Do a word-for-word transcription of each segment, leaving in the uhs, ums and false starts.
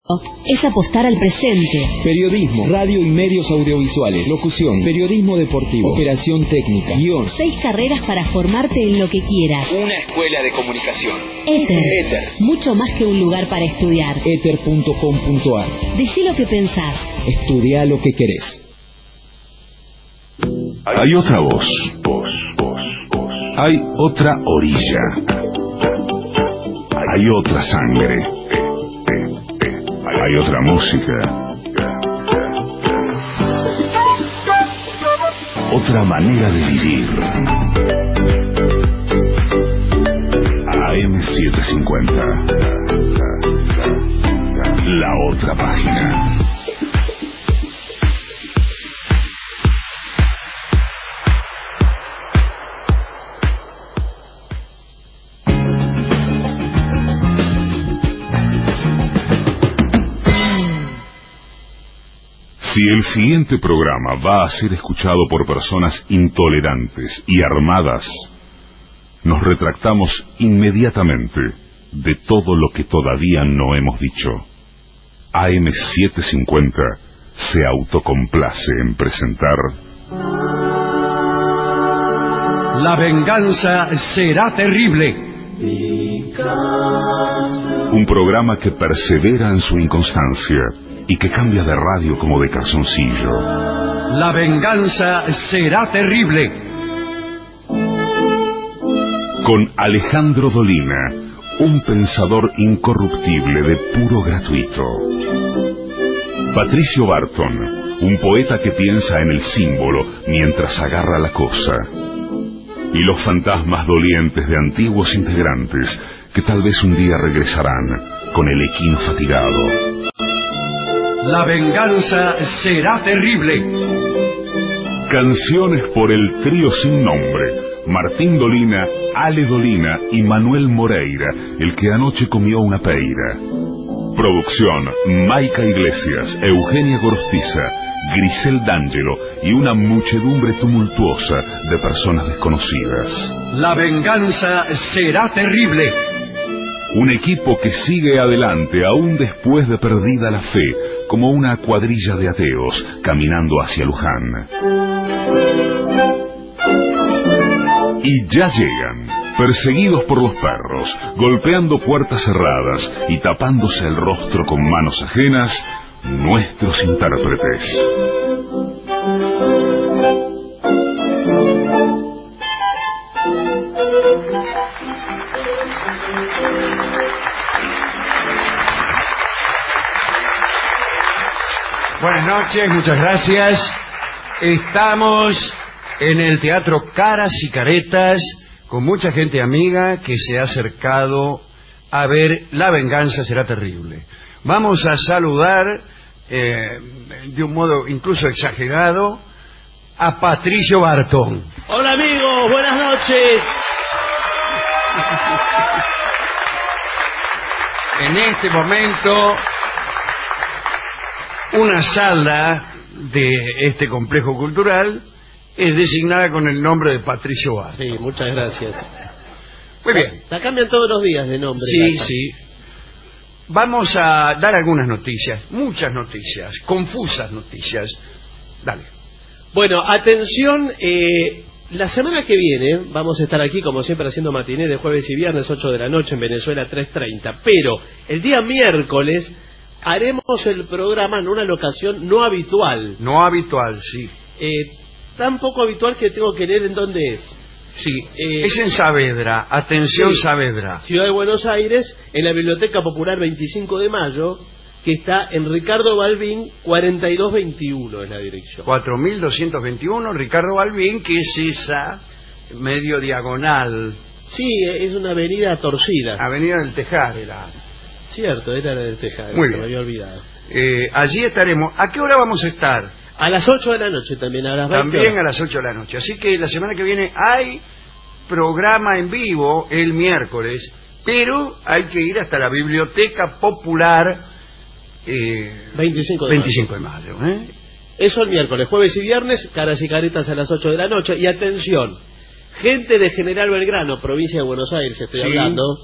Es apostar al presente. Periodismo, radio y medios audiovisuales, locución, periodismo deportivo, operación técnica, guión. Seis carreras para formarte en lo que quieras. Una escuela de comunicación. Éter. Éter. Mucho más que un lugar para estudiar. éter punto com punto ar. Decí lo que pensás. Estudia lo que querés. Hay otra voz. Voz, voz, voz. Hay otra orilla. Hay otra sangre. Hay otra música, otra manera de vivir. A eme setecientos cincuenta, la otra página. Si el siguiente programa va a ser escuchado por personas intolerantes y armadas, nos retractamos inmediatamente de todo lo que todavía no hemos dicho. A eme setecientos cincuenta se autocomplace en presentar... La venganza será terrible. Un programa que persevera en su inconstancia y que cambia de radio como de calzoncillo. La venganza será terrible. Con Alejandro Dolina, un pensador incorruptible de puro gratuito. Patricio Barton, un poeta que piensa en el símbolo mientras agarra la cosa. Y los fantasmas dolientes de antiguos integrantes que tal vez un día regresarán con el equino fatigado. La venganza será terrible. Canciones por el trío sin nombre: Martín Dolina, Ale Dolina y Manuel Moreira, el que anoche comió una peira. Producción: Maica Iglesias, Eugenia Gorostiza, Grisel D'Angelo y una muchedumbre tumultuosa de personas desconocidas. La venganza será terrible. Un equipo que sigue adelante aún después de perdida la fe, como una cuadrilla de ateos caminando hacia Luján. Y ya llegan, perseguidos por los perros, golpeando puertas cerradas y tapándose el rostro con manos ajenas, nuestros intérpretes. Buenas noches, muchas gracias. Estamos en el Teatro Caras y Caretas con mucha gente amiga que se ha acercado a ver La venganza será terrible. Vamos a saludar eh, de un modo incluso exagerado a Patricio Barton. Hola amigos, buenas noches. En este momento, una sala de este complejo cultural es designada con el nombre de Patricio Barton. Sí, muchas gracias. Muy bien. La cambian todos los días de nombre. Sí, sí. Vamos a dar algunas noticias, muchas noticias, confusas noticias. Dale. Bueno, atención, eh, la semana que viene vamos a estar aquí, como siempre, haciendo matiné de jueves y viernes, ocho de la noche, en Venezuela, tres treinta. Pero el día miércoles haremos el programa en una locación no habitual. No habitual, sí. Eh, tan poco habitual que tengo que leer en dónde es. Sí, eh, es en Saavedra. Atención, sí, Saavedra. Ciudad de Buenos Aires, en la Biblioteca Popular veinticinco de mayo, que está en Ricardo Balbín cuarenta y dos veintiuno, es la dirección. cuatro mil doscientos veintiuno, Ricardo Balbín, que es esa medio diagonal. Sí, es una avenida torcida. Avenida del Tejar era. Cierto, era la del Tejar, Muy se bien. me había olvidado. Eh, allí estaremos. ¿A qué hora vamos a estar? A las ocho de la noche también, a las veinte También horas. a las ocho de la noche. Así que la semana que viene hay programa en vivo el miércoles, pero hay que ir hasta la Biblioteca Popular eh, veinticinco de veinticinco de mayo. ¿eh? Eso el miércoles, jueves y viernes, caras y caretas a las ocho de la noche. Y atención, gente de General Belgrano, provincia de Buenos Aires, estoy Sí. hablando,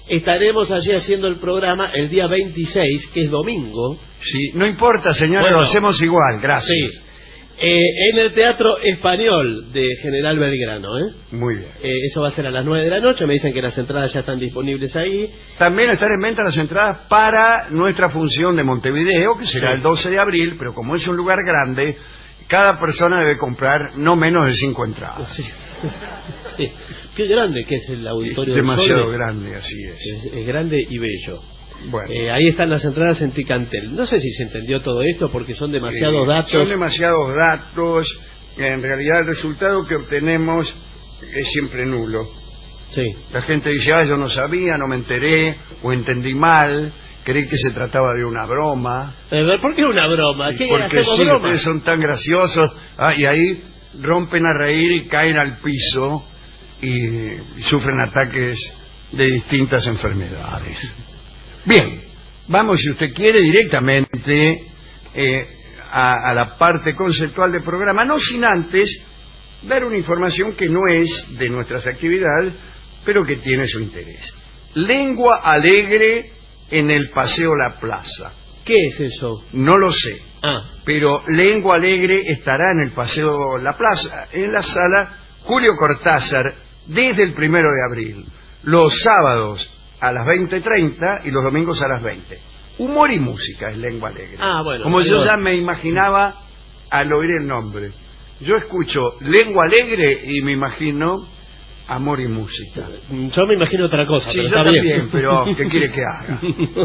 estaremos allí haciendo el programa el día veintiséis, que es domingo. Sí, no importa, señora, Bueno, lo hacemos igual, gracias. Sí. Eh, en el Teatro Español de General Belgrano, ¿eh? Muy bien. Eh, eso va a ser a las nueve de la noche, me dicen que las entradas ya están disponibles ahí. También están en venta las entradas para nuestra función de Montevideo, que será Sí. el doce de abril, pero como es un lugar grande, cada persona debe comprar no menos de cinco entradas. Sí. Sí. Qué grande que es el Es auditorio del demasiado Sol. grande, así es. Es, es grande y bello. Bueno. Eh, ahí están las entradas en Ticantel. No sé si se entendió todo esto porque son demasiados Eh, datos. Son demasiados datos. En realidad el resultado que obtenemos es siempre nulo. Sí. La gente dice, ah, yo no sabía, no me enteré, o entendí mal, creí que se trataba de una broma. Eh, ¿Por qué una broma? ¿Qué Porque hacemos sí, broma? ustedes son tan graciosos. Ah, y ahí rompen a reír y caen al piso y, y sufren ataques de distintas enfermedades. Bien, vamos, si usted quiere, directamente eh, a, a la parte conceptual del programa, no sin antes dar una información que no es de nuestras actividades, pero que tiene su interés. Lengua alegre en el Paseo La Plaza. ¿Qué es eso? No lo sé, Ah, pero Lengua Alegre estará en el Paseo La Plaza, en la sala Julio Cortázar, desde el primero de abril, los sábados a las veinte treinta y los domingos a las veinte. Humor y música es Lengua Alegre. Ah, bueno, Como pero- yo ya me imaginaba al oír el nombre. Yo escucho Lengua Alegre y me imagino amor y música. yo me imagino otra cosa, Sí, pero yo está también, bien. pero ¿qué quiere que haga?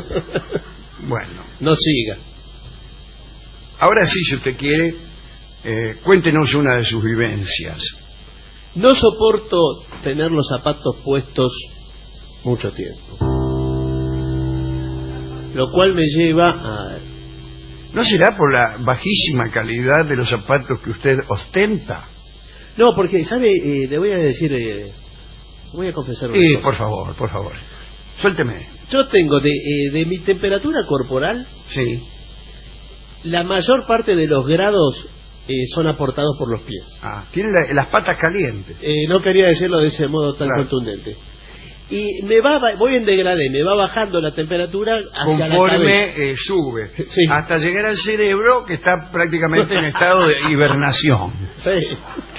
Bueno. No siga. Ahora sí, si usted quiere, eh, cuéntenos una de sus vivencias. No soporto tener los zapatos puestos mucho tiempo. Lo cual me lleva a... ¿No será por la bajísima calidad de los zapatos que usted ostenta? No, porque, ¿sabe? Eh, le voy a decir... Eh, voy a confesar una Sí, cosa. por favor, por favor. Suélteme. Yo tengo de, eh, de mi temperatura corporal, Sí. la mayor parte de los grados eh, son aportados por los pies. Ah, tiene la- las patas calientes. Eh, no quería decirlo de ese modo tan Claro. contundente. Y me va, ba- voy en degradé, me va bajando la temperatura hacia la cabeza. Conforme eh, sube. Sí. Hasta llegar al cerebro, que está prácticamente en estado de hibernación. Sí.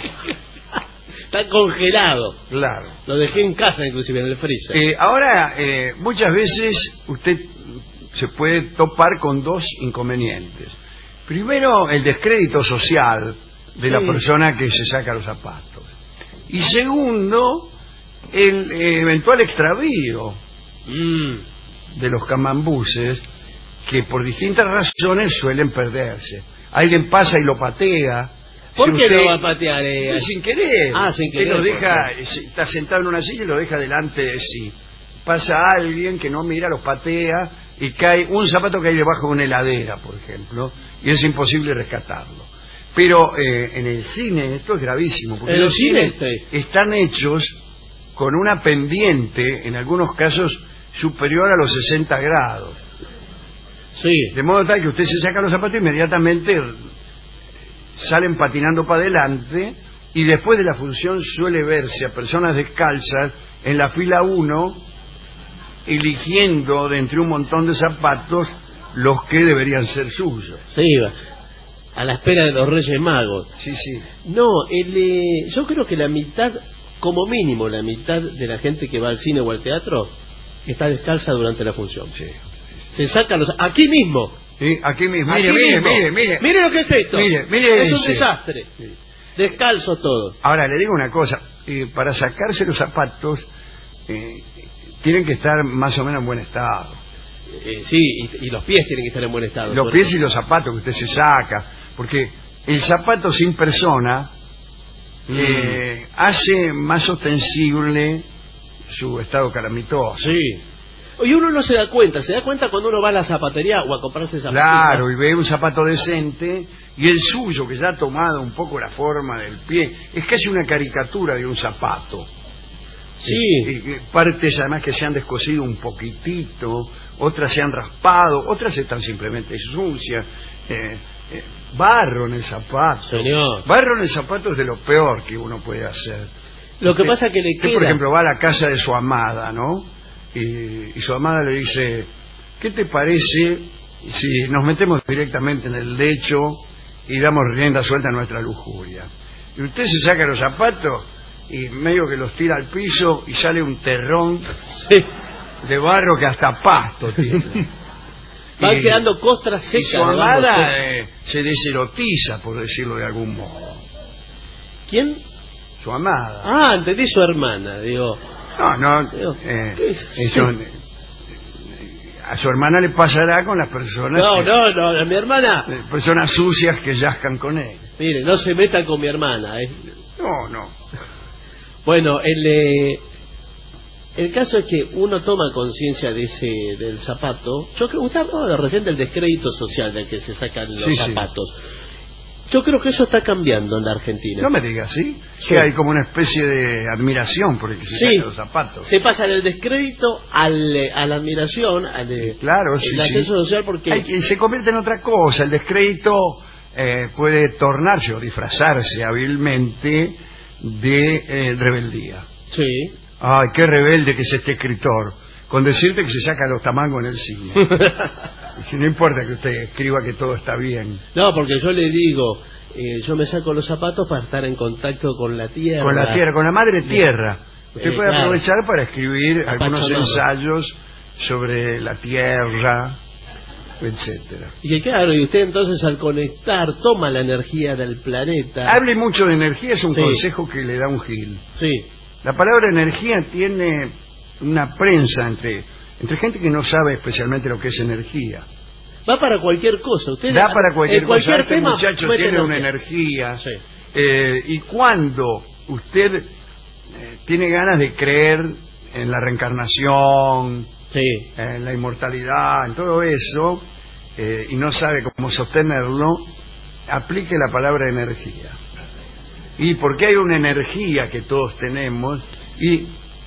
Está congelado. Claro. Lo dejé en casa, inclusive, en el freezer. Eh, ahora, eh, muchas veces usted se puede topar con dos inconvenientes. Primero, el descrédito social de la Sí. persona que se saca los zapatos. Y segundo, el eh, eventual extravío Mm. de los camambuses que por distintas razones suelen perderse. Alguien pasa y lo patea. ¿Por Si qué usted- lo va a patear? eh? y sin querer. Ah, sin Usted querer, lo deja, por se- está sentado en una silla y lo deja delante de sí. Pasa alguien que no mira, lo patea y cae un zapato que hay debajo de una heladera, por ejemplo, y es imposible rescatarlo. Pero eh, en el cine esto es gravísimo, porque ¿En el los cine cines este? están hechos con una pendiente, en algunos casos superior a los sesenta grados. Sí. De modo tal que usted se saca los zapatos e inmediatamente salen patinando para adelante y después de la función suele verse a personas descalzas en la fila uno eligiendo de entre un montón de zapatos los que deberían ser suyos. Sí, a la espera de los Reyes Magos. Sí, sí. No, el, eh, yo creo que la mitad, como mínimo la mitad de la gente que va al cine o al teatro está descalza durante la función. Sí. Se sacan los... Aquí mismo. Sí, aquí mismo. Aquí Mire, mire, mismo. mire, mire. Mire lo que es esto. Mire, mire es un ese. desastre. Descalzo todo. Ahora, le digo una cosa. eh, para sacarse los zapatos eh, tienen que estar más o menos en buen estado. Eh, sí, y, y los pies tienen que estar en buen estado. Los Por pies eso. y los zapatos que usted se saca, porque el zapato sin persona Mm. eh, hace más ostensible su estado calamitoso. Sí. Y uno no se da cuenta, se da cuenta cuando uno va a la zapatería o a comprarse zapatos. Claro, y ve un zapato decente y el suyo, que ya ha tomado un poco la forma del pie, es casi una caricatura de un zapato. Sí. Y- y partes además que se han descosido un poquitito, otras se han raspado, otras están simplemente sucias. Eh, eh, barro en el zapato. Señor. Barro en el zapato es de lo peor que uno puede hacer. Lo que Usted- pasa que le usted, queda... por ejemplo, va a la casa de su amada, ¿no? y, y su amada le dice, ¿qué te parece si nos metemos directamente en el lecho y damos rienda suelta a nuestra lujuria? Y usted se saca los zapatos y medio que los tira al piso y sale un terrón Sí. de barro que hasta pasto tiene. Van Y- quedando costras y secas. su debajo amada de- eh, se deserotiza, por decirlo de algún modo. ¿Quién? Su amada. Ah, entendí su hermana, digo. No, no. Digo, eh, ¿qué es? eso, eh, a su hermana le pasará con las personas, No, que- no, no, a mi hermana. eh, personas sucias que yazcan con él. Mire, no se metan con mi hermana, ¿eh? No, no. Bueno, el, eh, el caso es que uno toma conciencia de ese del zapato. Yo creo, usted hablaba recién del descrédito social del que se sacan los Sí, sí. zapatos. Yo creo que eso está cambiando en la Argentina. No me digas, ¿sí? Sí. Que hay como una especie de admiración por el que se Sí. sacan los zapatos. Se pasa del descrédito al, eh, a la admiración, al eh, Claro, sí, el sí. ascenso social, porque Hay que- se convierte en otra cosa. El descrédito eh, puede tornarse o disfrazarse hábilmente de eh, rebeldía. sí. Ay, qué rebelde que es este escritor. Con decirte que se saca los tamangos en el cine. Y si no importa que usted escriba que todo está bien. No, porque yo le digo, eh, yo me saco los zapatos para estar en contacto con la tierra. Con la tierra, con la madre tierra. Usted Eh, puede claro. aprovechar para escribir La algunos Pachamama. ensayos sobre la tierra, etcétera. Y que claro, y usted entonces al conectar toma la energía del planeta. Hable mucho de energía, es un Sí. consejo que le da un Gil. Sí, La palabra energía tiene una prensa entre, entre gente que no sabe especialmente lo que es energía. va para cualquier cosa. Usted Da para cualquier, en cualquier cosa. Este tema muchacho mete tiene una energía. Sí. Eh, y cuando usted eh, tiene ganas de creer en la reencarnación, Sí. en la inmortalidad, en todo eso, eh, y no sabe cómo sostenerlo, aplique la palabra energía. Y porque hay una energía que todos tenemos, y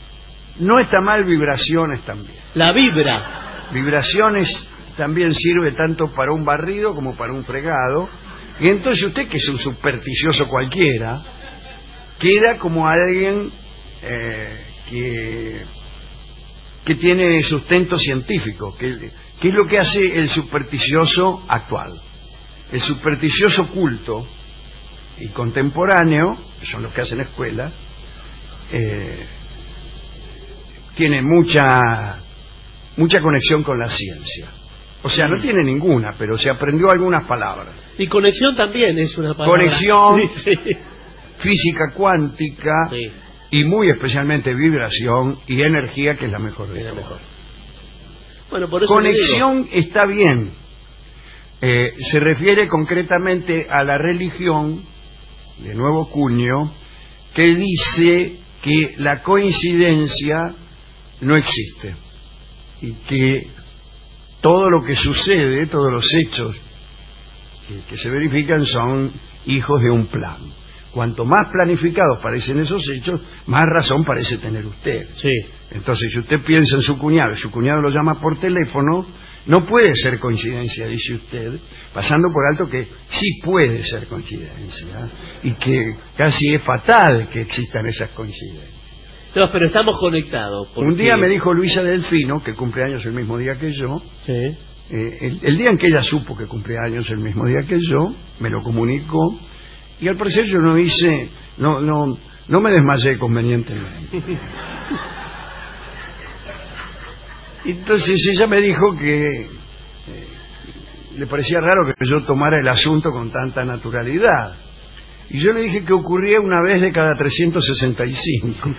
no está mal vibraciones también. La vibra. Vibraciones también sirve tanto para un barrido como para un fregado, y entonces usted, que es un supersticioso cualquiera, queda como alguien eh, que que tiene sustento científico, que, que es lo que hace el supersticioso actual. El supersticioso culto y contemporáneo, que son los que hacen escuela, eh, tiene mucha mucha conexión con la ciencia. O sea, no tiene ninguna, pero se aprendió algunas palabras. Y conexión también es una palabra. Conexión, Sí, sí. física cuántica, Sí. y muy especialmente vibración y energía, que es la mejor de Es la todas. mejor. Bueno, por eso le digo. Conexión está bien. Eh, se refiere concretamente a la religión de nuevo cuño, que dice que la coincidencia no existe y que todo lo que sucede, todos los hechos que, que se verifican son hijos de un plan. Cuanto más planificados parecen esos hechos, más razón parece tener usted. Sí. Entonces, si usted piensa en su cuñado, y su cuñado lo llama por teléfono, no puede ser coincidencia, dice usted, pasando por alto que sí puede ser coincidencia, y que casi es fatal que existan esas coincidencias. No, pero estamos conectados. Porque... Un día me dijo Luisa Delfino, que cumple años el mismo día que yo, Sí. eh, el, el día en que ella supo que cumplía años el mismo día que yo, me lo comunicó, y al parecer yo no hice, no, no, no me desmayé convenientemente. Entonces ella me dijo que eh, le parecía raro que yo tomara el asunto con tanta naturalidad. Y yo le dije que ocurría una vez de cada trescientos sesenta y cinco.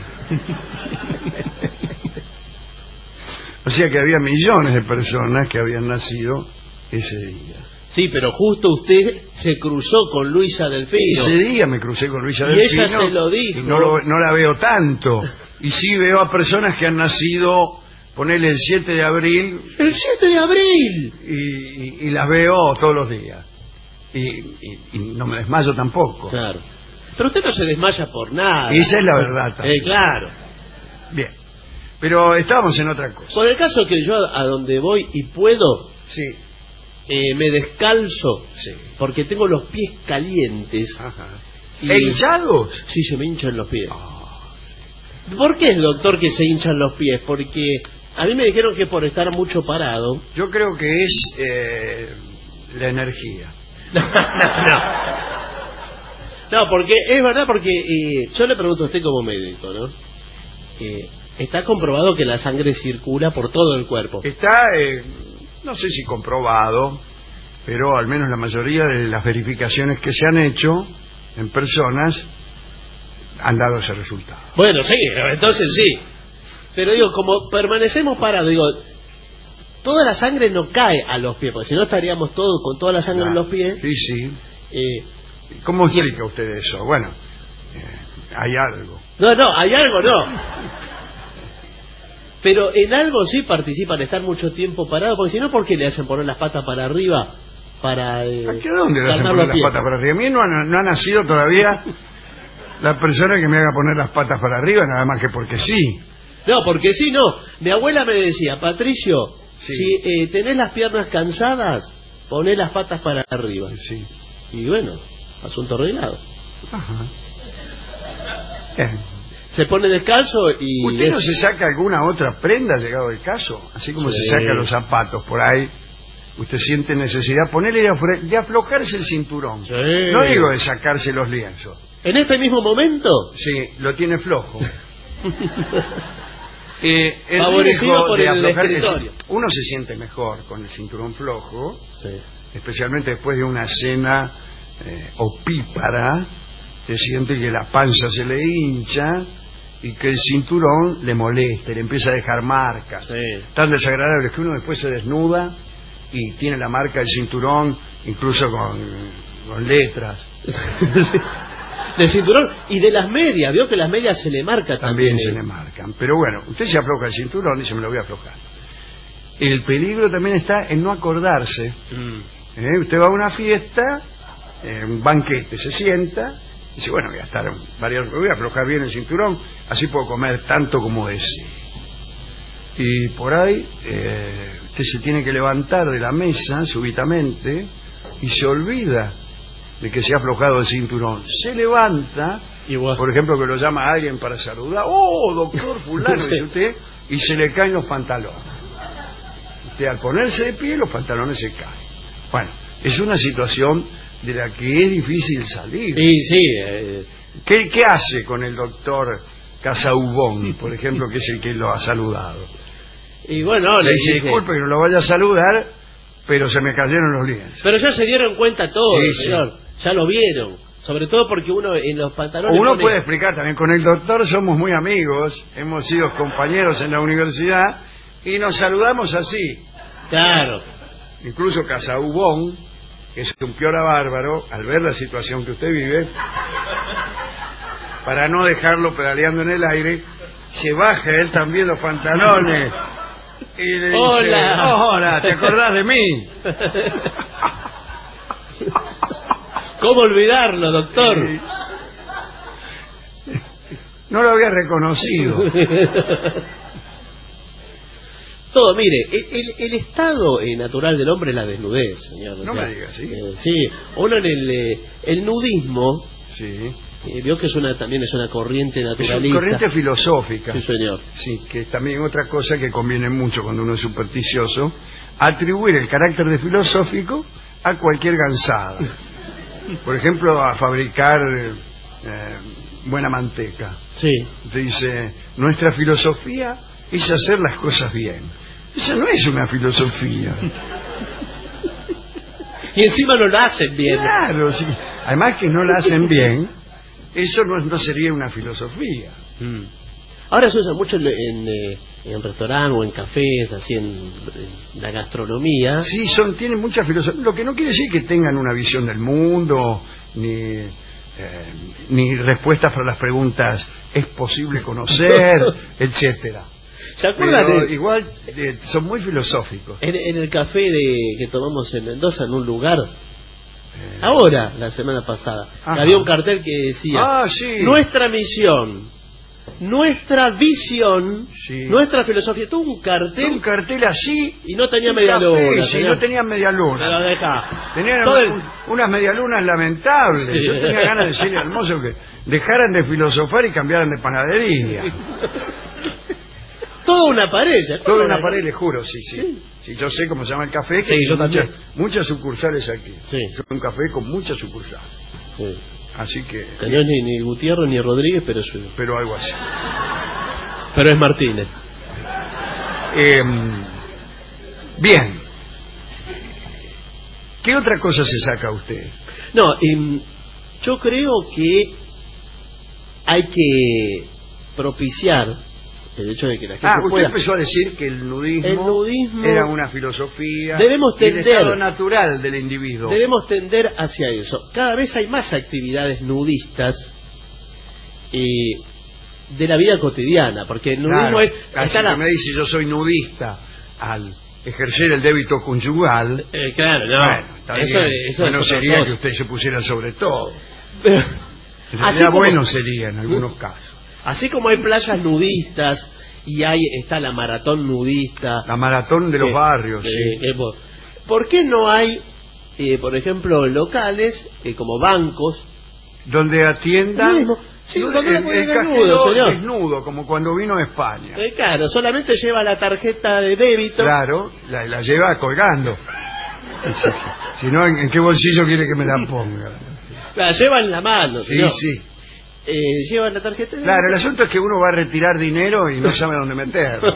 O sea que había millones de personas que habían nacido ese día. Sí, pero justo usted se cruzó con Luisa Delfino. Ese día me crucé con Luisa Y Delfino. ella se lo dijo. Y no, lo- no la veo tanto. Y sí veo a personas que han nacido, ponele el siete de abril, ¡El siete de abril! y, y- y las veo todos los días. Y, y- y no me desmayo tampoco. Claro. Pero usted no se desmaya por nada. Esa es la verdad también. Eh, claro. Bien. Pero estábamos en otra cosa. Por el caso que yo a donde voy y puedo, Sí, eh, me descalzo sí. porque tengo los pies calientes. Ajá. Y- ¿E hinchados? Sí, se me hinchan los pies. Ah, ¿Por qué, doctor, que se hinchan los pies? Porque A mí me dijeron que por estar mucho parado. Yo creo que es eh, la energía. No, no, no. No, porque es verdad, porque eh, yo le pregunto a usted como médico, ¿no? Eh, está comprobado que la sangre circula por todo el cuerpo. Está, eh, no sé si comprobado, pero al menos la mayoría de las verificaciones que se han hecho en personas han dado ese resultado. Bueno, sí, entonces sí. Pero digo, como permanecemos parados, digo, toda la sangre no cae a los pies, porque si no estaríamos todos con toda la sangre Claro. en los pies. Sí, sí. Eh, ¿Cómo explica usted eso? Bueno, eh, hay algo. no, no, hay algo, no. Pero en algo sí participan, estar mucho tiempo parados, porque si no, ¿por qué le hacen poner las patas para arriba? Para eh, ¿A qué dónde le hacen calmar poner los las pies? patas para arriba? A mí no ha, no ha nacido todavía la persona que me haga poner las patas para arriba, nada más que porque sí. No, porque sí, no. Mi abuela me decía, Patricio, Sí. si eh, tenés las piernas cansadas, poné las patas para arriba. Sí. Y bueno, asunto arreglado. Ajá. Bien. Se pone descalzo y... ¿Usted no es- se saca alguna otra prenda llegado el caso? Así como Sí. se saca los zapatos por ahí. Usted siente necesidad, ponerle de, afro- de aflojarse el cinturón. Sí. No digo de sacarse los lienzos. ¿En este mismo momento? Sí, lo tiene flojo. Eh, el Favorecido riesgo por de el aflojar el- escritorio. uno se siente mejor con el cinturón flojo, Sí. especialmente después de una cena eh, opípara, se siente que la panza se le hincha y que el cinturón le molesta, le empieza a dejar marcas Sí. tan desagradables que uno después se desnuda y tiene la marca del cinturón incluso con, con letras. Del cinturón y de las medias, vio que las medias se le marca también. También se le marcan. Pero bueno, usted se afloja el cinturón y se me lo voy a aflojar. El peligro también está en no acordarse. Mm. ¿Eh? Usted va a una fiesta, eh, un banquete, se sienta y dice, bueno, voy a estar varias, me voy a aflojar bien el cinturón, así puedo comer tanto como desee. Y por ahí eh, usted se tiene que levantar de la mesa súbitamente y se olvida de que se ha aflojado el cinturón. Se levanta, Igual. por ejemplo, que lo llama a alguien para saludar, ¡oh, doctor fulano! Sí. Dice usted, y se le caen los pantalones. Usted al ponerse de pie, los pantalones se caen. Bueno, es una situación de la que es difícil salir. Sí, sí. eh, ¿Qué, qué hace con el doctor Casaubon, por ejemplo, que es el que lo ha saludado? y bueno, Le le dice, dice... disculpe que no lo vaya a saludar, pero se me cayeron los lienzos. Pero ya se dieron cuenta todos, Sí, sí. señor. Ya lo vieron. Sobre todo porque uno en los O pantalones... uno pone- puede explicar también, con el doctor somos muy amigos, hemos sido compañeros en la universidad y nos saludamos así. Claro. Incluso Casaubon, que es un piora bárbaro, al ver la situación que usted vive, para no dejarlo pedaleando en el aire, se baja él también los pantalones y le dice, Hola. "Oh, hola, ¿te acordás de mí?" ¿Cómo olvidarlo, doctor? Sí. No lo había reconocido. Todo, mire, el, el- el estado eh, natural del hombre es la desnudez, señor. o No sea, me diga, ¿sí? eh, sí, uno en el, eh, el nudismo, Sí. eh, vio que es una, también es una corriente Es naturalista. una corriente filosófica. Sí, señor. Sí, que es también otra cosa que conviene mucho cuando uno es supersticioso, atribuir el carácter de filosófico a cualquier gansada. Por ejemplo, a fabricar eh, buena manteca. Sí. Dice, nuestra filosofía es hacer las cosas bien. Esa no es una filosofía. Y encima no lo hacen bien. Claro, sí. Además que no la hacen bien, eso no, no sería una filosofía. Mm. Ahora se usa mucho en, en, eh, en restaurantes o en cafés, así en, en la gastronomía. Sí, son, tienen mucha filosofía. Lo que no quiere decir que tengan una visión del mundo, ni, eh, ni respuestas para las preguntas, ¿es posible conocer? etcétera. ¿Se acuerdan? Pero de- igual eh, son muy filosóficos. en, en el café de, que tomamos en Mendoza, en un lugar, Eh, ahora, la semana pasada, Ajá. había un cartel que decía, Ah, sí. nuestra misión, nuestra visión, Sí. nuestra filosofía. Tuvo un cartel un cartel así y no tenía un media café, luna. sí, señor. no tenían media Me lo luna. deja. Tenían Todo el- un- unas medialunas lamentables. Sí. Yo tenía ganas de decirle al mozo que dejaran de filosofar y cambiaran de panadería. Toda una pared. ¿se acuerdan? Toda una pared, le juro, sí, sí. Sí, sí, yo sé cómo se llama el café, que Sí, tiene yo muchas, también. muchas sucursales aquí. Sí. Es un café con muchas sucursales. Sí. Así que... Que no es ni, ni Gutiérrez ni Rodríguez, pero es, Pero algo así. pero es Martínez. Eh, bien. ¿Qué otra cosa se saca usted? No, em, yo creo que hay que propiciar el hecho de que la gente Ah, usted pueda... empezó a decir que el nudismo, El nudismo- era una filosofía, Debemos y el tender- estado natural del individuo. Debemos tender hacia eso. Cada vez hay más actividades nudistas eh, de la vida cotidiana, porque el nudismo Claro, es... así está que la- me dice yo soy nudista al ejercer el débito conyugal. eh, claro, no. Bueno, está eso, bien. eso bueno es otra sería cosa. que usted se pusiera sobre todo. Pero, En así realidad como- bueno sería en algunos casos. Así como hay playas nudistas y hay está la maratón nudista, La maratón de los que- barrios, que- sí. que por- ¿por qué no hay, eh, por ejemplo, locales eh, como bancos? Donde atiendan Nudismo. Sí, el, donde uno el puede ir cajero desnudo, señor. desnudo, como cuando vino a España. Eh, claro, solamente lleva la tarjeta de débito. Claro, la, la lleva colgando. Si no, ¿en, en qué bolsillo quiere que me la ponga? La lleva en la mano, Sí, señor. sí. Eh, lleva la tarjeta de Claro, el débito. asunto es que uno va a retirar dinero y no sabe dónde meterlo.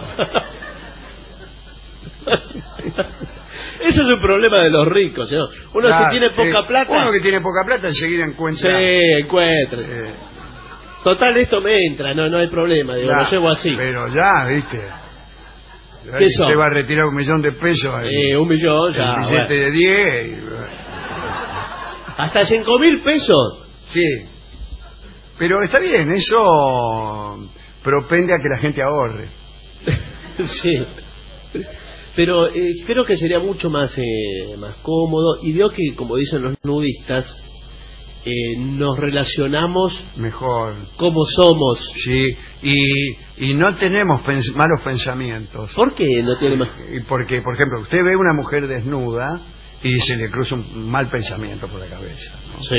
Eso es un problema de los ricos, señor. Uno Claro, si tiene poca sí. plata... Uno que tiene poca plata enseguida Sí, encuentra... encuentra. eh, Total, esto me entra, no no hay problema, digo, ya, lo llevo así. Pero ya, viste. ¿Qué Si son? usted va a retirar un millón de pesos, el, Eh, un millón, ya. el billete bueno. de diez... y- Hasta cinco mil pesos. Sí. Pero está bien, eso propende a que la gente ahorre. Sí. Pero eh, creo que sería mucho más eh, más cómodo. Y veo que, como dicen los nudistas, eh, nos relacionamos Mejor. como somos. Sí, y, y no tenemos pens- malos pensamientos. ¿Por qué no tiene más? Y porque, por ejemplo, usted ve una mujer desnuda y se le cruza un mal pensamiento por la cabeza, ¿no? Sí.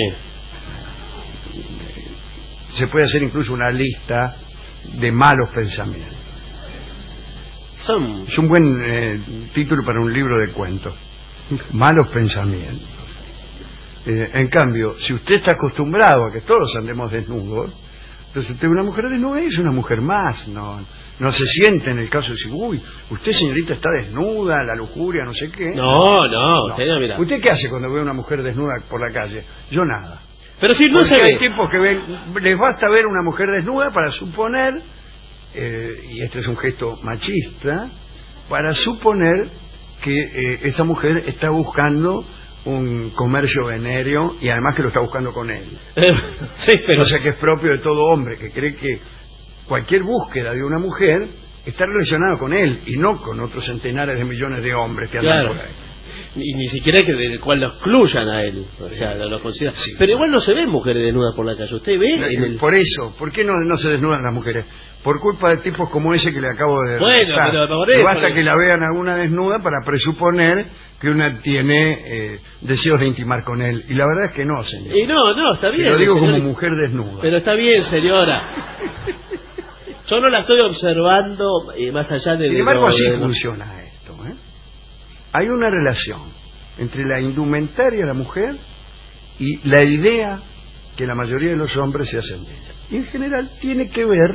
Se puede hacer incluso una lista de malos pensamientos. Son... Es un buen eh, título para un libro de cuentos. Malos pensamientos. Eh, en cambio, si usted está acostumbrado a que todos andemos desnudos, entonces usted una mujer desnuda y es una mujer más, no no se siente en el caso de decir, uy, usted señorita está desnuda, la lujuria, no sé qué. No, no, No. usted no, mira. ¿Usted qué hace cuando ve a una mujer desnuda por la calle? Yo nada. Pero si no Porque se hay ve. tipos que ven, les basta ver una mujer desnuda para suponer, eh, y este es un gesto machista, para suponer que eh, esa mujer está buscando un comercio venéreo y además que lo está buscando con él. Sí, pero... O sea que es propio de todo hombre que cree que cualquier búsqueda de una mujer está relacionada con él y no con otros centenares de millones de hombres que andan Claro. por ahí. Y ni siquiera que del cual lo excluyan a él, o sea, lo, lo consideran. Sí. Pero igual no se ven mujeres desnudas por la calle. ¿Usted ve? En el... Por eso, ¿por qué no, no se desnudan las mujeres? Por culpa de tipos como ese que le acabo de Bueno, relatar. pero por Le eso, basta porque- que la vean alguna desnuda para presuponer que una tiene eh, deseos de intimar con él. Y la verdad es que no, señor. Y no, no, está Y bien. lo digo señor. como mujer desnuda. Pero está bien, señora. Yo no la estoy observando eh, más allá de... Sin embargo, de- así de- funciona esto. ¿eh? Hay una relación entre la indumentaria de la mujer y la idea que la mayoría de los hombres se hacen de ella. Y en general tiene que ver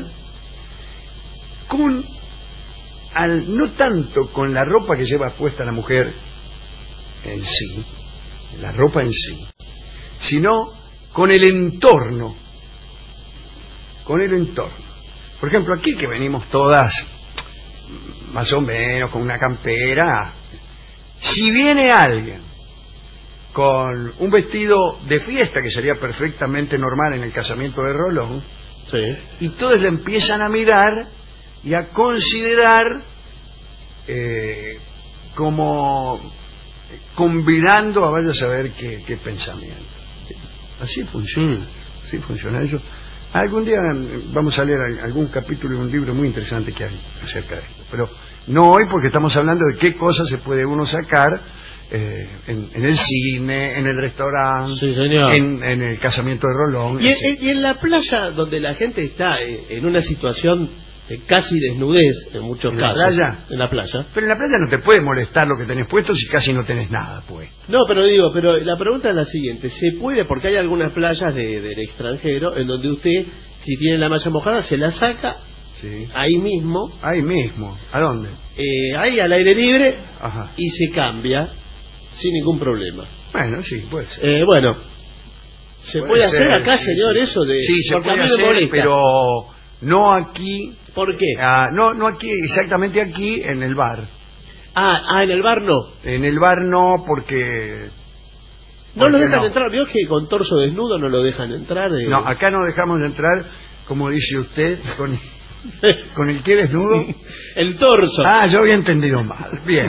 con, al, no tanto con la ropa que lleva puesta la mujer en sí, la ropa en sí, sino con el entorno, con el entorno. Por ejemplo, aquí que venimos todas más o menos con una campera, si viene alguien con un vestido de fiesta que sería perfectamente normal en el casamiento de Rolón, Sí. y todos le empiezan a mirar y a considerar eh, como combinando a vaya a saber qué, qué pensamiento. Así funciona, Mm. así funciona eso. Algún día mm, vamos a leer al- algún capítulo de un libro muy interesante que hay acerca de esto, pero no hoy porque estamos hablando de qué cosas se puede uno sacar eh, en, en el cine, en el restaurante, Sí, señor. en, en el casamiento de Rolón. Y en, etcétera. y en la playa donde la gente está eh, en una situación de casi desnudez en muchos ¿En la casos. playa? En la playa. Pero en la playa no te puede molestar lo que tenés puesto si casi no tenés nada puesto. No, pero digo, pero la pregunta es la siguiente. ¿Se puede? Porque hay algunas playas de, del extranjero en donde usted, si tiene la malla mojada, se la saca Sí. ahí mismo, Ahí mismo. ¿A dónde? eh, ahí al aire libre, Ajá. y se cambia sin ningún problema. Bueno, sí, puede ser. Eh, bueno, ¿se puede, Puede hacer ser, acá, sí, señor, sí. eso de...? Sí, se porque a puede mí me hacer, molesta. pero no aquí. ¿Por qué? ah, no, no aquí, exactamente aquí, en el bar. Ah, ah, en el bar no. En el bar no, porque... No lo porque dejan no. entrar. ¿Vio que con torso desnudo no lo dejan entrar? Eh, No, acá no dejamos de entrar, como dice usted, con, con el que desnudo. el torso. Ah, yo había entendido mal. Bien.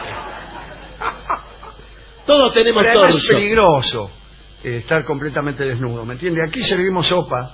Todos tenemos Pero además es torso. peligroso eh, estar completamente desnudo, ¿me entiende? Aquí servimos sopa.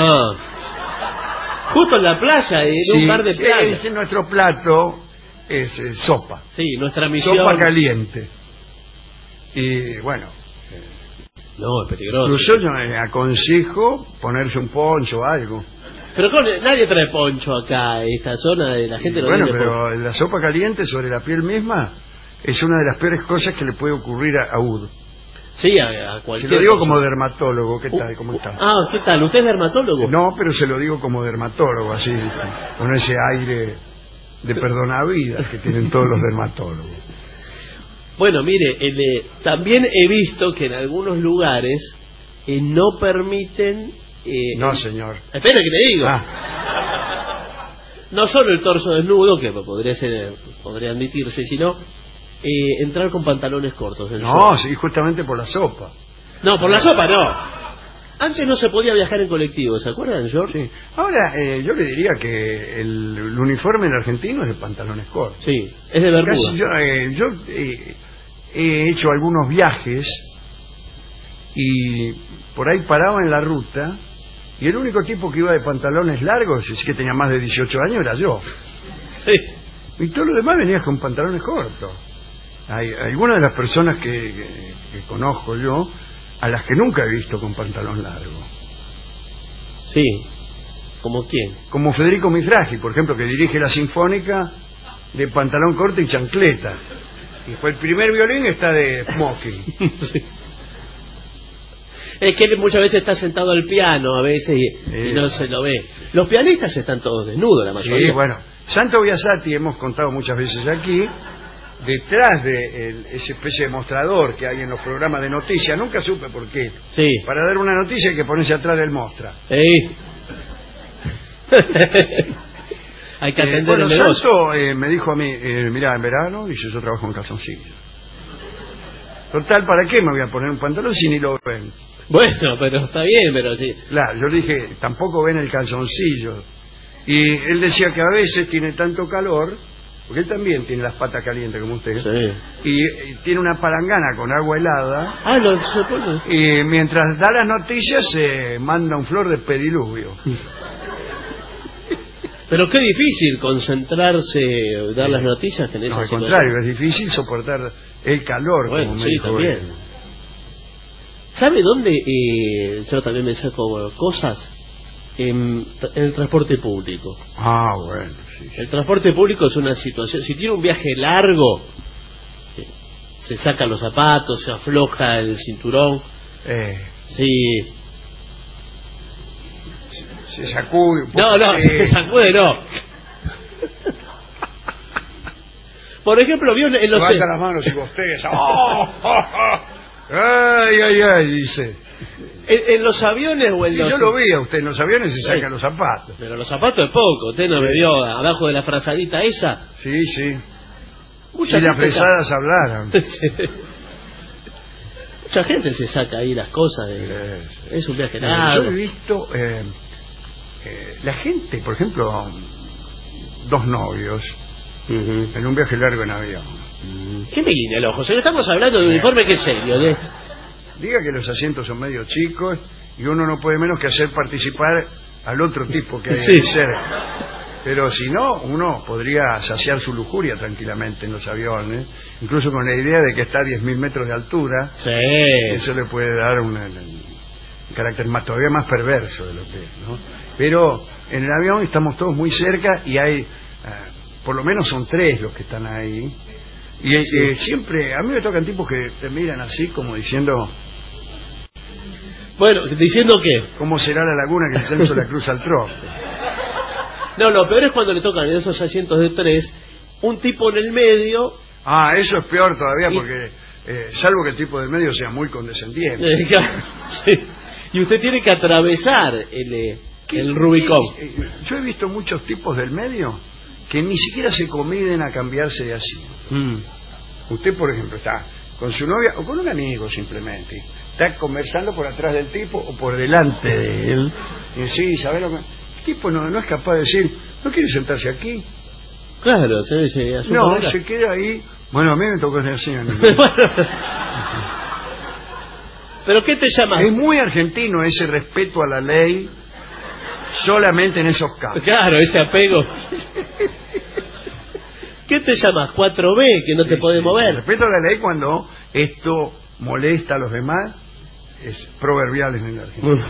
Ah. Justo en la playa, en Sí, un bar de playa. es nuestro plato es eh, sopa. Sí, nuestra misión. Sopa caliente. Y bueno, No, es peligroso. incluso yo eh, aconsejo ponerse un poncho o algo. Pero con, nadie trae poncho acá, en esta zona de la gente. Y no bueno, tiene poncho. pero la sopa caliente sobre la piel misma es una de las peores cosas que le puede ocurrir a, a Ud. Sí, a, a Se cualquier lo digo persona. como dermatólogo, ¿qué tal? Uh, ¿Cómo está? Ah, ¿qué tal? ¿Usted es dermatólogo? No, pero se lo digo como dermatólogo, así, con ese aire de perdonavidas que tienen todos los dermatólogos. Bueno, mire, el, eh, también he visto que en algunos lugares eh, no permiten... eh, No, el- señor. Espera que le digo. Ah, No solo el torso desnudo, que podría ser, podría admitirse, sino eh, entrar con pantalones cortos. en no, short. sí, justamente por la sopa. No, por la sopa no. Antes no se podía viajar en colectivo, ¿se acuerdan, George? Sí. Ahora, eh, yo le diría que el, el uniforme en argentino es de pantalones cortos. Sí, es de bermuda. Casi yo eh, yo, eh, he hecho algunos viajes y por ahí paraba en la ruta y el único tipo que iba de pantalones largos, y sí que tenía más de dieciocho años, era yo. Sí. Y todo lo demás venía con pantalones cortos. Hay algunas de las personas que, que, que conozco yo, a las que nunca he visto con pantalón largo. Sí. ¿Como quién? Como Federico Mifragi, por ejemplo, que dirige la Sinfónica de pantalón corto y chancleta. Y fue el primer violín está de smoking. Sí. Es que él muchas veces está sentado al piano, a veces, y, y no se lo ve. Los pianistas están todos desnudos, la mayoría. Sí, bueno. Santo Biasati, hemos contado muchas veces aquí, detrás de el- esa especie de mostrador que hay en los programas de noticias, nunca supe por qué. Sí. Para dar una noticia hay que ponerse atrás del mostra. Sí. Hay que Eh, atender bueno, el negocio. Santo eh, me dijo a mí, eh, mirá, en verano, dice, yo trabajo en calzoncillos. Total, ¿para qué me voy a poner un pantalón si ni lo ven? Bueno, pero está bien, pero sí. Claro, yo le dije, tampoco ven el calzoncillo. Y él decía que a veces tiene tanto calor, porque él también tiene las patas calientes como usted, Sí. y, y tiene una palangana con agua helada, Ah, lo se pone. y mientras da las noticias se manda un flor de pediluvio. Pero qué difícil concentrarse, dar las noticias en esa No, al situación. contrario, es difícil soportar el calor, Bueno, como me sí, dijo también. él. ¿Sabe dónde eh, yo también me saco cosas? En, en el transporte público. Ah, bueno, sí. sí. El transporte público es una situación, si tiene un viaje largo, eh, se saca los zapatos, se afloja el cinturón, Eh, sí. se sacude un poco. No, no, sí. se sacude, no. Por ejemplo, vio en los... Levanta las manos y bosteza. ¡Oh! ¡Ay, ay, ay! Dice. En, en los aviones o en Sí, los... yo lo vi a usted en los aviones y saca Sí. los zapatos. Pero los zapatos es poco, usted no me vio abajo de la frazadita esa. Sí, sí. Mucha Si las gente fresadas hablaran. Sí. Mucha gente se saca ahí las cosas. De... Es un viaje Yo largo. he visto eh, eh, la gente, por ejemplo, dos novios Ujú. en un viaje largo en avión. ¿Qué me guiña el ojo? Si no estamos hablando de un uniforme que es serio. ¿De? Diga que los asientos son medio chicos y uno no puede menos que hacer participar al otro tipo que hay Sí. ahí cerca. Pero si no, uno podría saciar su lujuria tranquilamente en los aviones, incluso con la idea de que está a diez mil metros de altura. Sí. Eso le puede dar una... un carácter más todavía más perverso de lo que es, ¿no? Pero en el avión estamos todos muy cerca y hay, eh, por lo menos son tres los que están ahí. Y sí. eh, siempre, a mí me tocan tipos que te miran así como diciendo... Bueno, ¿diciendo qué? ¿Cómo será la laguna que el censo la cruza al trote? No, lo peor es cuando le tocan en esos asientos de tres, un tipo en el medio... Ah, eso es peor todavía y... porque, eh, salvo que el tipo del medio sea muy condescendiente. Sí. Y usted tiene que atravesar el, eh, el Rubicón. Eh, yo he visto muchos tipos del medio que ni siquiera se comiden a cambiarse de asiento. Mm. Usted, por ejemplo, está con su novia o con un amigo simplemente, está conversando por atrás del tipo o por delante de él, y sí, ¿sabes lo que...? El tipo no, no es capaz de decir, ¿no quiere sentarse aquí? Claro, se dice a su No, manera. se queda ahí. Bueno, a mí me tocó así. ¿Pero qué te llama? Es muy argentino ese respeto a la ley solamente en esos casos. Claro, ese apego. ¿Qué te llamas? cuatro B, que no te Sí, podés sí, mover. Respeto a la ley cuando esto molesta a los demás es proverbial en el argentino.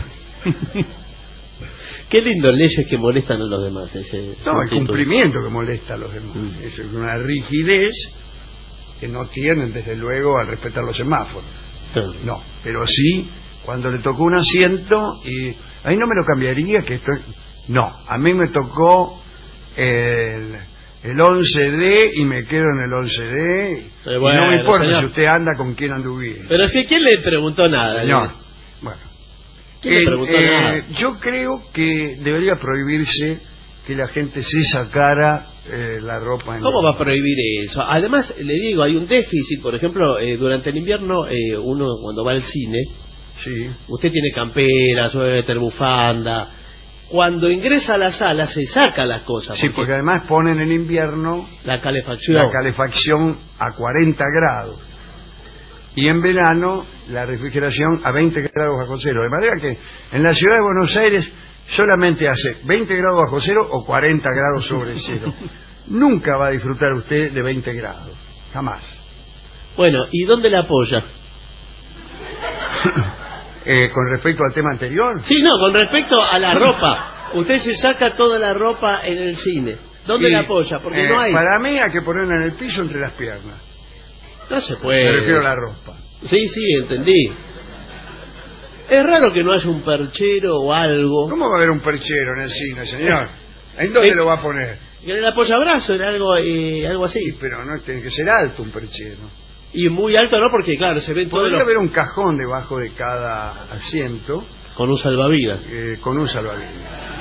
Qué lindo leyes que molestan a los demás. Ese No, el título. cumplimiento que molesta a los demás. Mm. Es una rigidez que no tienen, desde luego, al respetar los semáforos. Claro. No, pero sí, cuando le tocó un asiento, y ahí no me lo cambiaría, que estoy... No, a mí me tocó el, el once D y me quedo en el once D. Eh, y bueno, no me importa señor. si usted anda con quién anduviera. Pero si, ¿quién le preguntó nada? Señor, bueno. ¿Quién le Eh, preguntó eh, nada? yo creo que debería prohibirse que la gente se sacara eh, la ropa en ¿Cómo la... va a prohibir eso? Además, le digo, hay un déficit. Por ejemplo, eh, durante el invierno, eh, uno cuando va al cine, Sí. usted tiene campera, suéter, bufanda. Cuando ingresa a la sala, se saca las cosas. Sí, porque además ponen en invierno la calefacción. la calefacción a cuarenta grados y en verano la refrigeración a veinte grados bajo cero, de manera que en la ciudad de Buenos Aires solamente hace veinte grados bajo cero o cuarenta grados sobre cero. Nunca va a disfrutar usted de veinte grados, jamás. Bueno, ¿y dónde la apoya? eh, con respecto al tema anterior, Sí, no, con respecto a la ropa. Usted se saca toda la ropa en el cine. ¿Dónde y, la apoya? Porque eh, no hay. para mí hay que ponerla en el piso entre las piernas. No se Me puede. refiero a la ropa. Sí, sí, entendí. Es raro que no haya un perchero o algo. ¿Cómo va a haber un perchero en el cine, señor? ¿En dónde Eh, lo va a poner? En el apoyabrazo, en algo, eh, algo así. Sí, pero no tiene que ser alto un perchero. Y muy alto, ¿no? Porque, claro, se ven todos Podría los... haber un cajón debajo de cada asiento Con un salvavidas. eh, con un salvavidas.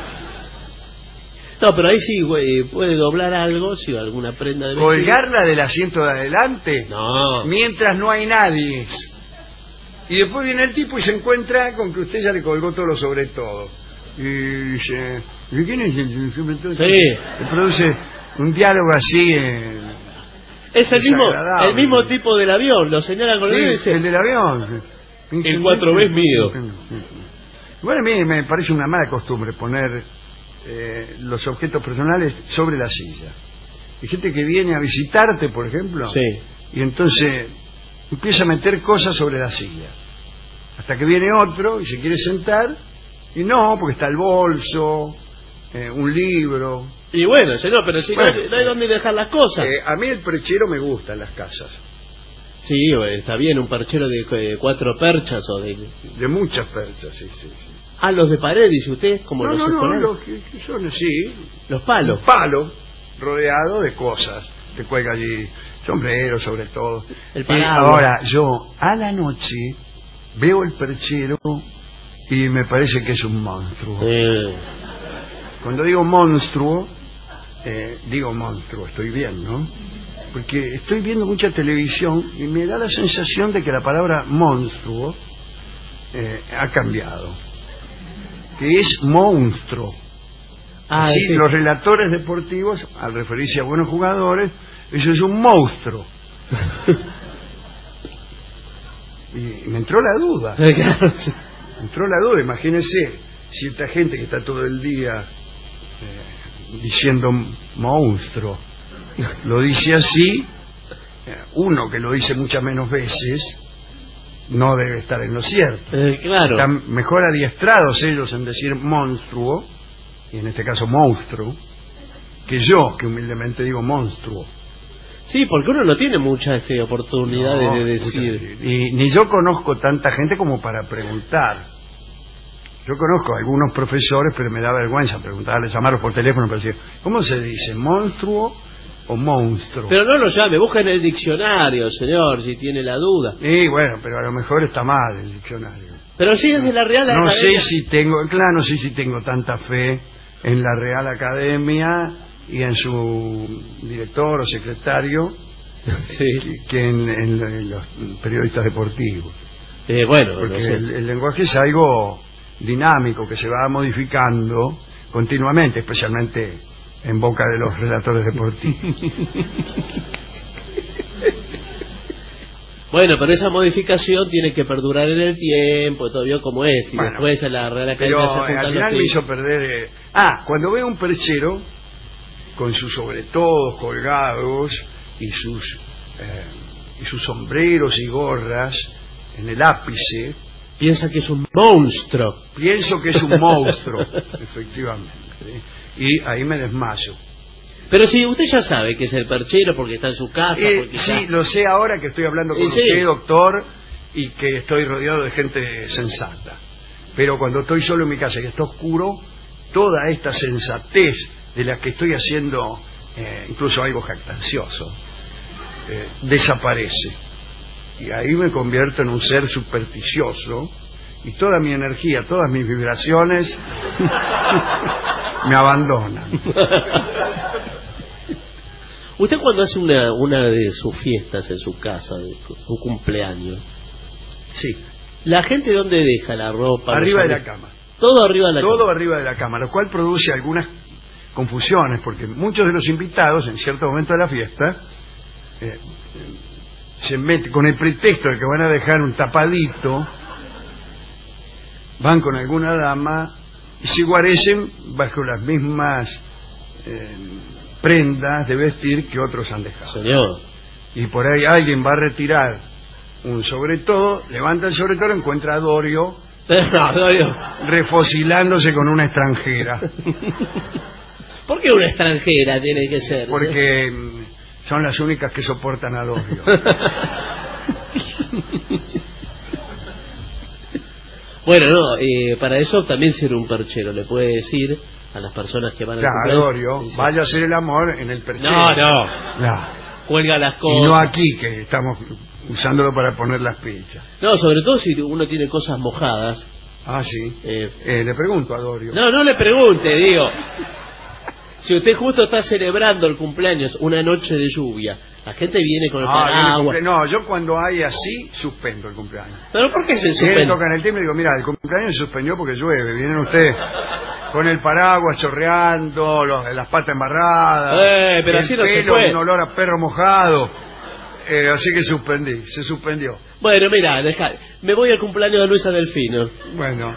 No, pero ahí sí, güey, puede doblar algo, si alguna prenda de vestir. Colgarla del asiento de adelante No. mientras no hay nadie. Y después viene el tipo y se encuentra con que usted ya le colgó todo lo sobre todo. Y dice, ¿y quién es el sobre todo? Sí. Le produce un diálogo así. Eh, Es el mismo, desagradable. el mismo tipo del avión, lo señalan con el dedo y sí, dice, el del avión. El cuatro B es mío. Bueno, a mí me parece una mala costumbre poner eh, los objetos personales sobre la silla. Hay gente que viene a visitarte, por ejemplo, Sí. y entonces empieza a meter cosas sobre la silla. Hasta que viene otro y se quiere sentar, y no, porque está el bolso, eh, un libro. Y bueno, señor, pero si Bueno. no, hay, no hay dónde dejar las cosas. Eh, a mí el perchero me gusta en las casas, Sí, güey, está bien, un perchero de eh, cuatro perchas o de... de muchas perchas, sí, sí. sí. Ah, los de pared, dice usted, como No, los no, no, escolares. los que, que son así, Los palos. un palo rodeado de cosas que cuelga allí, sombrero sobre todo. El Y paraguas. ahora yo a la noche veo el perchero y me parece que es un monstruo. Eh, Cuando digo monstruo, eh, digo monstruo, estoy bien, ¿no? Porque estoy viendo mucha televisión y me da la sensación de que la palabra monstruo eh, ha cambiado, que es monstruo. ah, Así, sí. los relatores deportivos, al referirse a buenos jugadores, eso es un monstruo. Y me entró la duda, Claro, sí. me entró la duda. Imagínense si esta gente que está todo el día eh, diciendo monstruo, lo dice así, eh, uno que lo dice muchas menos veces, no debe estar en lo cierto. Eh, claro. Están mejor adiestrados ellos en decir monstruo, y en este caso monstruo, que yo, que humildemente digo monstruo. Sí, porque uno no tiene muchas este, oportunidades No, de decir. Y ni yo conozco tanta gente como para preguntar. Yo conozco a algunos profesores, pero me da vergüenza preguntarles, llamarlos por teléfono para decir, ¿cómo se dice? ¿Monstruo o monstruo? Pero no lo llame, busca en el diccionario, señor, si tiene la duda. Y bueno, pero a lo mejor está mal el diccionario. Pero sí es de la Real No Academia. sé si tengo, claro, no sé si tengo tanta fe en la Real Academia y en su director o secretario Sí. que, que en, en- en los periodistas deportivos. Eh, bueno, Porque no sé. el, el lenguaje es algo dinámico que se va modificando continuamente, especialmente en boca de los relatores deportivos. Bueno, pero esa modificación tiene que perdurar en el tiempo, todo vio como es, y Bueno, después en la Real Academia Pero se eh, juntan al los final me pibes. hizo perder... eh, Ah, cuando veo un perchero con sus sobretodos colgados y sus eh, y sus sombreros y gorras en el ápice, Piensa que es un monstruo. pienso que es un monstruo, efectivamente. Y ahí me desmayo. Pero si usted ya sabe que es el perchero porque está en su casa, Eh, porque sí, está... lo sé ahora que estoy hablando con Y sí. usted, doctor, y que estoy rodeado de gente sensata. Pero cuando estoy solo en mi casa y está oscuro, toda esta sensatez de la que estoy haciendo, eh, incluso algo jactancioso, eh, desaparece. Y ahí me convierto en un ser supersticioso y toda mi energía, todas mis vibraciones me abandonan. Usted cuando hace una, una de sus fiestas en su casa, de su cumpleaños, Sí, ¿la gente dónde deja la ropa? arriba los de la amigos? cama. Todo arriba de la Todo cama. arriba de la cama, lo cual produce algunas confusiones, porque muchos de los invitados, en cierto momento de la fiesta, eh, se meten con el pretexto de que van a dejar un tapadito, van con alguna dama y se guarecen bajo las mismas eh, prendas de vestir que otros han dejado. Señor. Y por ahí alguien va a retirar un sobre todo, levanta el sobre todo, encuentra a Dorio No, no, yo- refocilándose con una extranjera, ¿Por qué una extranjera tiene que ser? porque mm, son las únicas que soportan a Dorio. Bueno, no, eh, para eso también sirve un perchero. Le puede decir a las personas que van al Claro, cumpleaños... Dorio, dice, vaya a hacer el amor en el perchero. No, no, Claro. cuelga las Y cosas. no aquí, que estamos usándolo para poner las pizzas. No, sobre todo si uno tiene cosas mojadas. Ah, sí. Eh, Eh, le pregunto a Dorio. no, no le pregunte, digo. Si usted justo está celebrando el cumpleaños, una noche de lluvia, la gente viene con el Ah, viene el paraguas. cumple- no, yo cuando hay así, suspendo el cumpleaños. ¿Pero por qué se Si él suspende? tocan el timbre y digo, mira, el cumpleaños se suspendió porque llueve. Vienen ustedes con el paraguas chorreando, los, las patas embarradas, Eh, pero el así no se pelo, puede. un olor a perro mojado. Eh, así que suspendí, se suspendió. Bueno, mira, deja, me voy al cumpleaños de Luisa Delfino. Bueno.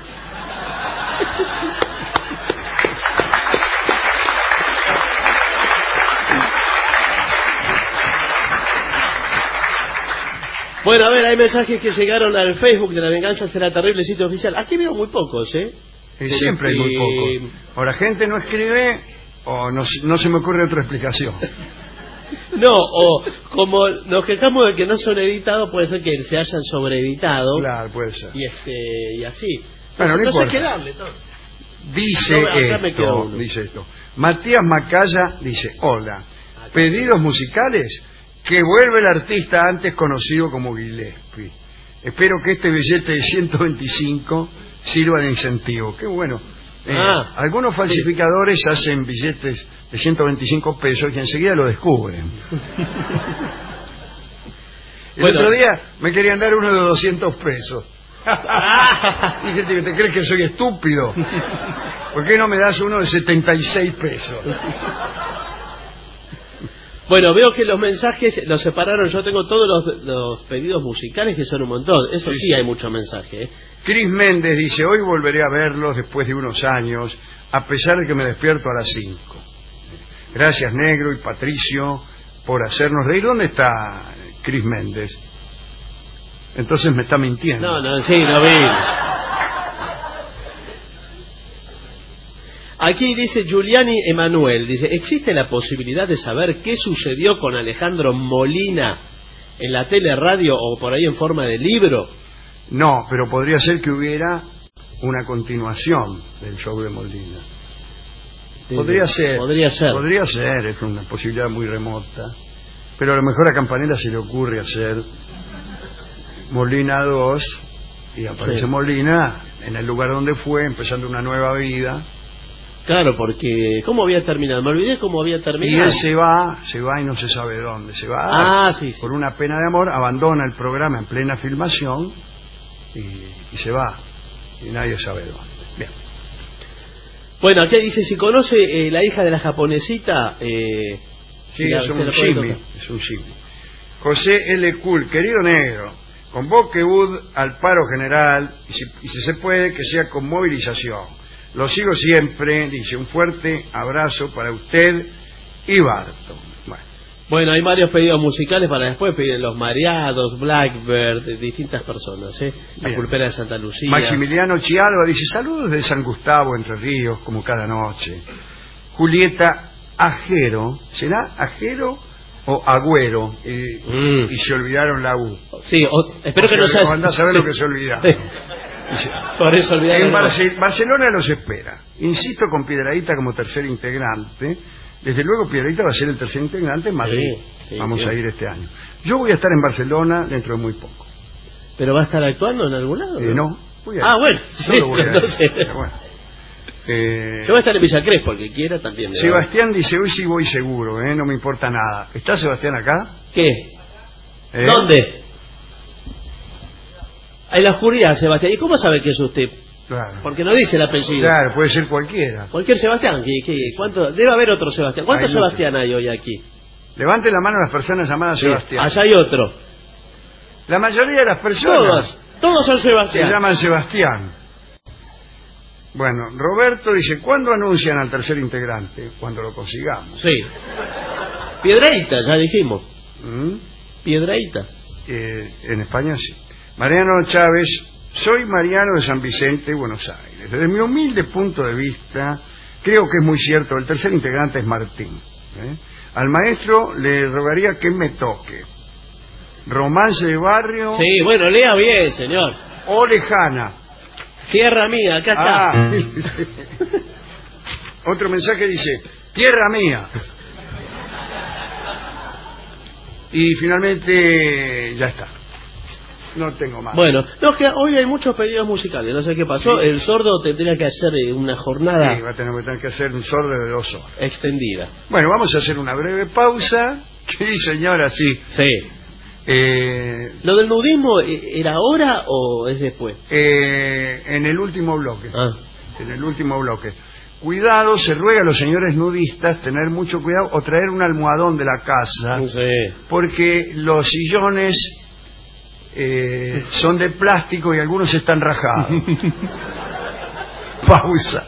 Bueno, a ver, hay mensajes que llegaron al Facebook de La Venganza Será Terrible, sitio oficial. Aquí veo muy pocos, ¿eh? Eh, siempre hay muy Este, poco. O la gente no escribe o no, se- no se me ocurre otra explicación. No, o como nos quejamos de que no son editados, puede ser que se hayan sobreeditado. Claro, puede ser. Y este y así. Bueno, no Entonces hay importa. que darle todo. Dice No, acá me queda esto, uno. dice esto. Matías Macaya dice, hola, pedidos musicales, que vuelve el artista antes conocido como Gillespie. Espero que este billete de ciento veinticinco sirva de incentivo. Qué bueno. Eh, Ah, algunos falsificadores hacen billetes de ciento veinticinco pesos y enseguida lo descubren. El Bueno. otro día me querían dar uno de doscientos pesos. Dije, ¿te, te crees que soy estúpido? ¿Por qué no me das uno de setenta y seis pesos? Bueno, veo que los mensajes los separaron. Yo tengo todos los, los pedidos musicales, que son un montón. Eso Sí, sí, sí. hay mucho mensaje. ¿eh? Cris Méndez dice, hoy volveré a verlos después de unos años, a pesar de que me despierto a las cinco. Gracias, Negro y Patricio, por hacernos reír. ¿Dónde está Cris Méndez? Entonces me está mintiendo. No, no, sí, no vi. Aquí dice Giuliani Emanuel, dice, ¿existe la posibilidad de saber qué sucedió con Alejandro Molina en la tele, radio o por ahí en forma de libro? No, pero podría ser que hubiera una continuación del show de Molina. Podría ser. Podría ser. Podría ser, es una posibilidad muy remota. Pero a lo mejor a Campanella se le ocurre hacer Molina dos y aparece Sí. Molina en el lugar donde fue, empezando una nueva vida. Claro, porque ¿cómo había terminado? Me olvidé cómo había Y terminado. él se va, se va y no se sabe dónde. Se va Ah, sí, sí. por una pena de amor, abandona el programa en plena filmación y, y se va. Y nadie sabe dónde. Bien. Bueno, aquí dice, si conoce eh, la hija de la japonesita... Eh, Sí, si la- es se un la puede simi, tocar. es un simi. José L. Cool, querido negro, convoque U D al paro general y si, y si se puede que sea con movilización. Lo sigo siempre, dice, un fuerte abrazo para usted y Barton. Bueno, Bueno, hay varios pedidos musicales para después, piden Los Mareados, Blackbird, de distintas personas, ¿eh? La Bien. Pulpera de Santa Lucía. Maximiliano Chialba dice, saludos de San Gustavo, Entre Ríos, como cada noche. Julieta Ajero, ¿será Ajero o Agüero? Y, Mm. y se olvidaron la U. Sí, o- espero O que sea, no sea... o andá a saber lo que se olvidaron. Dice, Por eso olvidaron. En Barce- Barcelona los espera. Insisto con Piedradita como tercer integrante. Desde luego Piedradita va a ser el tercer integrante en Madrid. Sí, sí, Vamos sí. a ir este año. Yo voy a estar en Barcelona dentro de muy poco. ¿Pero va a estar actuando en algún lado? Eh, no, voy a Ah, bueno, Solo sí, voy a ir. entonces- Pero bueno. Eh, Yo voy a estar en Villa Crespo, el que quiera también. me va. Sebastián dice, hoy sí voy seguro, ¿eh? No me importa nada. ¿Está Sebastián acá? ¿Qué? ¿Eh? ¿Dónde? En la oscuridad, Sebastián. ¿Y cómo sabe que es usted? Claro. Porque no dice el apellido. Claro, puede ser cualquiera. Cualquier Sebastián. ¿qué, qué, cuánto? Debe haber otro Sebastián. ¿Cuántos Hay muchos. Sebastián hay hoy aquí? Levante la mano las personas llamadas Sí, Sebastián. allá hay otro. La mayoría de las personas Todos. Todos son se Sebastián. llaman Sebastián. Bueno, Roberto dice, ¿cuándo anuncian al tercer integrante? Cuando lo consigamos. Sí. Piedreita, ya dijimos. ¿Mm? Piedreita. Eh, en España sí. Mariano Chávez, soy Mariano de San Vicente, Buenos Aires. Desde mi humilde punto de vista, creo que es muy cierto, el tercer integrante es Martín. ¿eh? Al maestro le rogaría que me toque. Romance de barrio Sí, bueno, lea bien, señor. o lejana. Tierra mía, acá está. Ah. Otro mensaje dice, tierra mía. Y finalmente ya está. No tengo más. Bueno, no, es que hoy hay muchos pedidos musicales, no sé qué pasó. Sí. El sordo tendría que hacer eh, una jornada Sí, va a tener, va a tener que hacer un sordo de dos horas. extendida. Bueno, vamos a hacer una breve pausa. Sí, señora, sí. Sí. Eh, ¿Lo del nudismo eh, era ahora o es después? eh, en el último bloque. Ah. En el último bloque. Cuidado, se ruega a los señores nudistas tener mucho cuidado o traer un almohadón de la casa. No sé. Porque los sillones eh, son de plástico y algunos están rajados. Pausa.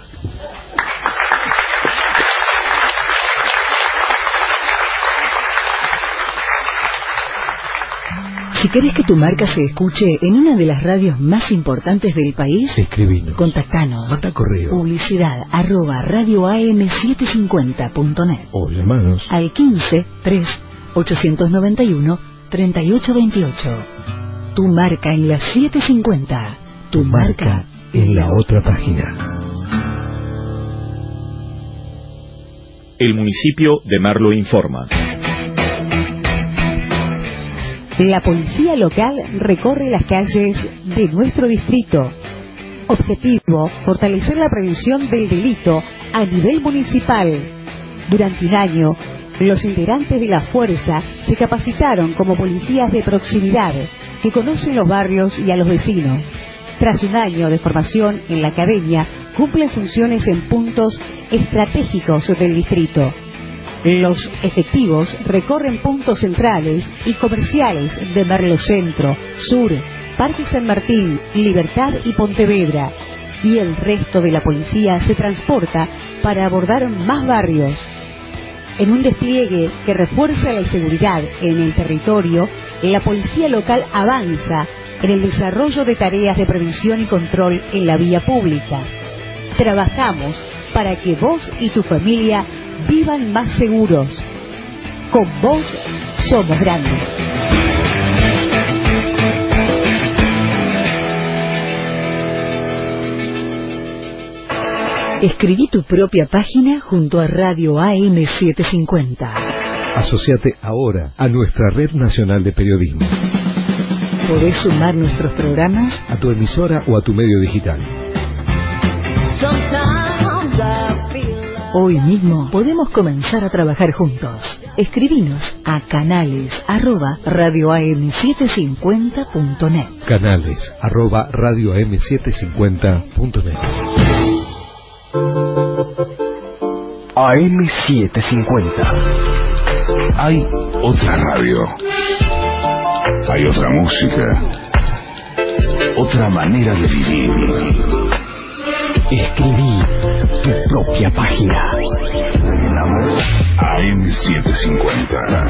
Si querés que tu marca se escuche en una de las radios más importantes del país, Escribinos. contactanos. Manda correo. Publicidad arroba radio a m setecientos cincuenta punto net O llamanos. al quince tres ochocientos noventa y uno treinta y ocho veintiocho. Tu marca en la setecientos cincuenta. Tu marca en la otra página. El municipio de Merlo informa. La policía local recorre las calles de nuestro distrito. Objetivo, fortalecer la prevención del delito a nivel municipal. Durante un año, los integrantes de la fuerza se capacitaron como policías de proximidad que conocen los barrios y a los vecinos. Tras un año de formación en la academia, cumplen funciones en puntos estratégicos del distrito. Los efectivos recorren puntos centrales y comerciales de Merlo Centro, Sur, Parque San Martín, Libertad y Pontevedra. Y el resto de la policía se transporta para abordar más barrios. En un despliegue que refuerza la seguridad en el territorio, la policía local avanza en el desarrollo de tareas de prevención y control en la vía pública. Trabajamos para que vos y tu familia vivan más seguros. Con vos somos grandes. Escribí tu propia página junto a Radio A M setecientos cincuenta. Asociate ahora a nuestra Red Nacional de Periodismo. Podés sumar nuestros programas a tu emisora o a tu medio digital. Hoy mismo podemos comenzar a trabajar juntos. Escribinos a canales arroba radio a m setecientos cincuenta punto net. Canales arroba radio a m setecientos cincuenta punto net. A M setecientos cincuenta. Hay otra radio. Hay otra música. Otra manera de vivir. Escribí tu propia página. A M setecientos cincuenta.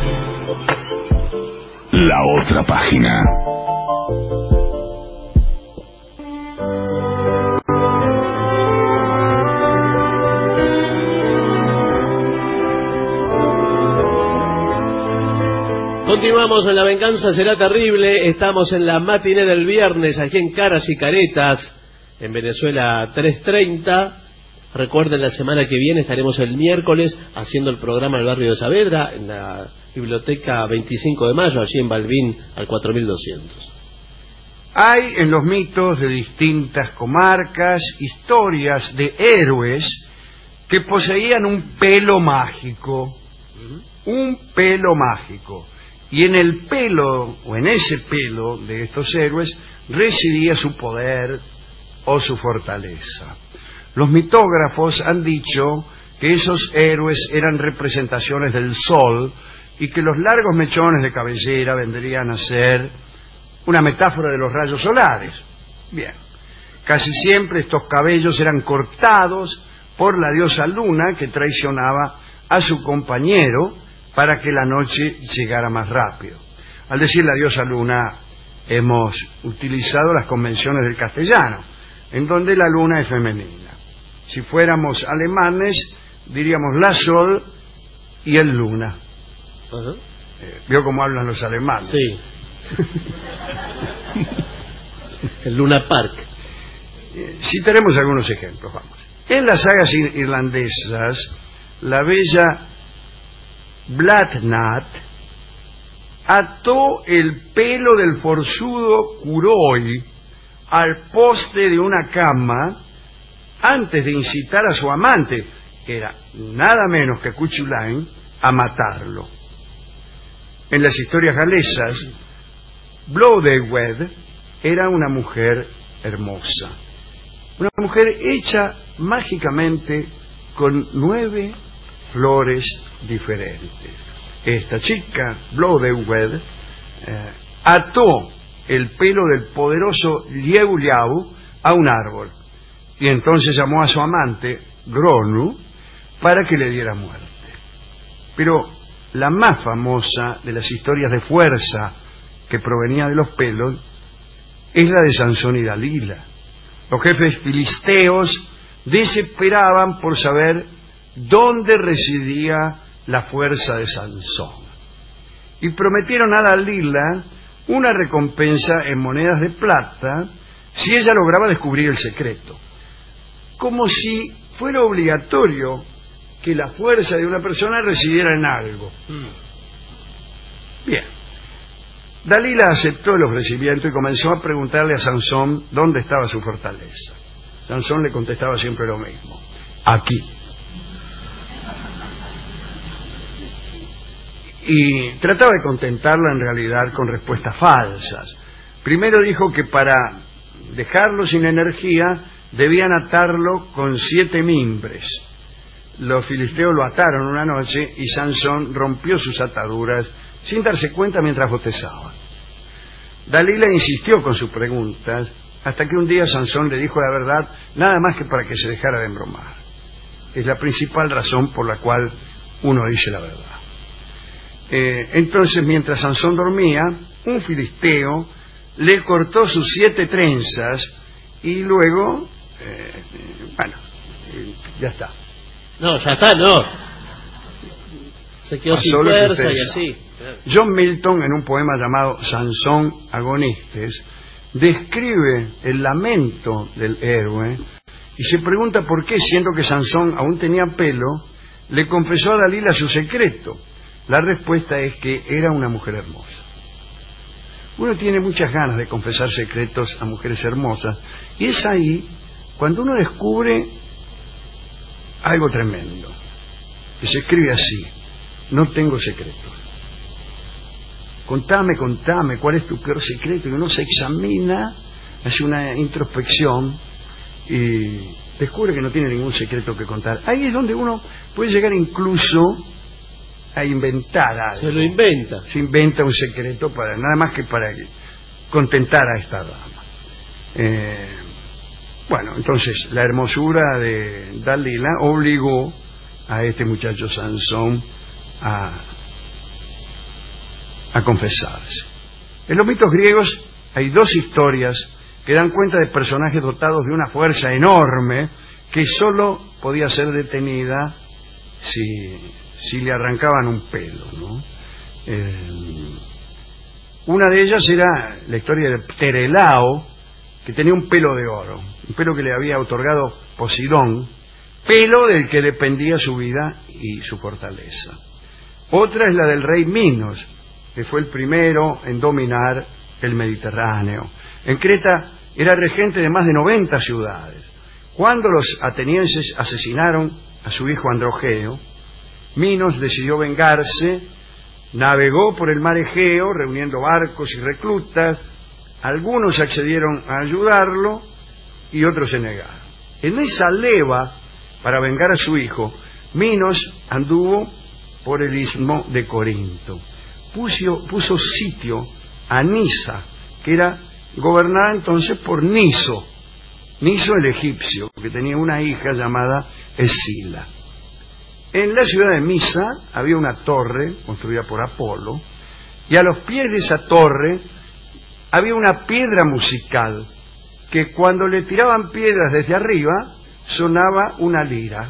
La otra página. Continuamos en La Venganza Será Terrible. Estamos en la matiné del viernes, aquí en Caras y Caretas, en Venezuela tres treinta. Recuerden, la semana que viene estaremos el miércoles haciendo el programa del barrio de Saavedra, en la biblioteca veinticinco de mayo, allí en Balbín, al cuatro mil doscientos. Hay en los mitos de distintas comarcas historias de héroes que poseían un pelo mágico. Un pelo mágico. Y en el pelo, o en ese pelo de estos héroes, residía su poder o su fortaleza. Los mitógrafos han dicho que esos héroes eran representaciones del sol y que los largos mechones de cabellera vendrían a ser una metáfora de los rayos solares. Bien, casi siempre estos cabellos eran cortados por la diosa Luna, que traicionaba a su compañero para que la noche llegara más rápido. Al decir la diosa Luna, hemos utilizado las convenciones del castellano, en donde la luna es femenina. Si fuéramos alemanes, diríamos la Sol y el Luna. Uh-huh. eh, ¿Vio cómo hablan los alemanes? Sí. El Luna Park. Eh, si tenemos algunos ejemplos, vamos. En las sagas irlandesas, la bella Blathnat ató el pelo del forzudo Curoi al poste de una cama antes de incitar a su amante, que era nada menos que Cuchulain, a matarlo. En las historias galesas, Blodeuwedd era una mujer hermosa, una mujer hecha mágicamente con nueve flores diferentes. Esta chica, Blodeuwedd, eh, ató el pelo del poderoso Lieu Liau a un árbol y entonces llamó a su amante, Gronu, para que le diera muerte. Pero la más famosa de las historias de fuerza que provenía de los pelos es la de Sansón y Dalila. Los jefes filisteos desesperaban por saber dónde residía la fuerza de Sansón y prometieron a Dalila una recompensa en monedas de plata si ella lograba descubrir el secreto, como si fuera obligatorio que la fuerza de una persona residiera en algo. Bien, Dalila aceptó el ofrecimiento y comenzó a preguntarle a Sansón dónde estaba su fortaleza. Sansón le contestaba siempre lo mismo: aquí. Y trataba de contentarla en realidad con respuestas falsas. Primero dijo que para dejarlo sin energía debían atarlo con siete mimbres. Los filisteos lo ataron una noche y Sansón rompió sus ataduras sin darse cuenta mientras bostezaba. Dalila insistió con sus preguntas hasta que un día Sansón le dijo la verdad, nada más que para que se dejara de embromar. Es la principal razón por la cual uno dice la verdad. Eh, entonces, mientras Sansón dormía, un filisteo le cortó sus siete trenzas y luego, eh, bueno, eh, ya está. No, ya está, no. Se quedó sin fuerza y así. John Milton, en un poema llamado Sansón Agonistes, describe el lamento del héroe y se pregunta por qué, siendo que Sansón aún tenía pelo, le confesó a Dalila su secreto. La respuesta es que era una mujer hermosa. Uno tiene muchas ganas de confesar secretos a mujeres hermosas, y es ahí cuando uno descubre algo tremendo, que se escribe así: no tengo secretos. Contame, contame, ¿cuál es tu peor secreto? Y uno se examina, hace una introspección y descubre que no tiene ningún secreto que contar. Ahí es donde uno puede llegar incluso a inventar algo. Se lo inventa. Se inventa un secreto para nada más que para contentar a esta dama. Eh, bueno, entonces la hermosura de Dalila obligó a este muchacho Sansón a, a confesarse. En los mitos griegos hay dos historias que dan cuenta de personajes dotados de una fuerza enorme que solo podía ser detenida si, si le arrancaban un pelo, ¿no? Eh, una de ellas era la historia de Pterelao, que tenía un pelo de oro, un pelo que le había otorgado Poseidón, pelo del que dependía su vida y su fortaleza. Otra es la del rey Minos, que fue el primero en dominar el Mediterráneo. En Creta era regente de más de noventa ciudades. Cuando los atenienses asesinaron a su hijo Androgeo, Minos decidió vengarse, navegó por el mar Egeo reuniendo barcos y reclutas. Algunos accedieron a ayudarlo y otros se negaron. En esa leva para vengar a su hijo, Minos anduvo por el istmo de Corinto. Puso, puso sitio a Nisa, que era gobernada entonces por Niso, Niso el egipcio, que tenía una hija llamada Escila. En la ciudad de Misa había una torre construida por Apolo, y a los pies de esa torre había una piedra musical que cuando le tiraban piedras desde arriba sonaba una lira.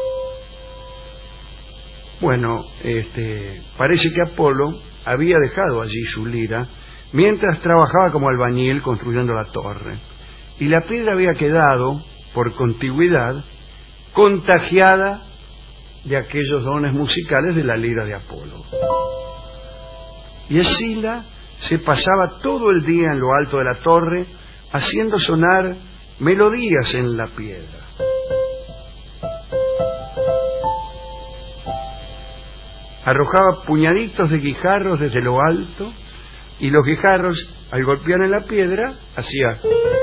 Bueno, este, parece que Apolo había dejado allí su lira mientras trabajaba como albañil construyendo la torre, y la piedra había quedado, por contigüidad, contagiada de aquellos dones musicales de la lira de Apolo. Y Escila se pasaba todo el día en lo alto de la torre haciendo sonar melodías en la piedra. Arrojaba puñaditos de guijarros desde lo alto, y los guijarros, al golpear en la piedra, hacía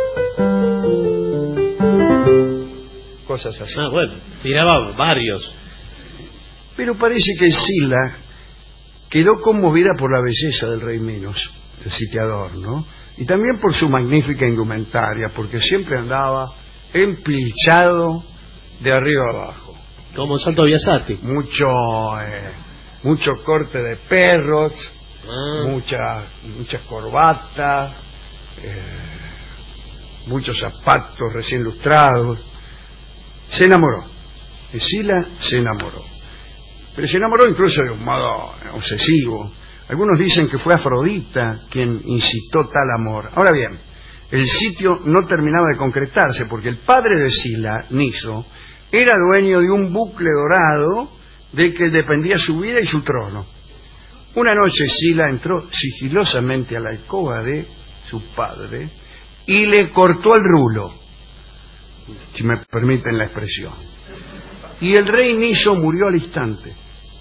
cosas así. Ah, bueno, tiraba varios. Pero parece que Escila quedó conmovida por la belleza del rey Minos, el sitiador, ¿no? Y también por su magnífica indumentaria, porque siempre andaba empilchado de arriba abajo. Como Santo Biasati. Mucho, eh, mucho corte de perros, ah. muchas muchas corbatas, eh, muchos zapatos recién lustrados. Se enamoró. Escila se enamoró. Pero se enamoró incluso de un modo obsesivo. Algunos dicen que fue Afrodita quien incitó tal amor. Ahora bien, el sitio no terminaba de concretarse porque el padre de Escila, Niso, era dueño de un bucle dorado del que dependía su vida y su trono. Una noche Escila entró sigilosamente a la alcoba de su padre y le cortó el rulo, si me permiten la expresión. Y el rey Niso murió al instante.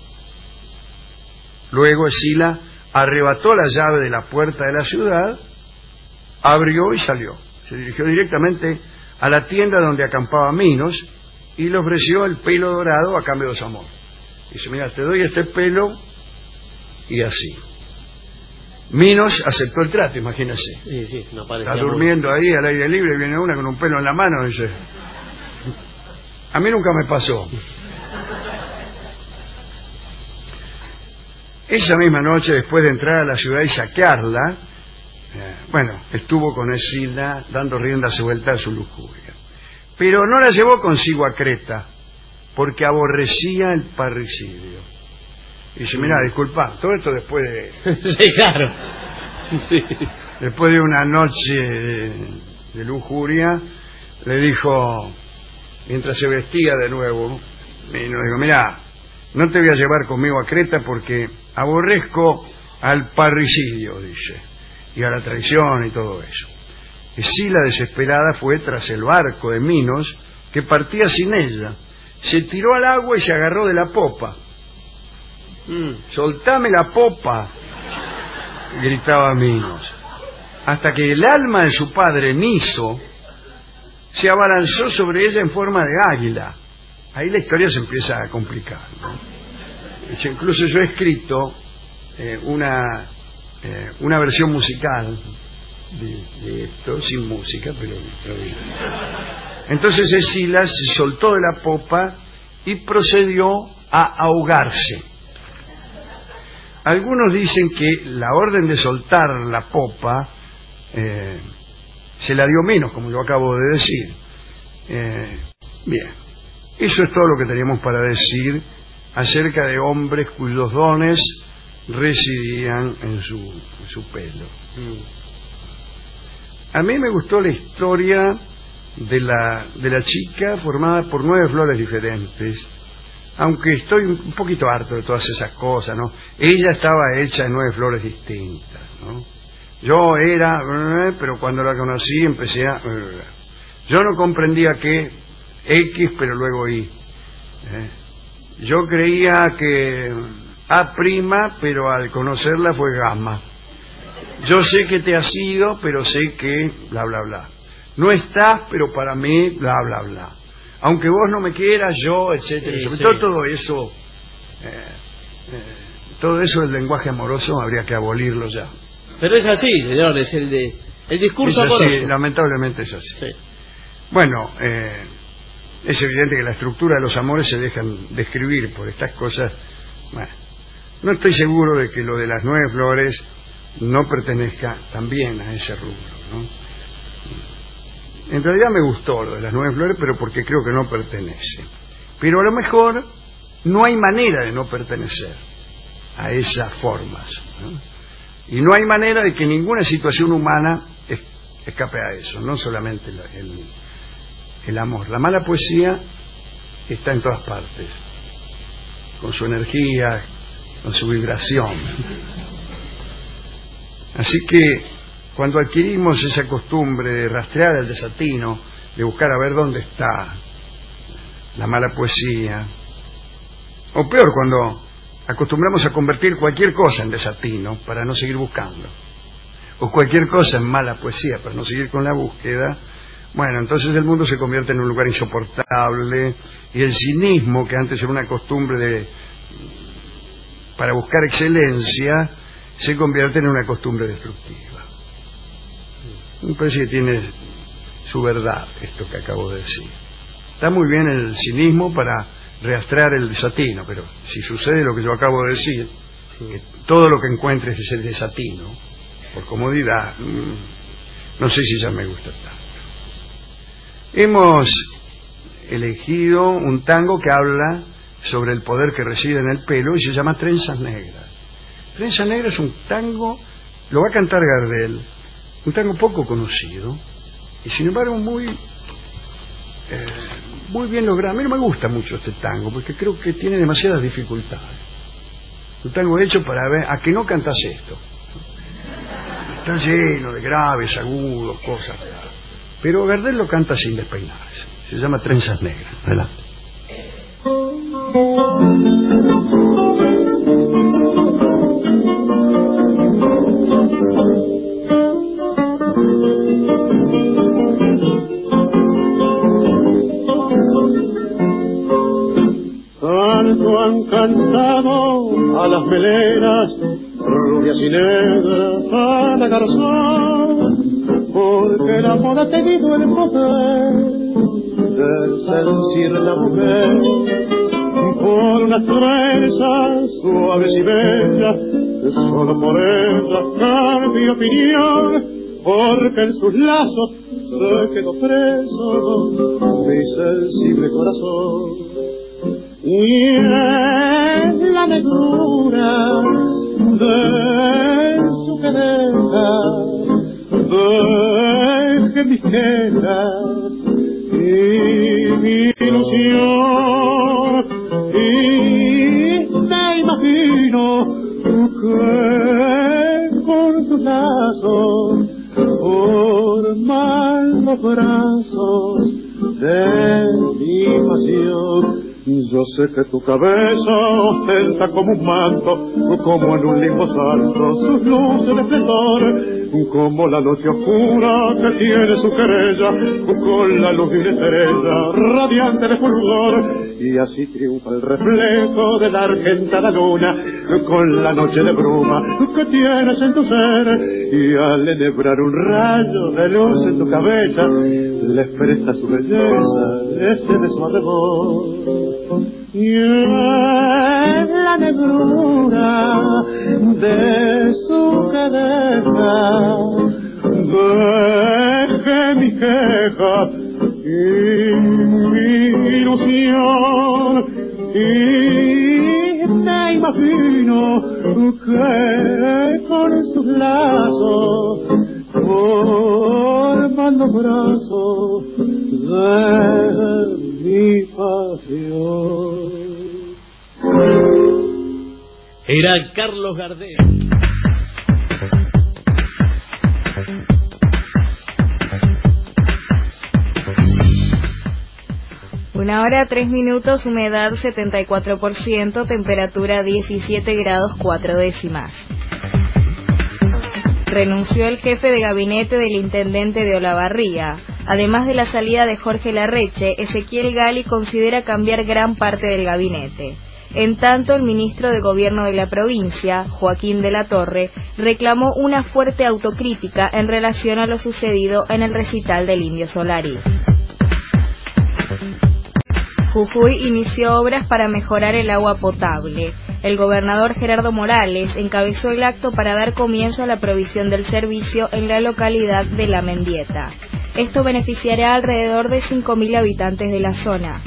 Luego Escila arrebató la llave de la puerta de la ciudad, abrió y salió. Se dirigió directamente a la tienda donde acampaba Minos y le ofreció el pelo dorado a cambio de su amor. Dice, mira, te doy este pelo y así. Minos aceptó el trato, imagínese. Sí, sí, no Está durmiendo ahí al aire libre y viene una con un pelo en la mano y dice, a mí nunca me pasó. Esa misma noche, después de entrar a la ciudad y saquearla, Eh, bueno, estuvo con Escila dando rienda suelta a su lujuria. Pero no la llevó consigo a Creta, porque aborrecía el parricidio. Y dice, mira, disculpa, todo esto después de... Sí, claro. Sí. Después de una noche de, de lujuria, le dijo, mientras se vestía de nuevo, y nos dijo, mira, no te voy a llevar conmigo a Creta porque aborrezco al parricidio, dice, y a la traición y todo eso. Escila, desesperada, fue tras el barco de Minos, que partía sin ella. Se tiró al agua y se agarró de la popa. Mm, soltame la popa, gritaba Minos, hasta que el alma de su padre, Niso, se abalanzó sobre ella en forma de águila. Ahí la historia se empieza a complicar, ¿no? Incluso yo he escrito eh, una eh, una versión musical de, de esto, sin música, pero, pero bien. Entonces Escila se soltó de la popa y procedió a ahogarse. Algunos dicen que la orden de soltar la popa eh, se la dio Minos, como yo acabo de decir. Eh, bien, eso es todo lo que teníamos para decir acerca de hombres cuyos dones residían en su, en su pelo. A mí me gustó la historia de la, de la chica formada por nueve flores diferentes, aunque estoy un poquito harto de todas esas cosas, ¿no? Ella estaba hecha de nueve flores distintas, ¿no? Yo era, pero cuando la conocí empecé a... Yo no comprendía que X, pero luego Y. ¿eh? Yo creía que A', pero al conocerla fue gamma. Yo sé que te has ido, pero sé que bla, bla, bla. No estás, pero para mí, bla, bla, bla. Aunque vos no me quieras, yo, etcétera. Sí, sobre sí. todo todo eso, eh, eh, todo eso del lenguaje amoroso habría que abolirlo ya. Pero es así, señor, es el de el discurso es así, amoroso. Lamentablemente es así. Sí. Bueno, eh, es evidente que la estructura de los amores se dejan describir por estas cosas. Bueno, no estoy seguro de que lo de las nueve flores no pertenezca también a ese rubro, ¿no? En realidad me gustó lo de las nueve flores, pero porque creo que no pertenece. Pero a lo mejor no hay manera de no pertenecer a esas formas, ¿no? Y no hay manera de que ninguna situación humana es, escape a eso, no solamente el, el, el amor. La mala poesía está en todas partes, con su energía, con su vibración. Así que cuando adquirimos esa costumbre de rastrear el desatino, de buscar a ver dónde está la mala poesía, o peor, cuando acostumbramos a convertir cualquier cosa en desatino para no seguir buscando, o cualquier cosa en mala poesía para no seguir con la búsqueda, bueno, entonces el mundo se convierte en un lugar insoportable, y el cinismo, que antes era una costumbre de para buscar excelencia, se convierte en una costumbre destructiva. Me parece que tiene su verdad esto que acabo de decir. Está muy bien el cinismo para rastrear el desatino, pero si sucede lo que yo acabo de decir, que todo lo que encuentres es el desatino, por comodidad, no sé si ya me gusta tanto. Hemos elegido un tango que habla sobre el poder que reside en el pelo y se llama Trenzas Negras. Trenzas Negras es un tango, lo va a cantar Gardel, un tango poco conocido y sin embargo muy eh, muy bien logrado. A mí no me gusta mucho este tango porque creo que tiene demasiadas dificultades. Un tango hecho para ver a que no cantas esto. Está lleno de graves, agudos, cosas. Pero Gardel lo canta sin despeinarse. Se llama Trenzas Negras. Adelante. Tanto han cantado a las melenas, rubias y negras, a la garzón, porque el amor ha tenido el poder de seducir a la mujer, por unas trenzas suaves y bellas solo por ella cambio opinión, porque en sus lazos se quedó preso mi sensible corazón. Y en la negrura de su querella deje mi queja y mi ilusión, y me imagino que con sus lazos forman los brazos de mi pasión. Yo sé que tu cabeza ostenta como un manto, como en un limbo santo sus luces de esplendor, como la noche oscura que tiene su querella, con la luz de una estrella radiante de fulgor, y así triunfa el reflejo de la argentada luna, con la noche de bruma que tienes en tu ser, y al enhebrar un rayo de luz en tu cabeza, les presta su belleza, ese de su arrebol. Y en la negrura de su querella deje mi queja y mi ilusión, y me imagino que con sus lazos forman los brazos de mi pasión. Era Carlos Gardel. Una hora, tres minutos, humedad setenta y cuatro por ciento, temperatura diecisiete grados cuatro décimas. Renunció el jefe de gabinete del intendente de Olavarría. Además de la salida de Jorge Larreche, Ezequiel Gali considera cambiar gran parte del gabinete. En tanto, el ministro de Gobierno de la provincia, Joaquín de la Torre, reclamó una fuerte autocrítica en relación a lo sucedido en el recital del Indio Solari. Jujuy inició obras para mejorar el agua potable. El gobernador Gerardo Morales encabezó el acto para dar comienzo a la provisión del servicio en la localidad de La Mendieta. Esto beneficiará a alrededor de cinco mil habitantes de la zona.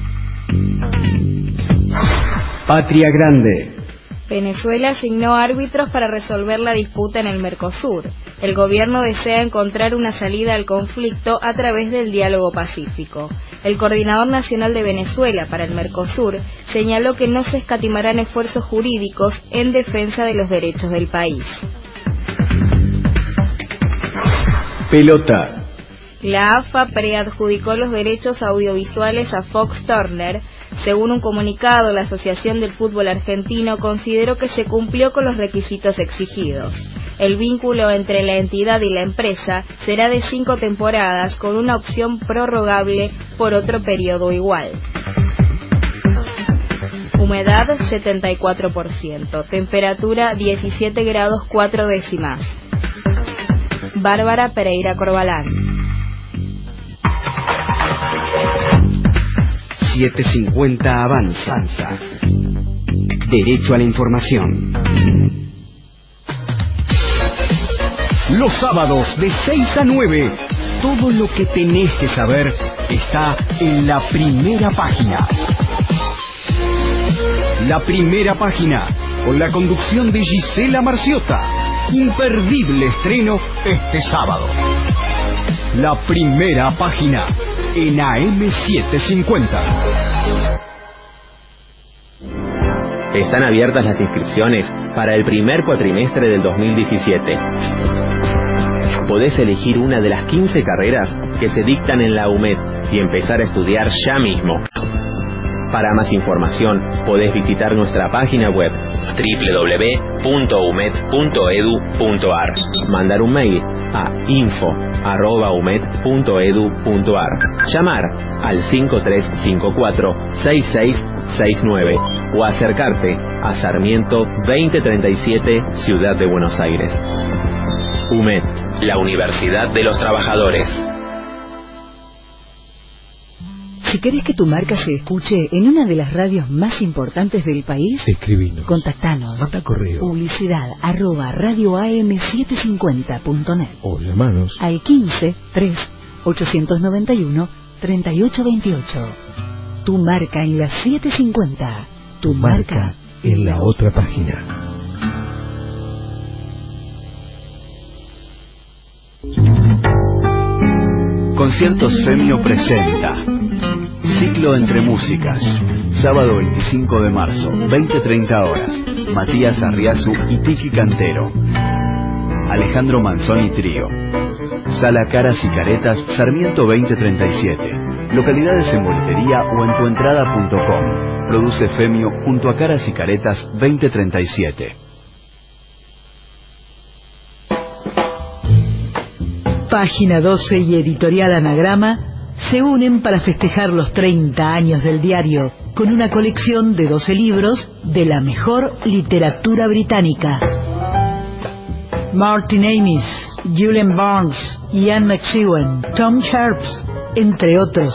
Patria Grande. Venezuela asignó árbitros para resolver la disputa en el Mercosur. El gobierno desea encontrar una salida al conflicto a través del diálogo pacífico. El coordinador nacional de Venezuela para el Mercosur señaló que no se escatimarán esfuerzos jurídicos en defensa de los derechos del país. Pelota. La A F A preadjudicó los derechos audiovisuales a Fox Turner. Según un comunicado, la Asociación del Fútbol Argentino consideró que se cumplió con los requisitos exigidos. El vínculo entre la entidad y la empresa será de cinco temporadas con una opción prorrogable por otro periodo igual. Humedad setenta y cuatro por ciento, temperatura diecisiete grados cuatro décimas. Bárbara Pereira Corbalán. setecientos cincuenta Avanza. Derecho a la información. Los sábados de seis a nueve, todo lo que tenés que saber está en la primera página. La primera página, con la conducción de Gisela Marciota. Imperdible estreno este sábado. La primera página en A M setecientos cincuenta. Están abiertas las inscripciones para el primer cuatrimestre del dos mil diecisiete. Podés elegir una de las quince carreras que se dictan en la U M E D y empezar a estudiar ya mismo. Para más información, podés visitar nuestra página web doble u doble u doble u punto u m e d punto e d u punto a r, mandar un mail a info arroba u m e d punto e d u punto a r, llamar al cinco tres cinco cuatro seis seis seis nueve o acercarte a Sarmiento veinte treinta y siete, Ciudad de Buenos Aires. U M E D, la Universidad de los Trabajadores. Si querés que tu marca se escuche en una de las radios más importantes del país, escribinos, contactanos. Manda correo. Publicidad arroba radio a m setecientos cincuenta punto net o llamanos al quince tres ochocientos noventa y uno treinta y ocho veintiocho. Tu marca en la setecientos cincuenta. Tu, tu marca, marca en la otra página. Conciertos Femio presenta Ciclo entre músicas. Sábado veinticinco de marzo, veinte treinta horas. Matías Arriazu y Tiki Cantero. Alejandro Manzoni Trío. Sala Caras y Caretas, Sarmiento veinte treinta y siete. Localidades en boletería o en tuentrada punto com. Produce Femio junto a Caras y Caretas veinte treinta y siete. Página doce y Editorial Anagrama se unen para festejar los treinta años del diario con una colección de doce libros de la mejor literatura británica. Martin Amis, Julian Barnes, Ian McEwan, Tom Sharps, entre otros.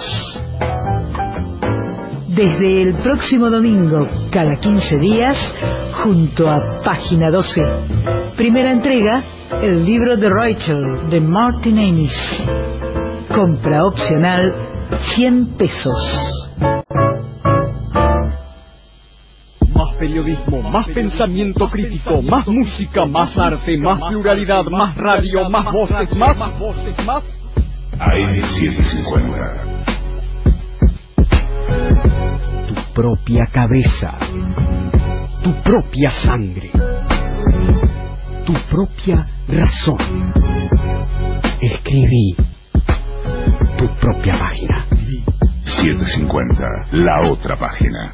Desde el próximo domingo, cada quince días, junto a Página doce. Primera entrega, el libro de Rachel, de Martin Amis. Compra opcional, cien pesos. Más periodismo, más pensamiento crítico, más música, más arte, más pluralidad, más radio, más voces, más, más voces, más... A M setecientos cincuenta. Tu propia cabeza, tu propia sangre, tu propia razón. Escribí tu propia página. setecientos cincuenta, la otra página.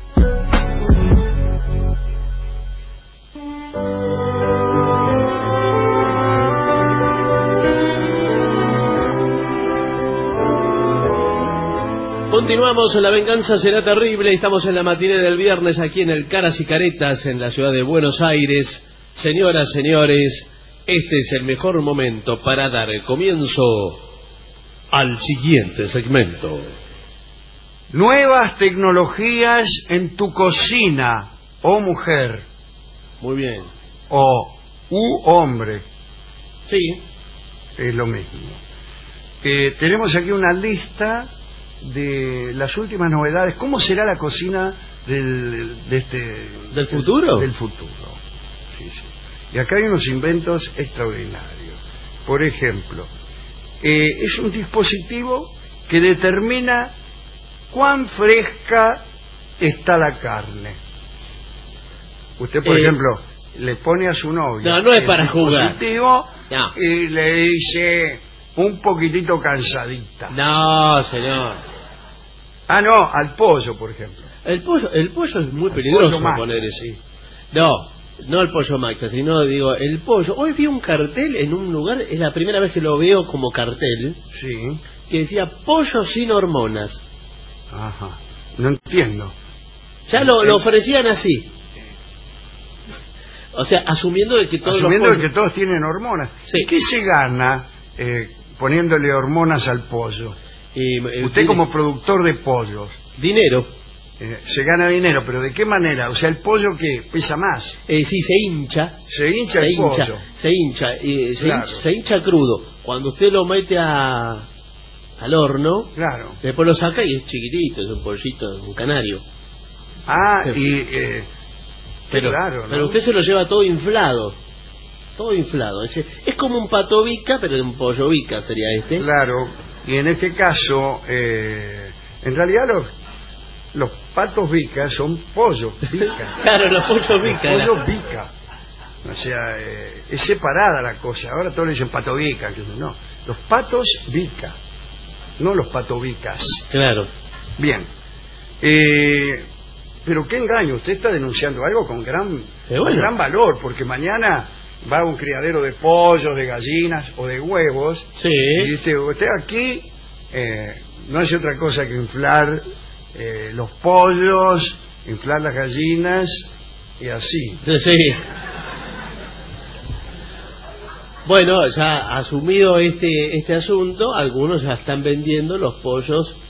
Continuamos en La Venganza Será Terrible. Estamos en la matiné del viernes aquí en el Caras y Caretas en la ciudad de Buenos Aires. Señoras, señores, este es el mejor momento para dar el comienzo al siguiente segmento. Nuevas tecnologías en tu cocina, oh mujer. Muy bien. O u hombre. Sí. Es lo mismo. Eh, tenemos aquí una lista de las últimas novedades. ¿Cómo será la cocina del, de este, del futuro? Del, del futuro. Sí, sí. Y acá hay unos inventos extraordinarios. Por ejemplo, eh, es un dispositivo que determina cuán fresca está la carne. Usted, por eh, ejemplo, le pone a su novia. No, no es para jugar. Dispositivo no. Y le dice un poquitito cansadita. No, señor. Ah, no, al pollo, por ejemplo. El pollo, el pollo es muy peligroso poner ese. No, no el pollo Magda, sino digo, el pollo. Hoy vi un cartel en un lugar, es la primera vez que lo veo como cartel. Sí. Que decía pollo sin hormonas. Ajá. No entiendo. Ya lo, lo ofrecían así. O sea, asumiendo de que todos asumiendo los pollos... de que todos tienen hormonas. Sí. ¿Qué se gana eh, poniéndole hormonas al pollo? Y, eh, Usted como productor de pollos. Dinero. Eh, se gana dinero, pero ¿de qué manera? O sea, el pollo que pesa más. Eh, sí, se hincha. Se hincha se el hincha, pollo. Se hincha, eh, se, claro. hincha, se hincha crudo. Cuando usted lo mete a, al horno, claro. Después lo saca y es chiquitito, es un pollito, un canario. Ah, pero, y... Eh, pero, claro, ¿no? Pero usted se lo lleva todo inflado. Todo inflado. Es, es como un pato bica, pero de un pollo bica sería este. Claro, y en este caso, eh, en realidad los... Los patos bicas son pollos bica. Claro, los pollos bica. Los pollos bica. O sea, eh, es separada la cosa. Ahora todos le dicen pato bica. No, los patos bica, no los patobicas. Claro. Bien. Eh, pero qué engaño. Usted está denunciando algo con gran, bueno. con gran valor, porque mañana va a un criadero de pollos, de gallinas o de huevos. Sí. Y dice, usted aquí eh, no hace otra cosa que inflar Eh, los pollos, inflar las gallinas y así. Sí, sí. Bueno, ya asumido este este asunto, algunos ya están vendiendo los pollos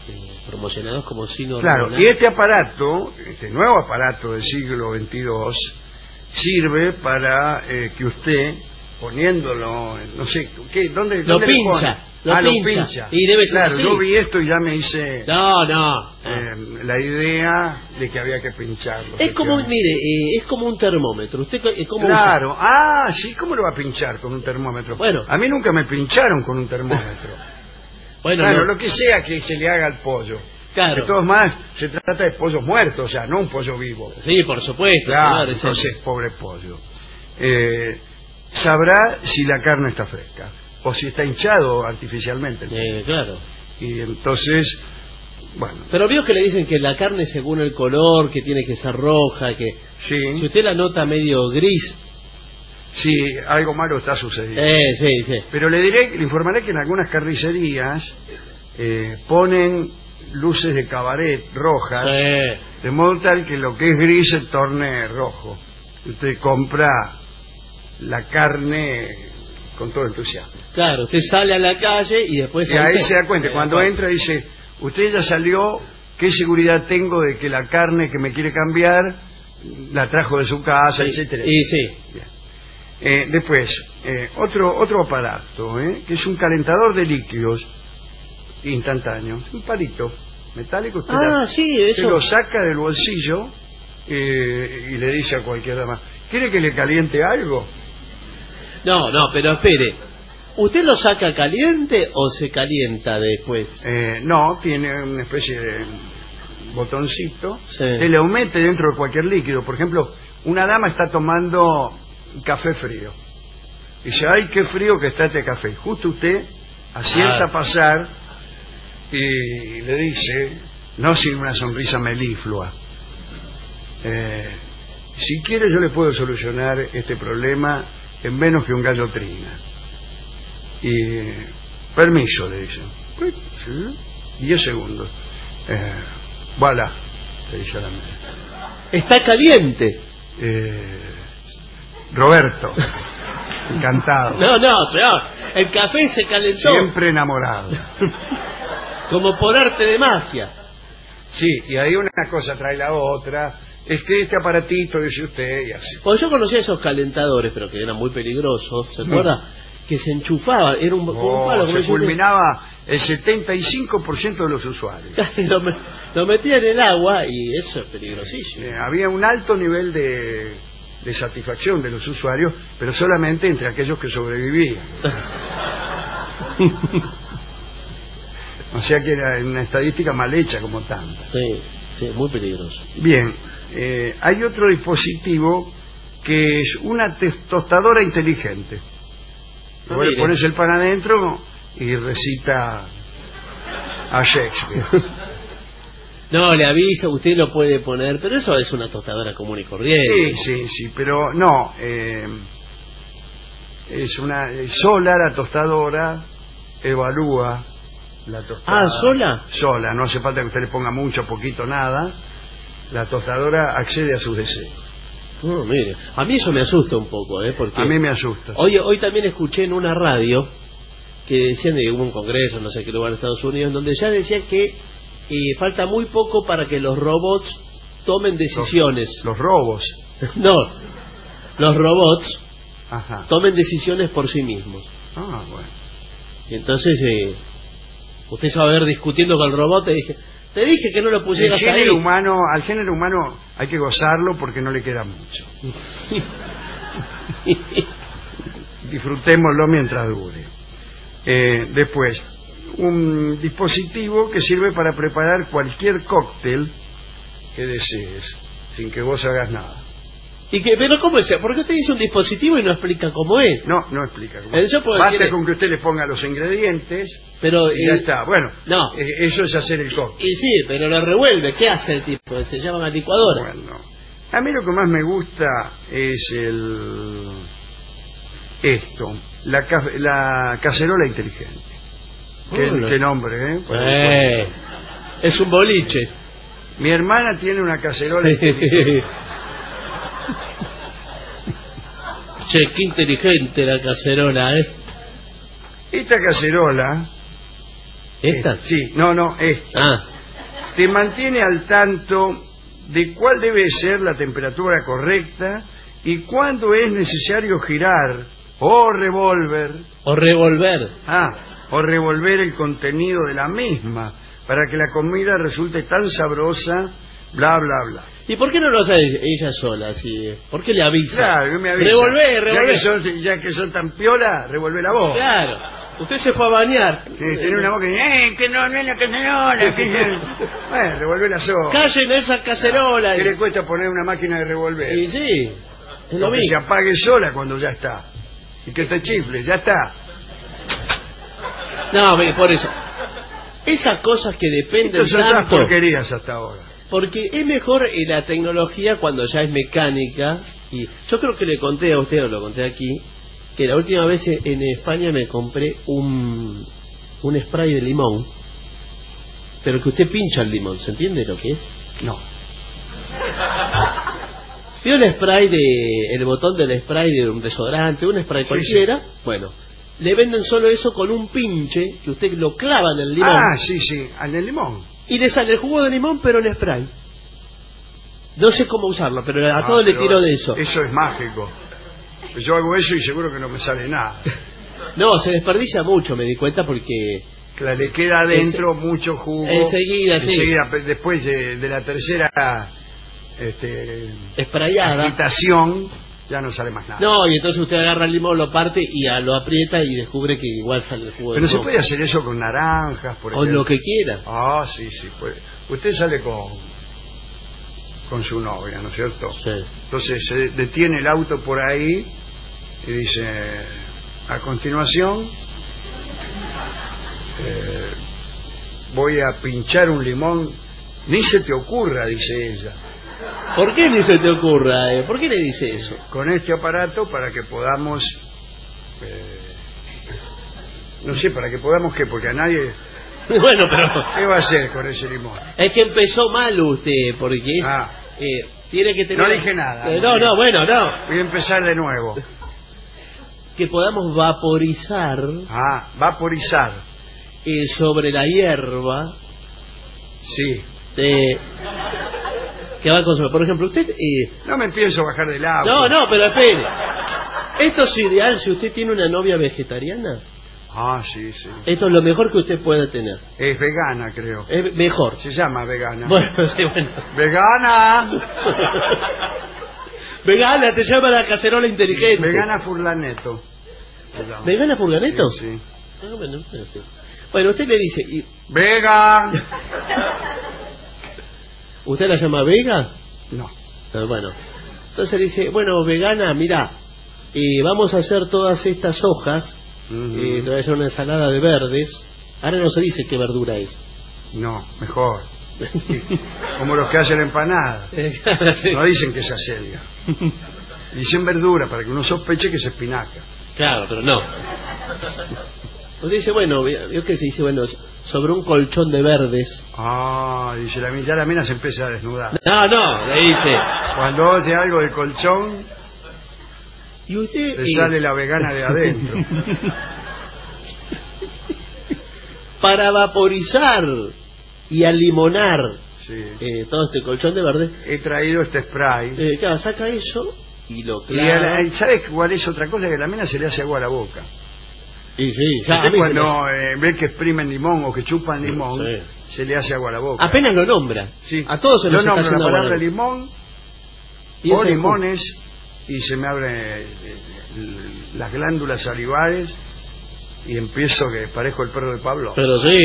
eh, promocionados como signo Claro, hormonal. y este aparato, este nuevo aparato del siglo veintidós, sirve para eh, que usted, poniéndolo, no sé, ¿qué? ¿Dónde, Lo dónde le pincha, pone? lo ah, pincha. lo pincha. Y debe ser claro, así. yo vi esto y ya me hice No, no. eh, la idea de que había que pincharlo. Es como, efectivamente. mire, eh, es como un termómetro. Usted es como Claro, ah, sí, ¿cómo lo va a pinchar con un termómetro? Bueno. A mí nunca me pincharon con un termómetro. Bueno, Claro, no. lo que sea que se le haga al pollo. Claro. De todos más, se trata de pollos muertos, o sea, no un pollo vivo. Sí, por supuesto. Claro, señor, es entonces, pobre pollo. Eh, sabrá si la carne está fresca o si está hinchado artificialmente. el pollo. Eh, claro. Y entonces, bueno, Pero vio que le dicen que la carne según el color, que tiene que ser roja, que sí, si usted la nota medio gris, sí, algo malo está sucediendo. eh, sí, sí. Pero le diré, le informaré que en algunas carnicerías eh, ponen luces de cabaret rojas, Sí. de modo tal que lo que es gris se torne rojo. Usted compra la carne con todo entusiasmo. Claro, usted sale a la calle y después... Y ahí se da cuenta, cuando entra dice, usted ya salió, ¿qué seguridad tengo de que la carne que me quiere cambiar la trajo de su casa, Sí, etcétera? y sí. Bien. Eh, después, eh, otro otro aparato, ¿eh? que es un calentador de líquidos instantáneo, un palito metálico, usted, Ah, la- sí, usted eso. lo saca del bolsillo eh, y le dice a cualquier dama, ¿quiere que le caliente algo? No, no, pero espere. ¿Usted lo saca caliente o se calienta después? Eh, no, tiene una especie de botoncito Sí. que le mete dentro de cualquier líquido. Por ejemplo, una dama está tomando café frío. Dice, ay, qué frío que está este café. Justo usted acierta Ah. a pasar y le dice, no sin una sonrisa meliflua, eh, si quiere yo le puedo solucionar este problema en menos que un gallo trina. Y permiso, le dicen. Pues, sí, diez segundos. Eh, voilà, le dice a la mujer. Está caliente. Eh, Roberto, encantado. No, no, señor. El café se calentó. Siempre enamorado. Como por arte de magia. Sí, y ahí una cosa trae la otra. Es que este aparatito, dice usted, y así. Pues yo conocía esos calentadores, pero que eran muy peligrosos, ¿se acuerda? Que se enchufaba, era un, como un Oh, palo. como se dice usted. fulminaba el setenta y cinco por ciento de los usuarios. lo, me- lo metía en el agua y eso es peligrosísimo. Eh, había un alto nivel de, de satisfacción de los usuarios, pero solamente entre aquellos que sobrevivían. O sea que era una estadística mal hecha como tantas. Sí, sí, muy peligroso. Bien, eh, hay otro dispositivo que es una tes- tostadora inteligente. Ah, Vos le mire. pones el pan adentro y recita a Shakespeare. No, le avisa, usted lo puede poner, pero eso es una tostadora común y corriente. Sí, sí, sí, pero no. eh, es una eh, sola la tostadora, evalúa la tostada. Ah, ¿sola? Sola, no hace falta que usted le ponga mucho, poquito, nada. La tostadora accede a sus deseos. No, mire, a mí eso me asusta un poco, ¿eh? Porque A mí me asusta. hoy, hoy también escuché en una radio que decían de hubo un congreso, no sé qué lugar en Estados Unidos, donde ya decían que eh, falta muy poco para que los robots tomen decisiones. Los, los robos. No, los robots Ajá. tomen decisiones por sí mismos. Ah, bueno. Y entonces eh, usted se va a ver discutiendo con el robot y dije, te dije que no lo El pusieras ahí. género humano, al género humano hay que gozarlo porque no le queda mucho. Disfrutémoslo mientras dure. Eh, después, un dispositivo que sirve para preparar cualquier cóctel que desees, sin que vos hagas nada. ¿Y que, pero cómo es? ¿Por qué usted dice un dispositivo y no explica cómo es? No, no explica. cómo. Eh, yo puedo Basta decirle- con que usted le ponga los ingredientes Pero, y ya eh, está. Bueno, no. eh, eso es hacer el cóctel. Y sí, pero lo revuelve. ¿Qué hace el tipo? Se llama una licuadora. Bueno, a mí lo que más me gusta es el esto, la, ca- la cacerola inteligente. ¿Qué, Hola. qué nombre, eh? Eh, es un boliche. Mi hermana tiene una cacerola inteligente. Che, qué inteligente la cacerola, ¿eh? Esta cacerola ¿Esta? Eh, sí, no, no, esta. Ah. Te mantiene al tanto de cuál debe ser la temperatura correcta y cuándo es necesario girar o revolver. O revolver. Ah, o revolver el contenido de la misma para que la comida resulte tan sabrosa, bla, bla, bla. ¿Y por qué no lo hace ella sola? Así? ¿Por qué le avisa? Claro, que me avisa. Revolvé, revolvé. Ya que son, ya que son tan piola, revolvé la voz. Claro. Usted se fue a bañar. Sí, tiene una boca y ¡eh, que no, no es la cacerola! Que no... Bueno, revolvé la sopa. ¡Callen esa cacerola! ¿Qué le cuesta poner una máquina de revolver? Y sí, es lo que mismo. se apague sola cuando ya está. Y que te chifle, ya está. No, mire, por eso. Esas cosas que dependen Estas son las tanto... porquerías hasta ahora. Porque es mejor eh, la tecnología cuando ya es mecánica. Y yo creo que le conté a usted, o lo conté aquí, que la última vez en España me compré un, un spray de limón, pero que usted pincha el limón, ¿se entiende lo que es? No. ¿Vio el spray de, el botón del spray de un desodorante, un spray Sí, cualquiera? sí. Bueno, le venden solo eso con un pinche, que usted lo clava en el limón. Ah, sí, sí, en el limón. Y le sale el jugo de limón, pero en spray. No sé cómo usarlo, pero a Ah, todos le pero tiro de eso. Eso es mágico. Yo hago eso y seguro que no me sale nada. No, se desperdicia mucho, me di cuenta, porque... Claro, le queda adentro Ense... mucho jugo. Enseguida, sí. Enseguida, después de, de la tercera este, Esprayada. agitación, ya no sale más nada. No, y entonces usted agarra el limón, lo parte y a, lo aprieta y descubre que igual sale el jugo de Pero limón. se puede hacer eso con naranjas, por Con ejemplo. lo que quiera. Ah, sí, sí. Puede. Usted sale con, con su novia, ¿no es cierto? Sí. Entonces se detiene el auto por ahí y dice, a continuación, eh, voy a pinchar un limón. Ni se te ocurra, dice ella. ¿Por qué ni se te ocurra? Eh? ¿Por qué le dice eso? Con este aparato para que podamos... Eh, no sé, para que podamos qué, porque a nadie... Bueno, pero... ¿Qué va a hacer con ese limón? Es que empezó mal usted, porque es, ah. eh, tiene que tener... No dije nada. Eh, no, no, bueno, no. Voy a empezar de nuevo. Que podamos vaporizar... Ah, vaporizar. Eh, sobre la hierba... Sí. Eh, que va a consumir. Por ejemplo, usted... Eh, no me pienso bajar del agua. No, no, pero espere. Esto es ideal si usted tiene una novia vegetariana. Ah, sí, sí. Esto es lo mejor que usted puede tener. Es vegana, creo. Es mejor. Se llama vegana. Bueno, sí, bueno. ¡Vegana! Vegana, te llama la cacerola inteligente. Vegana Furlaneto. ¿Vegana Furlaneto? Sí, sí. Ah, bueno, bueno, usted le dice... Y... ¡Vega! ¿Usted la llama Vega? No. Ah, bueno. Entonces le dice, bueno, vegana, mira, eh, vamos a hacer todas estas hojas, uh-huh. eh, te voy a hacer una ensalada de verdes. Ahora no se dice qué verdura es. No, mejor. Como los que hacen la empanada. Sí. No dicen que es acelga. Dicen verdura para que uno sospeche que es espinaca. Claro, pero no. Usted dice, bueno, yo que se dice, bueno, sobre un colchón de verdes. Ah, dice la ya la mina se empieza a desnudar. No, no, le dice. Cuando oye algo del colchón, y usted le sale eh... la vegana de adentro. Para vaporizar y alimonar sí. eh, todo este colchón de verdes, he traído este spray. Eh, claro, saca eso y lo clava. Y ¿sabes cuál es otra cosa? Que a la mina se le hace agua a la boca. Y sí, ya, a cuando eh, ve que exprimen limón o que chupan limón, sí. se le hace agua a la boca. Apenas lo nombra. Sí. A todos se lo nos nombra está la haciendo palabra limón ¿Y o limones y se me abren las glándulas salivares y empiezo que parezco el perro de Pablo. Pero sí.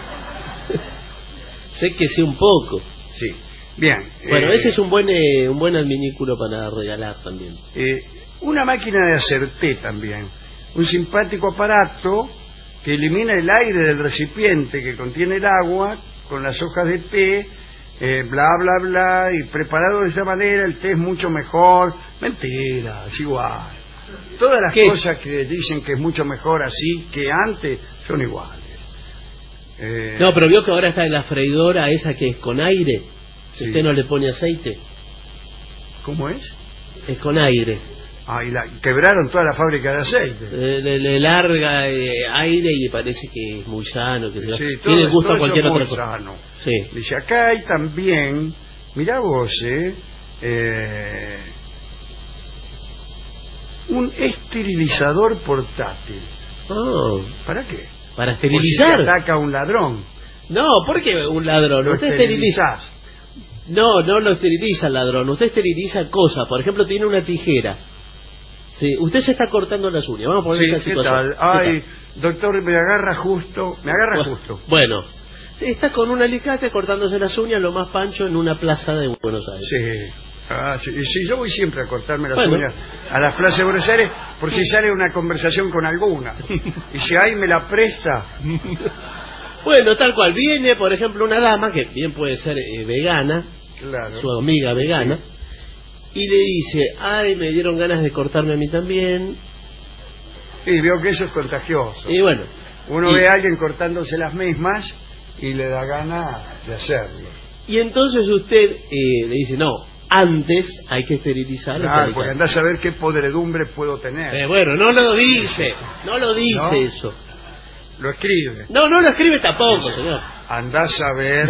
Sé que sí un poco. Sí. Bien. Bueno, eh, ese es un buen eh, un buen adminículo para regalar también. Eh, una máquina de hacer té también. Un simpático aparato que elimina el aire del recipiente que contiene el agua con las hojas de té, eh, bla, bla, bla, y preparado de esa manera el té es mucho mejor. Mentira, es igual. Todas las cosas que dicen que es mucho mejor así que antes son iguales. Eh... No, pero vio que ahora está en la freidora esa que es con aire. Si sí. usted no le pone aceite. ¿Cómo es? Es con aire. Ah, y la, quebraron toda la fábrica de aceite. Le, le, le larga eh, aire y le parece que es muy sano, que se Sí, tiene todo, gusto todo a cualquier eso es otra muy cosa. sano. Sí. Dice, acá hay también, mirá vos, eh, eh, un esterilizador portátil. Oh. ¿Para qué? Para Por si esterilizar. te ataca un ladrón. No, ¿por qué un ladrón? Lo Usted esteriliza. esterilizás. No, no lo esteriliza el ladrón. Usted esteriliza cosas. Por ejemplo, tiene una tijera. Sí, usted se está cortando las uñas. Vamos a poner Sí, esta ¿qué situación. tal? Ay, doctor, me agarra justo, me agarra Bueno, justo. Bueno, sí, está con un alicate cortándose las uñas lo más pancho en una plaza de Buenos Aires. Sí. Ah, sí, sí, yo voy siempre a cortarme las Bueno. uñas a las plazas de Buenos Aires por si sale una conversación con alguna. Y si ahí me la presta. Bueno, tal cual. Viene, por ejemplo, una dama que bien puede ser eh, vegana, Claro. su amiga vegana, y le dice, ay, me dieron ganas de cortarme a mí también. Y veo que eso es contagioso. Y bueno. Uno y, ve a alguien cortándose las mismas y le da gana de hacerlo. y entonces usted eh, le dice, no, antes hay que esterilizar. Claro, porque andás a ver qué podredumbre puedo tener. Eh, bueno, no lo dice, no lo dice ¿No? eso. Lo escribe. No, no lo escribe tampoco, señor. Andás a ver.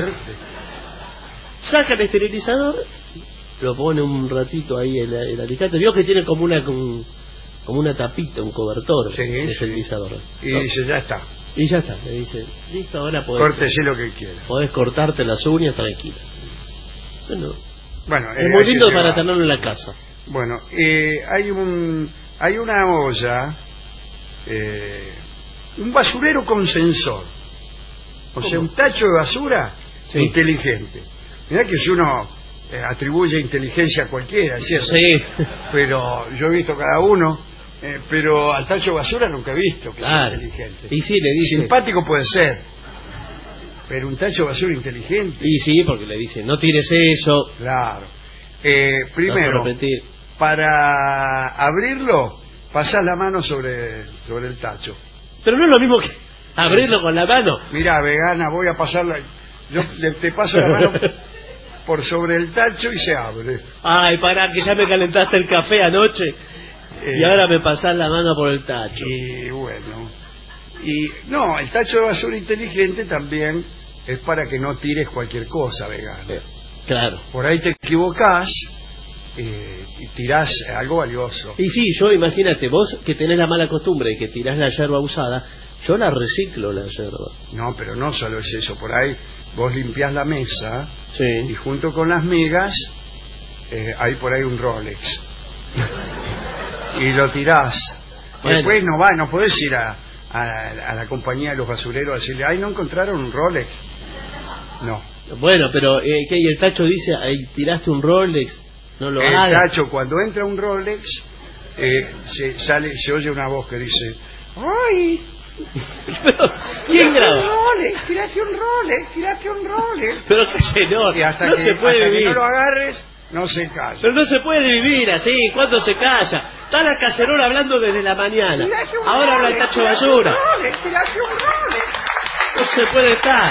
Saca el esterilizador, lo pone un ratito ahí el, el alicate. Vio que tiene como una como, como una tapita, un cobertor Sí, el sí. esterilizador. Y ¿no? dice, ya está. Y ya está, le dice, listo, ahora podés, Córtese lo que quiera. podés cortarte las uñas tranquila. Bueno, Bueno, es eh, muy hay que lindo para llevar. tenerlo en la casa. Bueno, eh, hay un hay una olla, eh, un basurero con sensor. O sea, un tacho de basura Sí. inteligente. Mirá que si uno eh, atribuye inteligencia a cualquiera, ¿cierto? Sí. Pero yo he visto cada uno, eh, pero al tacho de basura nunca he visto que Claro. sea inteligente. Y sí, le dice. Simpático puede ser, pero un tacho de basura inteligente. Y sí, porque le dice, no tires eso. Claro. Eh, primero, No te repetir. para abrirlo, pasás la mano sobre, sobre el tacho. Pero no es lo mismo que abrirlo con la mano. Mira, vegana, voy a pasarla. Yo le- te paso la mano por sobre el tacho y se abre. Ay, pará, que ya me calentaste el café anoche. Eh, Y ahora me pasás la mano por el tacho. Y bueno. Y no, el tacho de basura inteligente también es para que no tires cualquier cosa vegana. Claro. Por ahí te equivocás eh, y tirás algo valioso. Y sí, yo imagínate, vos que tenés la mala costumbre de que tirás la yerba usada, yo la reciclo la yerba. No, pero no solo es eso. Por ahí vos limpiás la mesa Sí. y junto con las migas eh, hay por ahí un Rolex. Y lo tirás. Bueno. Después no va, no podés ir a, a, a la compañía de los basureros a decirle, ay, ¿no encontraron un Rolex? No. Bueno, pero eh, ¿qué? Y el tacho dice, ahí tiraste un Rolex, no lo El hagas. tacho, cuando entra un Rolex, eh, se sale, se oye una voz que dice, ¡ay! Pero, ¿quién graba? Un Rolex, tiraste un Rolex, tiraste un Rolex. Pero qué señor, Y hasta no que, se puede hasta que vivir. no lo agarres, no se calla. Pero no se puede vivir así, ¿cuándo se calla? Está la cacerola hablando desde la mañana. Tiraste un Ahora habla el Rolex, tacho de tiraste un basura. Rolex, tiraste un Rolex. No se puede estar.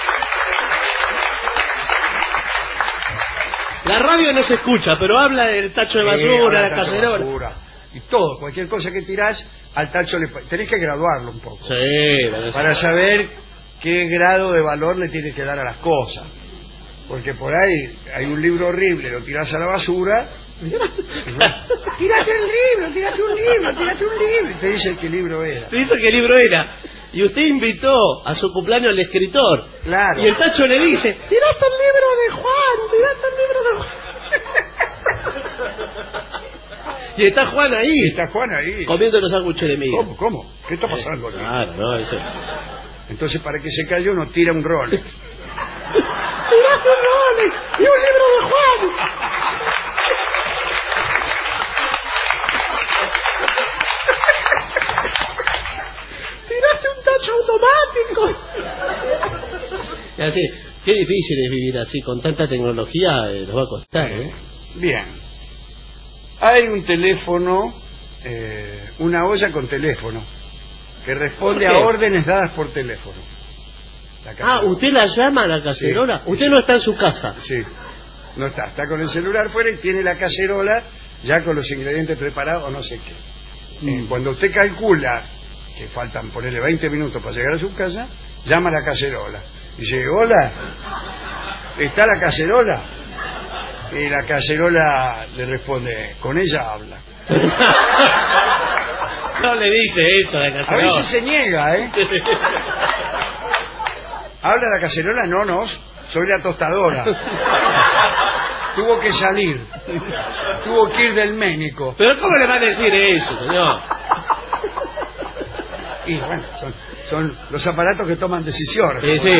La radio no se escucha, pero habla del tacho de Sí, basura, ahora la el tacho de cacerola. basura. Y todo, cualquier cosa que tirás, al tacho le... pa- tenés que graduarlo un poco. Sí, pero Para saber qué grado de valor le tienes que dar a las cosas. Porque por ahí hay un libro horrible, lo tirás a la basura. Tírate el libro, tírate un libro, tírate un libro. Y te dice qué libro era. te dice qué libro era. Y usted invitó a su cumpleaños al escritor. Claro. Y el tacho le dice, tiraste el libro de Juan, tiraste el libro de Juan. Y está Juan ahí. Y está Juan ahí. Comiendo los sándwiches de miga. ¿Cómo? ¿Cómo? ¿Qué está pasando aquí? Claro, no, eso. Entonces, para que se calle uno tira un Rolex. ¡Tiraste un Rolex! ¡Y un libro de Juan! ¡Tiraste un tacho automático! Y así, qué difícil es vivir así, con tanta tecnología, eh, nos va a costar, ¿eh? Bien. Hay un teléfono, eh, una olla con teléfono, que responde ¿Por qué? a órdenes dadas por teléfono. La Ah, cacerola. ¿usted la llama a la cacerola? Sí, usted sí. no está en su casa. Sí. No está, está con el celular fuera y tiene la cacerola ya con los ingredientes preparados o no sé qué. Mm. Eh, cuando usted calcula que faltan ponerle veinte minutos para llegar a su casa, llama a la cacerola. Dice, hola, ¿está la cacerola? Y la cacerola le responde, con ella habla. No le dice eso a la cacerola. A veces se niega, ¿eh? ¿Habla la cacerola? No, no, soy la tostadora. Tuvo que salir. Tuvo que ir del médico. ¿Pero cómo le va a decir eso, señor? Y bueno, son, son los aparatos que toman decisiones. Sí, sí.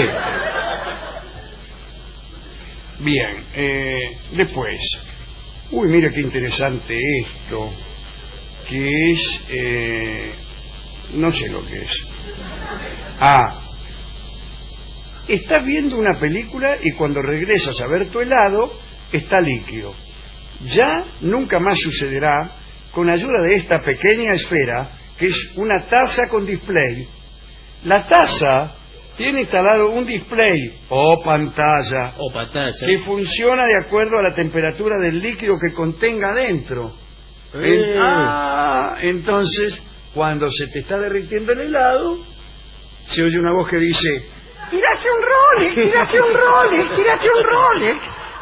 Bien, eh, después. Uy, mira qué interesante esto. Que es... Eh, no sé lo que es. Ah. Estás viendo una película y cuando regresas a ver tu helado, está líquido. Ya nunca más sucederá con ayuda de esta pequeña esfera, que es una taza con display. La taza tiene instalado un display o pantalla, o pantalla que funciona de acuerdo a la temperatura del líquido que contenga dentro. Eh. En, ah, entonces, cuando se te está derritiendo el helado, se oye una voz que dice: ¡tírate un Rolex! ¡Tírate un Rolex! ¡Tírate un Rolex!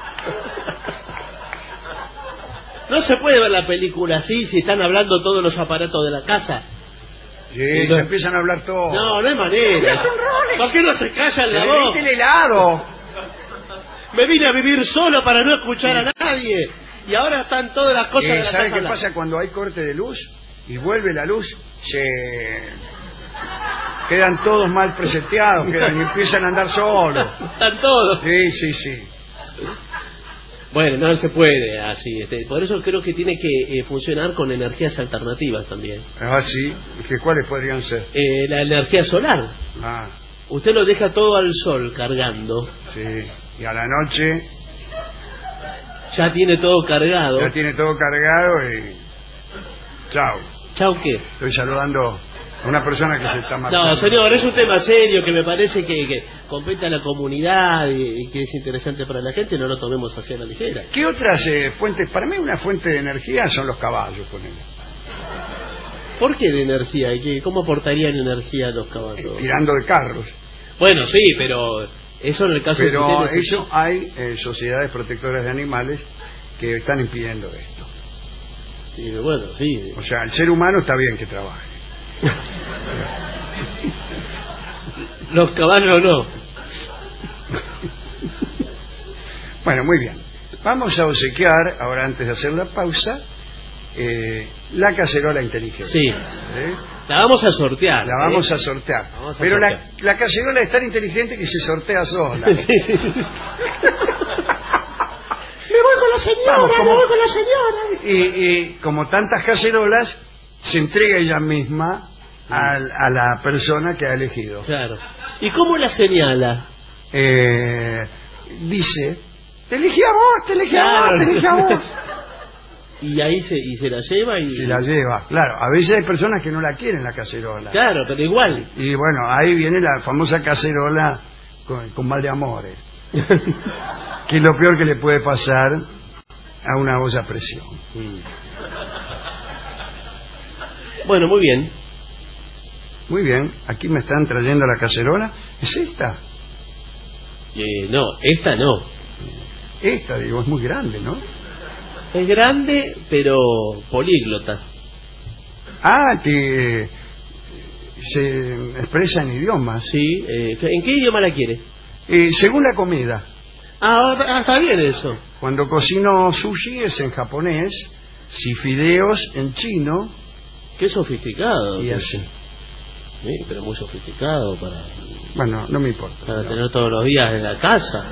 No se puede ver la película así si están hablando todos los aparatos de la casa. Sí, y se empiezan a hablar todos. No, no hay manera. ¿Por qué no se callan la voz? ¡Se el helado! Me vine a vivir solo para no escuchar a nadie. Y ahora están todas las cosas eh, de la ¿sabe casa. qué pasa cuando hay corte de luz y vuelve la luz? Se... quedan todos mal preseteados, quedan y empiezan a andar solos. Están todos. Sí, sí, sí. Bueno, no se puede así. Este, por eso creo que tiene que eh, funcionar con energías alternativas también. Ah, sí. ¿Y cuáles podrían ser? Eh, la energía solar. Ah. Usted lo deja todo al sol cargando. Sí. Y a la noche ya tiene todo cargado. Ya tiene todo cargado y... chao. ¿Chao qué? Estoy saludando a una persona que se está matando. No, señor, es un tema serio que me parece que, que compete a la comunidad y, y que es interesante para la gente. No lo tomemos hacia la ligera. ¿Qué otras eh, fuentes? Para mí una fuente de energía son los caballos, ponele. ¿Por qué de energía? ¿Y cómo aportarían energía a los caballos? Eh, tirando de carros. Bueno, sí, pero... eso en el caso Pero de que eso hay eh, sociedades protectoras de animales que están impidiendo esto. Sí, bueno, sí. O sea, el ser humano está bien que trabaje. Los caballos no. Bueno, muy bien. Vamos a obsequiar, ahora antes de hacer la pausa, eh, la cacerola inteligente. Sí. ¿Eh? La vamos a sortear. La ¿eh? vamos a sortear. Vamos a Pero sortear. La, la cacerola es tan inteligente que se sortea sola. Sí, sí. Me voy con la señora, Vamos, como... me voy con la señora. Y, y como tantas cacerolas, se entrega ella misma a, a la persona que ha elegido. Claro. ¿Y cómo la señala? Eh, dice, te elegí a vos, te elegí claro. a vos, te elegí a vos. Y ahí se, y se la lleva y... Se la lleva, claro. A veces hay personas que no la quieren la cacerola. Claro, pero igual. Y bueno, ahí viene la famosa cacerola con, con mal de amores. Que es lo peor que le puede pasar a una olla a presión. Mm. Bueno, muy bien. Muy bien, aquí me están trayendo la cacerola. ¿Es esta? Eh, no, esta no. Esta, digo, es muy grande, ¿no? Es grande, pero políglota. Ah, que se expresa en idiomas. Sí, eh, ¿en qué idioma la quiere? Eh, según la comida. Ah, está bien eso. Cuando cocino sushi es en japonés, si fideos en chino. Qué sofisticado. Y así. Sí, pero muy sofisticado para... Bueno, no me importa. Para no. tener todos los días en la casa.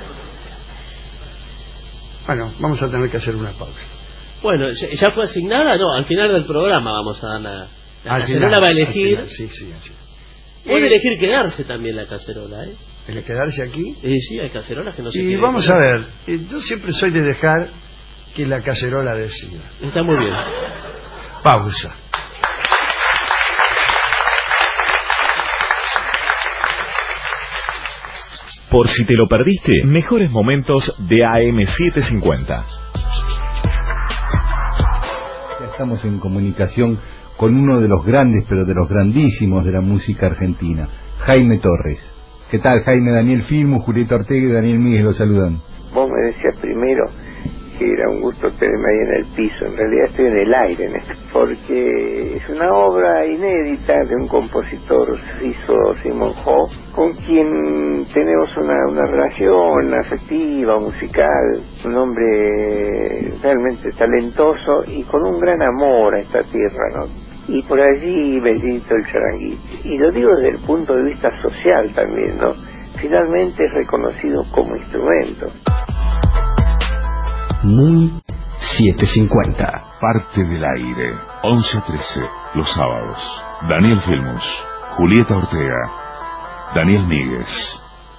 Bueno, vamos a tener que hacer una pausa. Bueno, ¿ya fue asignada? No, al final del programa vamos a dar la... La al cacerola final, va a elegir... Final, sí, sí, así. Puede eh, elegir quedarse también la cacerola, ¿eh? ¿El quedarse aquí? Eh, sí, hay cacerolas que no se Y quieren vamos comer. a ver, eh, yo siempre soy de dejar que la cacerola decida. Está muy bien. Pausa. Por si te lo perdiste, mejores momentos de A M setecientos cincuenta. Ya estamos en comunicación con uno de los grandes, pero de los grandísimos de la música argentina, Jaime Torres. ¿Qué tal, Jaime? Daniel Filmus, Julieta Ortega y Daniel Míguez lo saludan. Vos me decías primero que era un gusto tenerme ahí en el piso. En realidad estoy en el aire en esto, porque es una obra inédita de un compositor suizo, Simon Hoff, con quien tenemos una, una relación afectiva, musical, un hombre realmente talentoso y con un gran amor a esta tierra, ¿no? Y por allí bendito el charanguito. Y lo digo desde el punto de vista social también, ¿no? Finalmente es reconocido como instrumento. Muy setecientos cincuenta. Parte del aire, once a trece, los sábados. Daniel Filmus, Julieta Ortega, Daniel Míguez.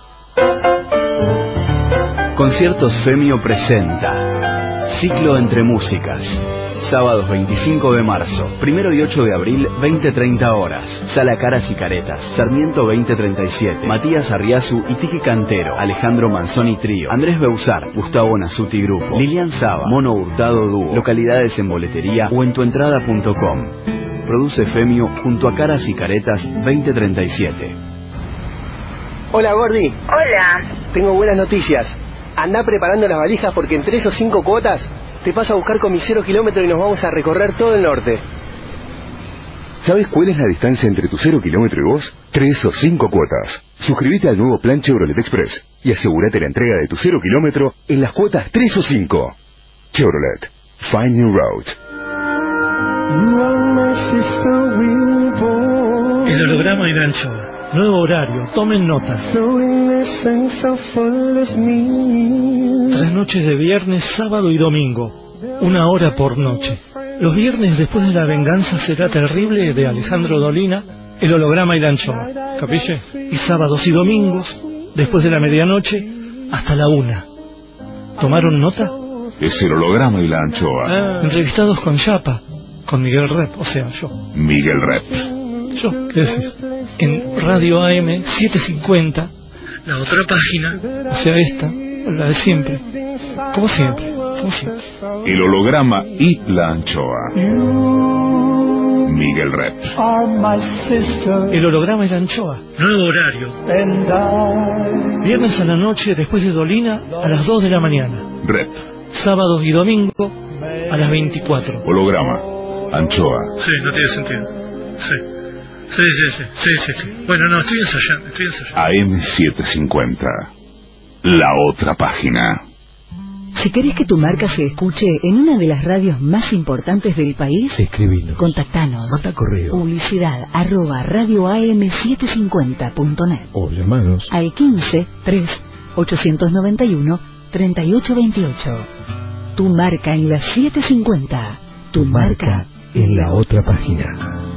Conciertos Femio presenta Ciclo entre músicas. Sábados veinticinco de marzo, primero y ocho de abril, veinte treinta horas. Sala Caras y Caretas, Sarmiento veinte treinta y siete. Matías Arriazu y Tiki Cantero, Alejandro Manzoni Trío, Andrés Beusar, Gustavo Nasuti Grupo, Lilian Saba, Mono Hurtado Dúo. Localidades en boletería o en tuentrada punto com. Produce Femio junto a Caras y Caretas veinte treinta y siete. Hola, Gordi. Hola. Tengo buenas noticias. Andá preparando las valijas porque en tres o cinco cuotas te paso a buscar con mi cero kilómetro y nos vamos a recorrer todo el norte. ¿Sabes cuál es la distancia entre tu cero kilómetro y vos? Tres o cinco cuotas. Suscríbete al nuevo plan Chevrolet Express y asegúrate la entrega de tu cero kilómetro en las cuotas tres o cinco. Chevrolet. Find New Road. El holograma y la anchoa. Nuevo horario, tomen nota. Tres noches de viernes, sábado y domingo. Una hora por noche. Los viernes después de la venganza será terrible de Alejandro Dolina, el holograma y la anchoa. ¿Capille? Y sábados y domingos, después de la medianoche, hasta la una. ¿Tomaron nota? Es el holograma y la anchoa. Ah, entrevistados con Chapa, con Miguel Rep, o sea, yo. Miguel Rep. Yo, ¿qué decís? En Radio A M setecientos cincuenta, la otra página, o sea esta, la de siempre, como siempre, como siempre. El holograma y la anchoa. Miguel Rep. El holograma y la anchoa. Nuevo horario. Viernes a la noche después de Dolina a las dos de la mañana. Rep. Sábados y domingo a las veinticuatro. Holograma, anchoa. Sí, no tiene sentido. Sí. Sí, sí, sí, sí, sí, sí. Bueno, no, estoy ensayando, estoy ensayando. A M setecientos cincuenta, la otra página. Si querés que tu marca se escuche en una de las radios más importantes del país, escribinos, contactanos. Manda correo. Publicidad arroba radio a m setecientos cincuenta punto net o llamanos al quince tres ochocientos noventa y uno treinta y ocho veintiocho. Tu marca en la setecientos cincuenta. Tu, tu marca, marca en la otra página.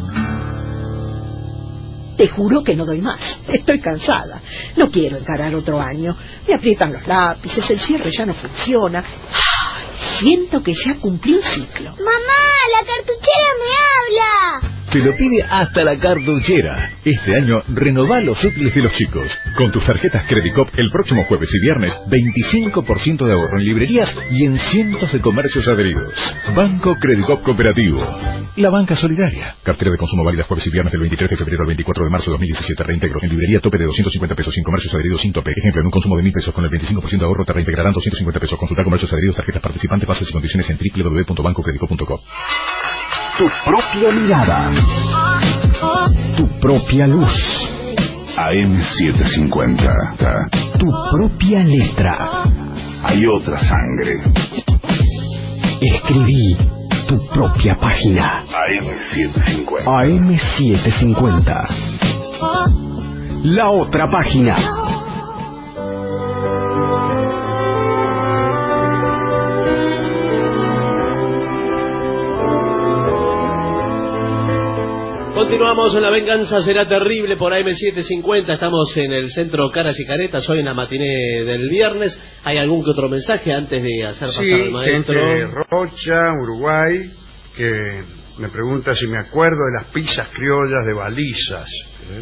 Te juro que no doy más. Estoy cansada. No quiero encarar otro año. Me aprietan los lápices, el cierre ya no funciona. ¡Ay! Siento que ya cumplí un ciclo. ¡Mamá! ¡La cartuchera me habla! Te lo pide hasta la cartuchera. Este año renová los útiles de los chicos. Con tus tarjetas Credicop el próximo jueves y viernes, veinticinco por ciento de ahorro en librerías y en cientos de comercios adheridos. Banco Credicop Cooperativo. La banca solidaria. Cartera de consumo válida jueves y viernes del veintitrés de febrero al veinticuatro de marzo de dos mil diecisiete. Reintegro. En librería tope de doscientos cincuenta pesos. Sin comercios adheridos sin tope. Ejemplo, en un consumo de mil pesos con el veinticinco por ciento de ahorro te reintegrarán doscientos cincuenta pesos. Consulta comercios adheridos, tarjetas participantes, bases y condiciones en doble u doble u doble u punto banco credicop punto com. Tu propia mirada. Tu propia luz. A M setecientos cincuenta. Tu propia letra. Hay otra sangre. Escribí tu propia página. A M setecientos cincuenta. A M setecientos cincuenta. La otra página. Continuamos en La Venganza Será Terrible por A M setecientos cincuenta. Estamos en el centro Caras y Caretas, hoy en la matiné del viernes. ¿Hay algún que otro mensaje antes de hacer pasar sí, al maestro? Gente de Rocha, Uruguay, que me pregunta si me acuerdo de las pizzas criollas de Balizas. ¿eh?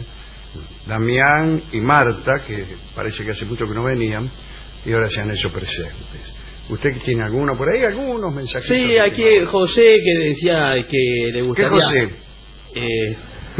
Damián y Marta, que parece que hace mucho que no venían, y ahora se han hecho presentes. ¿Usted tiene alguno por ahí? ¿Algunos mensajitos? Sí, aquí José que decía que le gustaría... ¿Qué José? Eh,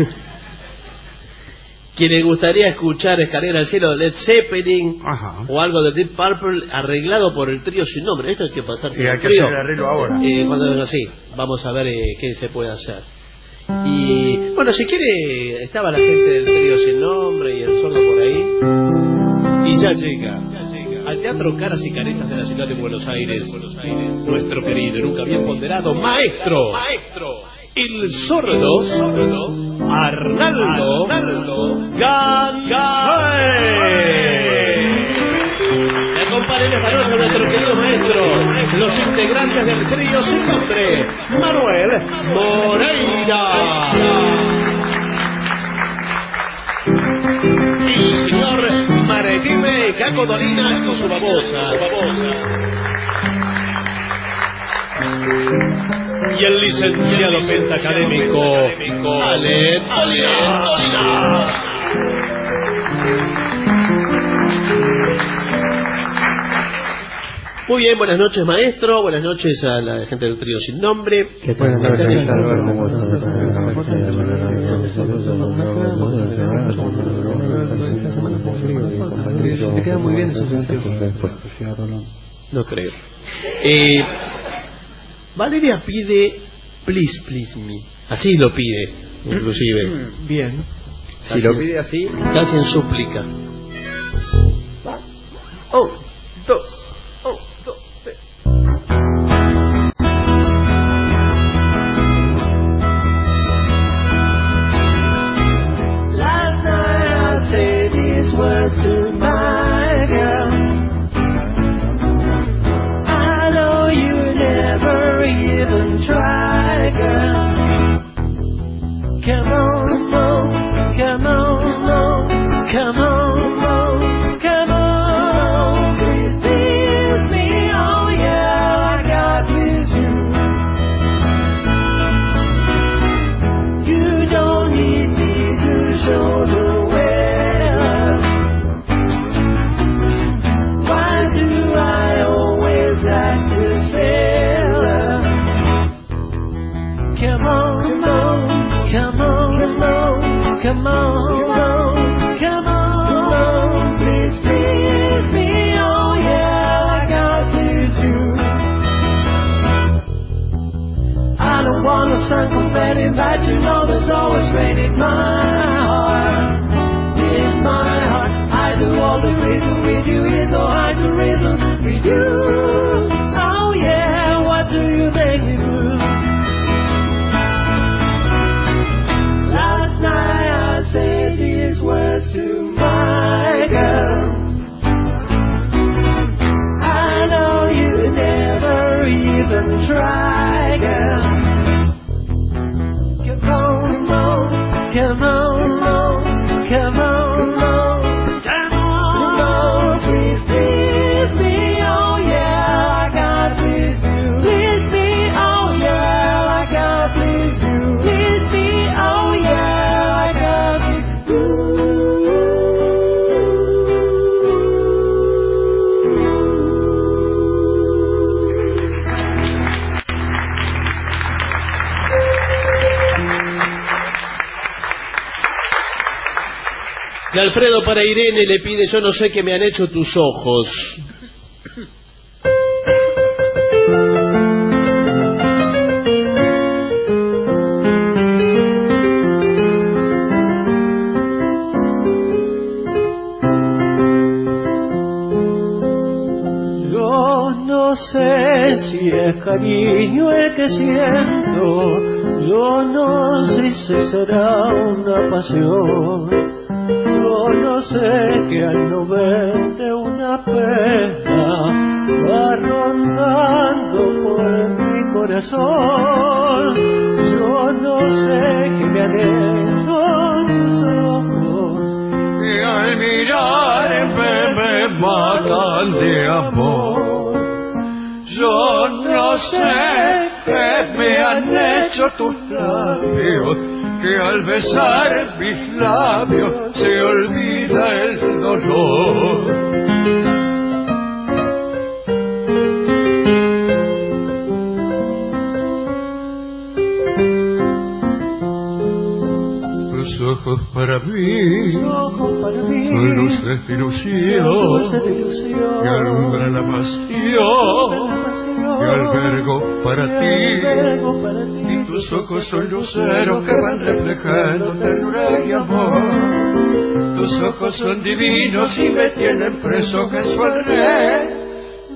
que le gustaría escuchar Escalera al Cielo de Led Zeppelin. Ajá. O algo de Deep Purple arreglado por el trío sin nombre. Esto hay que pasarse. Sí, hay el que trío. hacer el arreglo ahora. Eh, cuando así, vamos a ver eh, qué se puede hacer. Y bueno, si quiere, estaba la gente del trío sin nombre y el sordo por ahí. Y ya llega, ya llega al Teatro Caras y Caretas de la ciudad de Buenos Aires, Buenos Aires, nuestro querido y nunca bien ponderado maestro, maestro, el sordo, sordo, Arnaldo, Arnaldo Gansay. Me acompañan esta noche nuestro querido maestro, los integrantes del trío sin nombre, Manuel Moreira. Y señor Maretime Caco Dolina con su babosa. Su babosa. Y el licenciado pentacadémico Ale Dolina. Muy bien, buenas noches maestro, buenas noches a la gente del trío sin nombre. Me queda muy bien eso. No creo. Eh, Valeria pide Please Please Me. Así lo pide, inclusive. Bien. Si lo pide así, casi en súplica. Oh, dos. Oh, dos, tres. Last night I said these words to my girl. I know you never even try, girl. Come on, come on, come on, come on, come on. Please please me, oh yeah, I got this you. You don't need me to show the way. Why do I always have to say come on, come on, come on, come on, come on, come on, please, please me, oh yeah, I got this you. I don't wanna sound confetti, but you know there's always rain in my heart, in my heart. I do all the reason with you, it's all hard to reason with you. Oh yeah, what do you make me do? Last night I said these words to my girl. I know you never even try, girl. Come on, come on, come on, come on, come on, please, please me, oh yeah, I got please you. Please me, oh yeah, I got please you. Please me, oh yeah, I got you. Y Alfredo para Irene le pide yo no sé qué me han hecho tus ojos. Yo no sé si es cariño el que siento, yo no sé si será una pasión. Yo no sé que al no verte una pena va rondando por mi corazón. Yo no sé que me han hecho tus ojos y al mirarme me matan de amor. Yo no sé que me han hecho tus labios, que al besar mis labios se olvida el dolor. dulce ilusión que alumbra la pasión que albergo para ti, y tus ojos son luceros que van reflejando ternura y amor. Tus ojos son divinos y me tienen preso en su alrededor.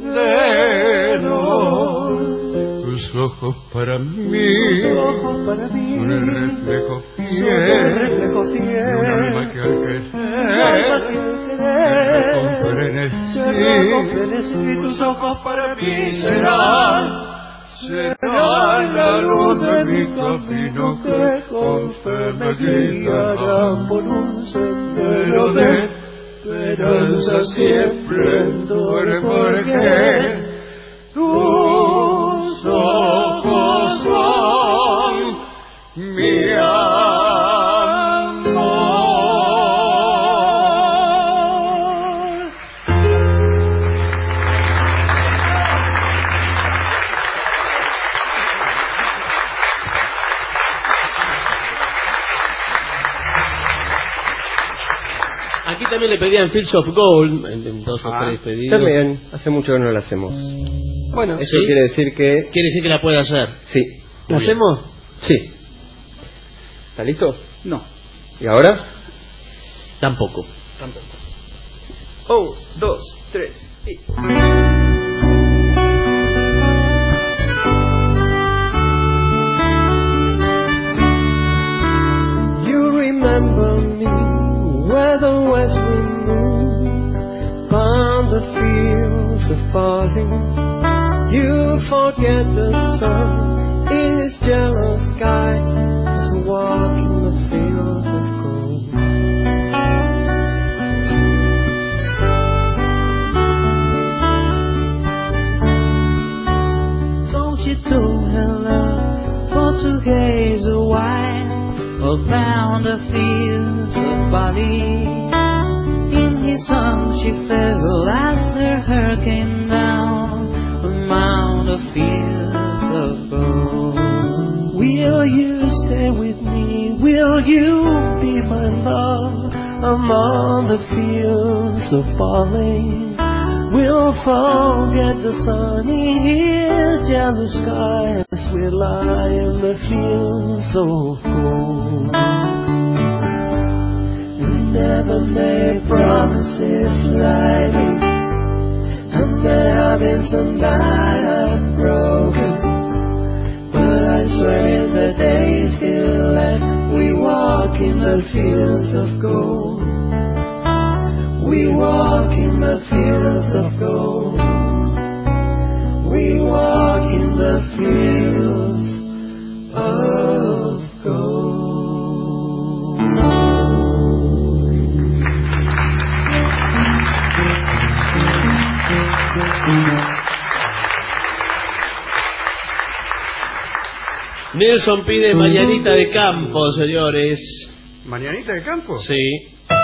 Tus ojos para mí, son el reflejo fiel de un alma que al querer frenesí. Tus ojos para mí serán, serán la luz de mi camino que con fe me guiará por un sendero de esperanza siempre, porque tus ojos son mi amor. Aquí también le pedían Fields of Gold en, en dos o tres pedidos. También, hace mucho que no la hacemos. Bueno, eso ¿sí? quiere decir que... Quiere decir que la puede hacer. Sí. ¿La hacemos? Sí. ¿Está listo? No. ¿Y ahora? Tampoco. Tampoco. Oh, dos, tres y... You remember me where the west wind moves on the fields of barley. You forget the sun in his jealous sky as we walk in the fields of gold. Don't you do her love for to gaze a while around the fields of barley. In his arms she fell as her hair came down among the fields of gold. Will you stay with me? Will you be my love among the fields of barley? We'll forget the sun in his jealous sky as we lie in the fields of gold. We never made promises lightly, and there have been some that I've broken, but I swear in the days still left we walk in the fields of gold. We walk in the fields of gold. We walk in the fields of gold. Nelson pide Mañanita de Campo, señores. ¿Mañanita de Campo? Sí.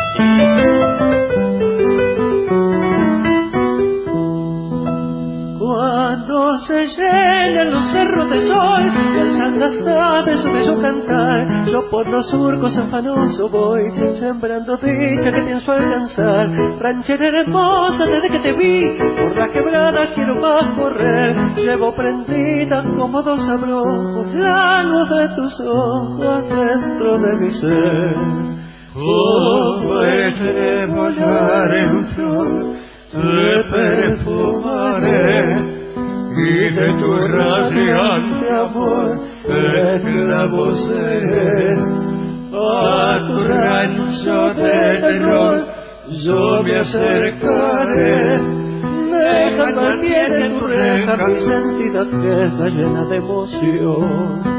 Cuando se llenan los cerros de sol y alzan las aves su bello cantar, yo por los surcos afanoso voy, sembrando dicha que pienso alcanzar. Ranchera hermosa, desde que te vi, por la quebrada quiero más correr. Llevo prendida como dos abrojos la luz de tus ojos dentro de mi ser. Como este volar en flor, te perfumaré, y de tu radiante amor esclavo seré. A tu rancho de terror yo me acercaré, dejando al pie de tu reja mi sentida tierra llena de emoción.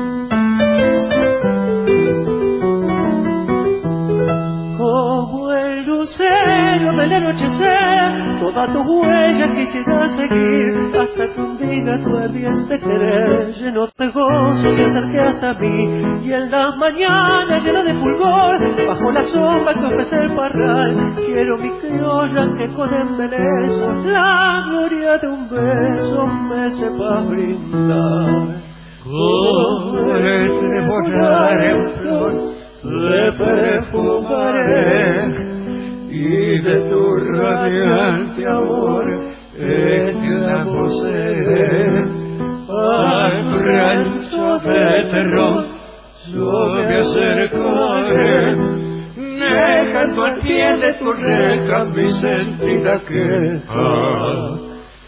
Como el lucero del anochecer, toda tu huella quisiera seguir, hasta que un día tu ardiente querer lleno de gozo se acerque hasta mí. Y en las mañanas llena de fulgor, bajo la sombra que ofrece el parral, quiero mi criolla que con embeleso la gloria de un beso me sepa brindar. Como este volar en flor, te perfumaré, y de tu radiante amor es que la posee. Al rancho de terror yo me acercaré, dejando al pie de tu reja mi sentida queja,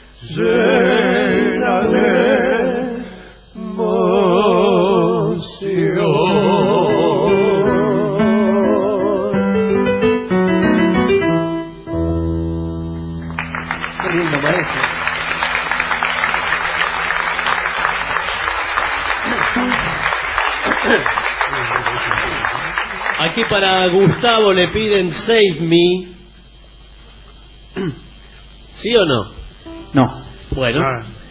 llena de emoción. Qué lindo, maestro. Aquí para Gustavo le piden Save Me. ¿Sí o no? No. Bueno.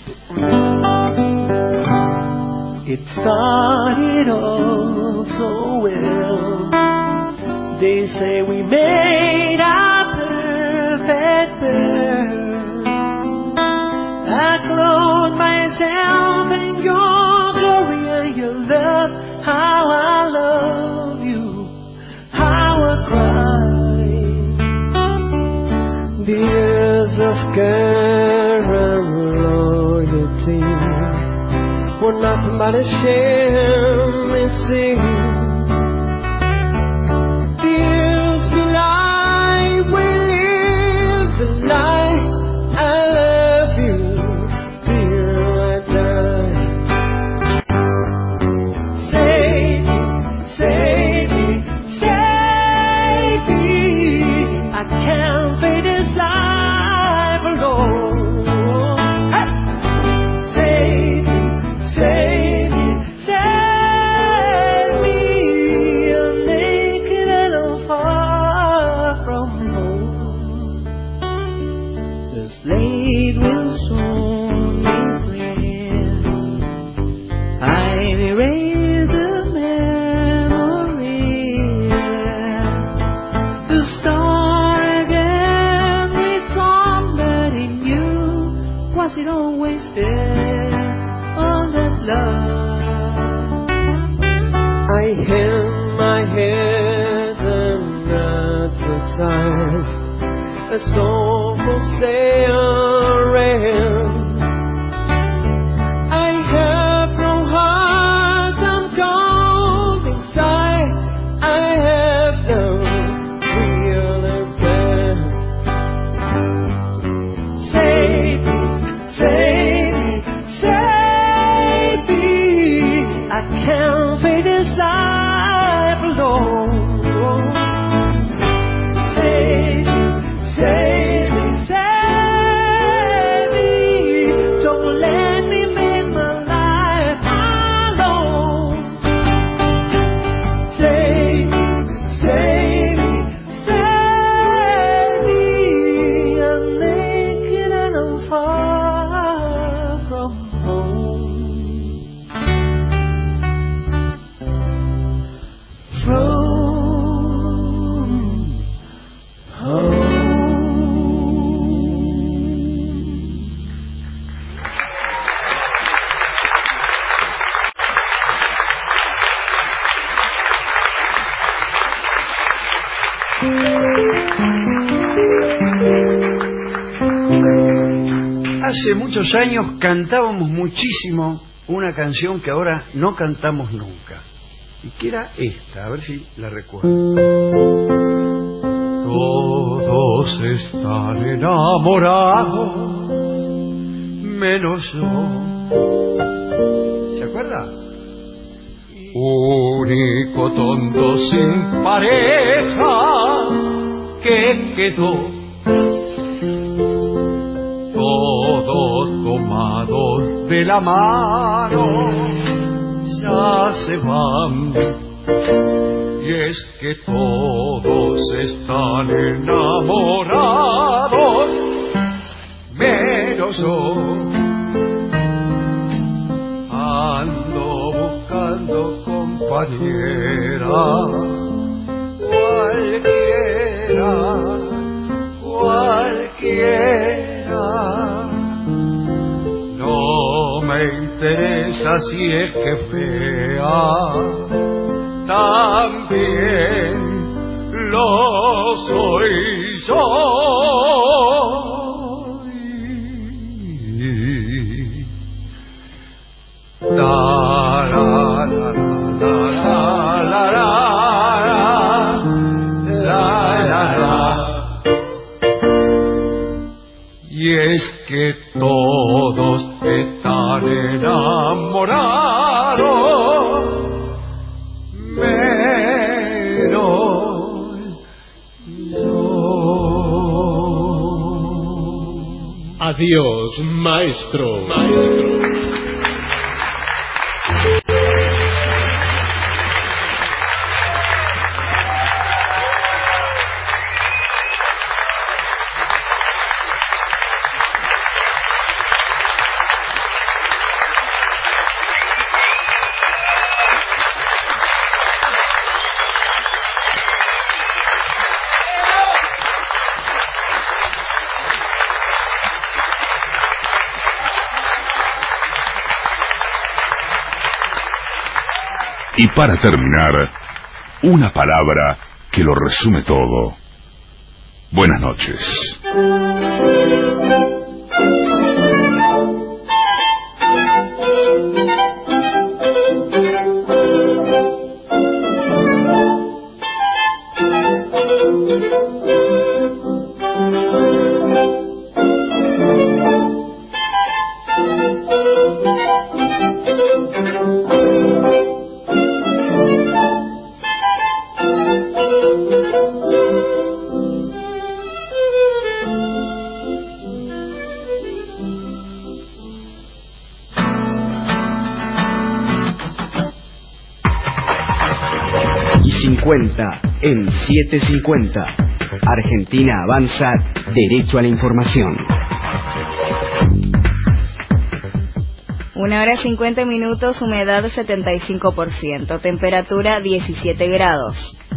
It started all so well. They say we made our perfect birth. I clothe myself in your glory and your love. How I love you, how I cry. The years of care and loyalty were nothing but a shame, it seems. The years we lie, we live the lie. I love you till I die. Save me, save me, save me. I can't face this life alone. Hey! Save me, save me, save me. I'm naked and I'm far from home. The slate will soon be clear. I've erased the memory to start again with somebody new. Was it always there, all that love? I held my head and advertised a song for sale ran. I have no heart, I'm cold inside. I have no real intent. Save me, save me, save me. I can't face this life alone. Save me, save me, save me. Don't let me make my life alone. Save me, save me, save me. I'm naked and I'm far from home. From home. Hace muchos años cantábamos muchísimo una canción que ahora no cantamos nunca. Y que era esta, a ver si la recuerdo. Todos están enamorados, menos yo. ¿Se acuerda? Único tonto sin pareja que quedó. Todos tomados de la mano ya se van, y es que todos están enamorados, menos yo. Ando buscando compañera, cualquiera, cualquiera. No me interesa si es que fea, también lo soy La, la, la, la, la, la, la, la, la. Y es que todos están enamorados, menos yo. Adiós, maestro. Maestro. Y para terminar, una palabra que lo resume todo. Buenas noches. En siete cincuenta, Argentina avanza derecho a la información. Una hora cincuenta minutos, humedad setenta y cinco por ciento, temperatura diecisiete grados.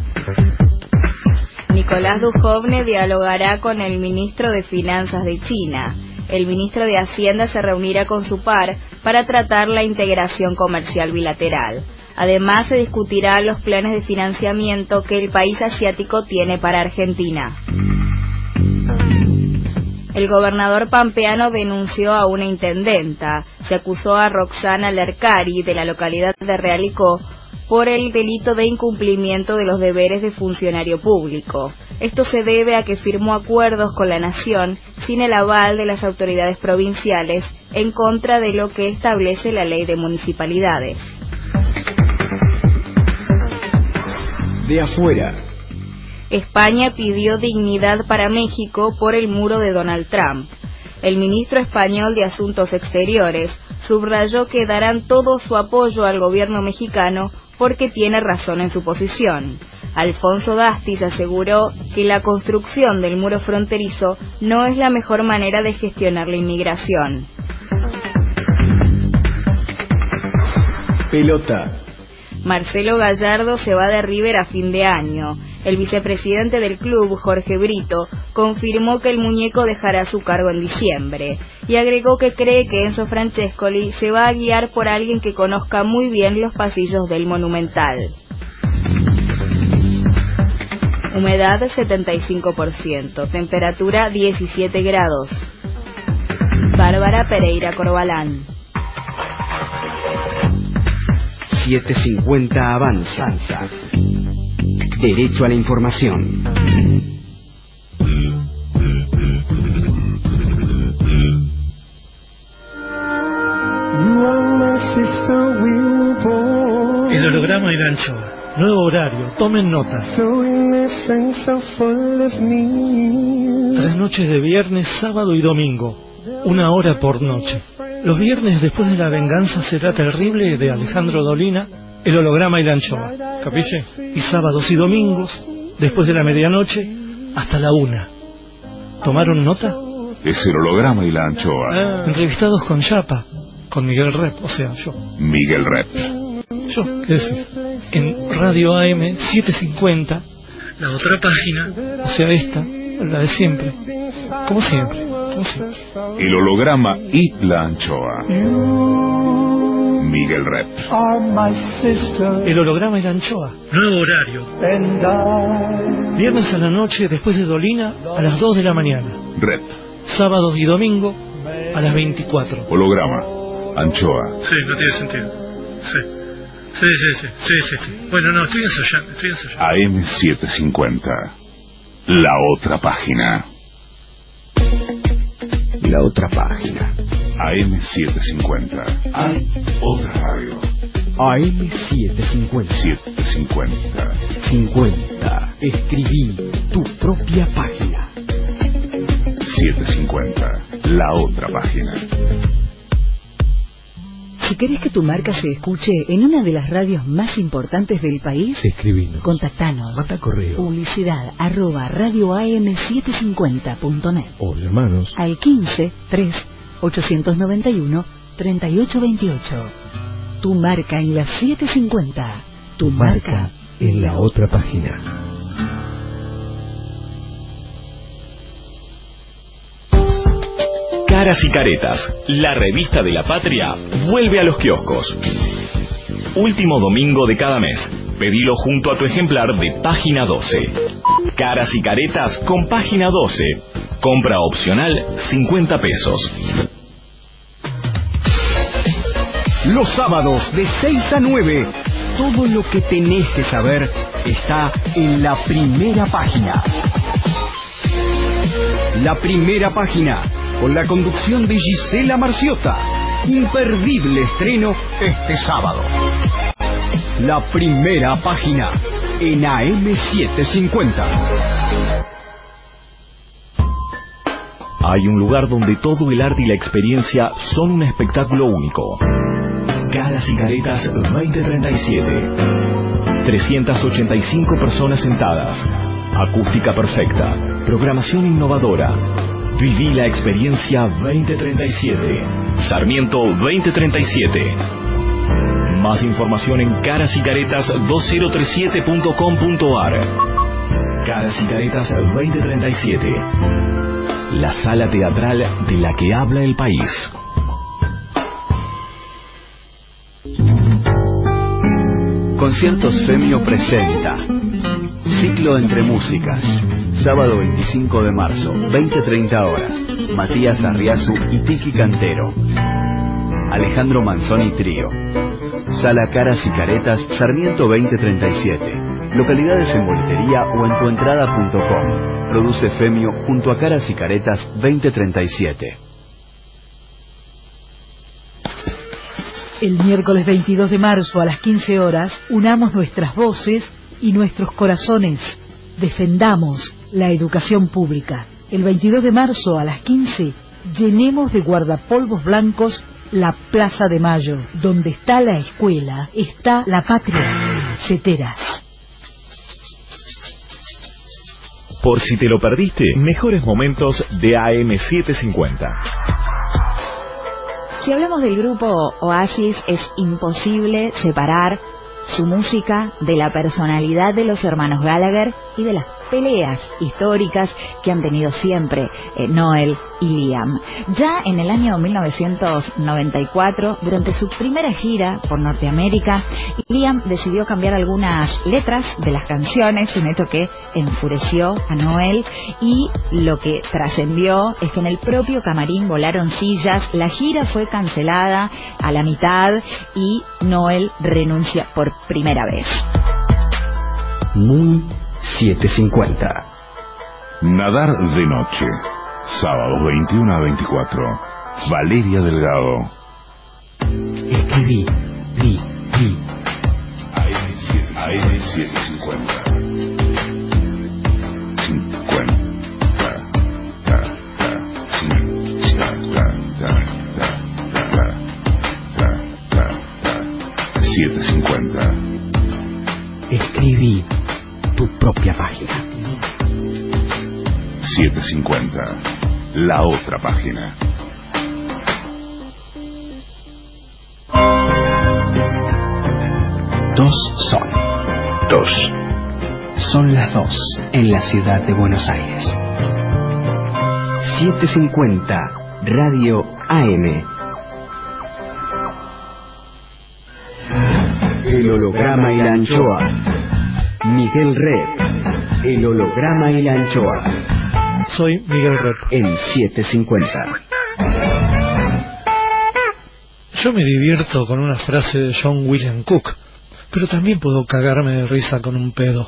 Nicolás Dujovne dialogará con el ministro de Finanzas de China. El ministro de Hacienda se reunirá con su par para tratar la integración comercial bilateral. Además, se discutirán los planes de financiamiento que el país asiático tiene para Argentina. El gobernador pampeano denunció a una intendenta. Se acusó a Roxana Lercari, de la localidad de Realicó, por el delito de incumplimiento de los deberes de funcionario público. Esto se debe a que firmó acuerdos con la Nación sin el aval de las autoridades provinciales, en contra de lo que establece la ley de municipalidades. De afuera. España pidió dignidad para México por el muro de Donald Trump. El ministro español de Asuntos Exteriores subrayó que darán todo su apoyo al gobierno mexicano porque tiene razón en su posición. Alfonso Dastis aseguró que la construcción del muro fronterizo no es la mejor manera de gestionar la inmigración. Pelota. Marcelo Gallardo se va de River a fin de año. El vicepresidente del club, Jorge Brito, confirmó que el muñeco dejará su cargo en diciembre y agregó que cree que Enzo Francescoli se va a guiar por alguien que conozca muy bien los pasillos del Monumental. Humedad setenta y cinco por ciento, temperatura diecisiete grados. Bárbara Pereira Corbalán. siete cincuenta avanza. Derecho a la información. El holograma y la anchoa. Nuevo horario, tomen nota. Tres noches de viernes, sábado y domingo. Una hora por noche. Los viernes después de la venganza será terrible, de Alejandro Dolina, el holograma y la anchoa. ¿Capiche? Y sábados y domingos, después de la medianoche, hasta la una. ¿Tomaron nota? Es el holograma y la anchoa. Ah, entrevistados con Chapa, con Miguel Rep, o sea, yo. Miguel Rep. Yo, ¿qué decís? En Radio A M setecientos cincuenta, la otra página, o sea, esta, la de siempre. Como siempre. El holograma y la anchoa. Miguel Rep. El holograma y la anchoa. Nuevo horario. Viernes a la noche después de Dolina a las dos de la mañana. Rep. Sábados y domingo a las veinticuatro. Holograma. Anchoa. Sí, no tiene sentido. Sí. Sí, sí, sí, sí, sí, sí. Bueno, no, estoy ensayando, estoy ensayando. A M setecientos cincuenta. La otra página. La otra página. A M setecientos cincuenta. Hay otra radio. A M setecientos cincuenta. setecientos cincuenta. cincuenta. Escribí tu propia página. setecientos cincuenta. La otra página. Si querés que tu marca se escuche en una de las radios más importantes del país, escribinos. Contactanos. Manda correo. Publicidad arroba radio a m setecientos cincuenta punto net. O llamanos al quince tres ochocientos noventa y uno treinta y ocho veintiocho. Tu marca en la setecientos cincuenta. Tu, tu marca, marca en la otra página. Caras y Caretas, la revista de la patria, vuelve a los kioscos. Último domingo de cada mes. Pedilo junto a tu ejemplar de página doce. Caras y Caretas con página doce. Compra opcional cincuenta pesos. Los sábados de seis a nueve, todo lo que tenés que saber está en la primera página. La primera página, con la conducción de Gisela Marciota. Imperdible estreno este sábado. La primera página en A M setecientos cincuenta. Hay un lugar donde todo el arte y la experiencia son un espectáculo único. Caras y Caretas veinte treinta y siete. trescientas ochenta y cinco personas sentadas. Acústica perfecta. Programación innovadora. Viví la experiencia veinte treinta y siete. Sarmiento veinte treinta y siete. Más información en caras y caretas dos mil treinta y siete punto com punto a r. Caras y Caretas veinte treinta y siete. La sala teatral de la que habla el país. Conciertos Femio presenta Ciclo entre músicas. Sábado veinticinco de marzo, veinte treinta horas. Matías Arriazu y Tiki Cantero. Alejandro Manzoni Trío. Sala Caras y Caretas, Sarmiento veinte treinta y siete. Localidades en boletería o en tuentrada punto com. Produce Femio junto a Caras y Caretas veinte treinta y siete. El miércoles veintidós de marzo a las quince horas, unamos nuestras voces y nuestros corazones. Defendamos la educación pública. El veintidós de marzo a las quince, llenemos de guardapolvos blancos la Plaza de Mayo. Donde está la escuela, está la patria. Ceteras. Por si te lo perdiste, mejores momentos de A M setecientos cincuenta. Si hablamos del grupo Oasis, es imposible separar su música de la personalidad de los hermanos Gallagher y de las peleas históricas que han tenido siempre eh, Noel y Liam. Ya en el año mil novecientos noventa y cuatro, durante su primera gira por Norteamérica, Liam decidió cambiar algunas letras de las canciones, un hecho que enfureció a Noel, y lo que trascendió es que en el propio camarín volaron sillas, la gira fue cancelada a la mitad y Noel renuncia por primera vez. Muy setecientos cincuenta. Nadar de noche. Sábados veintiuno a veinticuatro. Valeria Delgado. Escribí, vi, vi. A M setecientos cincuenta. cincuenta. Ta, ta, cin, ta, ta, ta, ta, ta, ta, ta. setecientos cincuenta. Escribí tu propia página. setecientos cincuenta. La otra página. Dos son. Dos. Son las dos en la ciudad de Buenos Aires. setecientos cincuenta Radio A M. El holograma y la anchoa. Miguel Rep. El holograma y la anchoa. Soy Miguel Rep. En setecientos cincuenta. Yo me divierto con una frase de John William Cook, pero también puedo cagarme de risa con un pedo.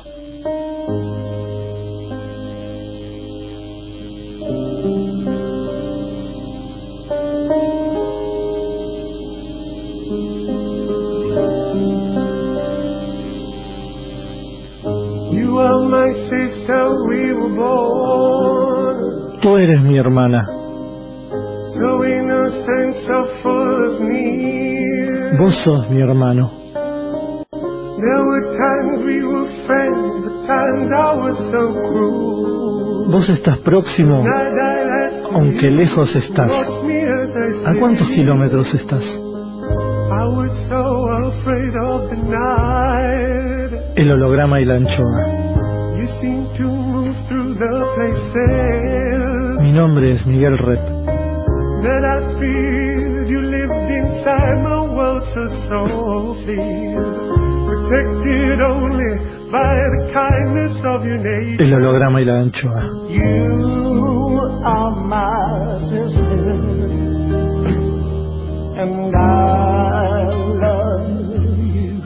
You are my sister, we were born Tú eres mi hermana. so innocent, so full of need. Vos sos mi hermano. There were times we were friends, but times I was so cruel. Vos estás próximo, Night I last aunque lejos estás. watched me as I ¿A cuántos sleep. kilómetros estás? I was so afraid of the night. El holograma y la anchoa. You seem to move through the places Mi nombre es Miguel Rep. that I feel. You lived inside my world so softly, protected only by the kindness of your nature. El holograma y la anchoa. You are my sister, and I love you.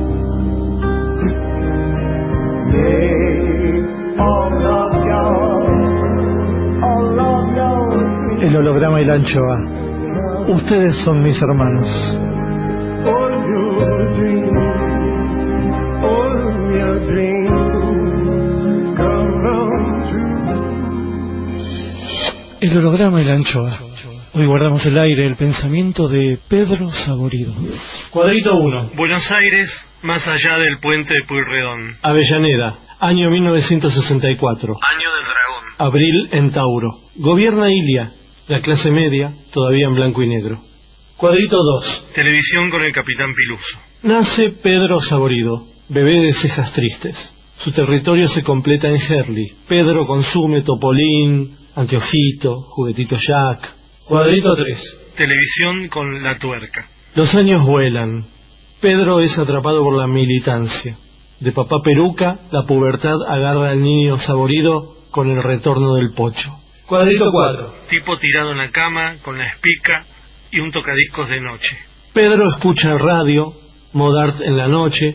May all of your, all of your El holograma y la anchoa. Ustedes son mis hermanos. all your dreams, all your dreams come true. El holograma y la anchoa. Hoy guardamos el aire el pensamiento de Pedro Saborido. Cuadrito uno. Buenos Aires, más allá del puente de Pueyrredón. Avellaneda, año mil novecientos sesenta y cuatro. Año del dragón. Abril en Tauro. Gobierna Ilia, la clase media, todavía en blanco y negro. Cuadrito dos. Televisión con el capitán Piluso. Nace Pedro Saborido, bebé de cejas tristes. Su territorio se completa en Herley. Pedro consume topolín, anteojito, juguetito Jack. Cuadrito tres. Televisión con La Tuerca. Los años vuelan. Pedro es atrapado por la militancia. De papá peruca, la pubertad agarra al niño Saborido con el retorno del pocho. Cuadrito cuatro. Tipo tirado en la cama, con la espica y un tocadiscos de noche. Pedro escucha radio, Modart en la noche,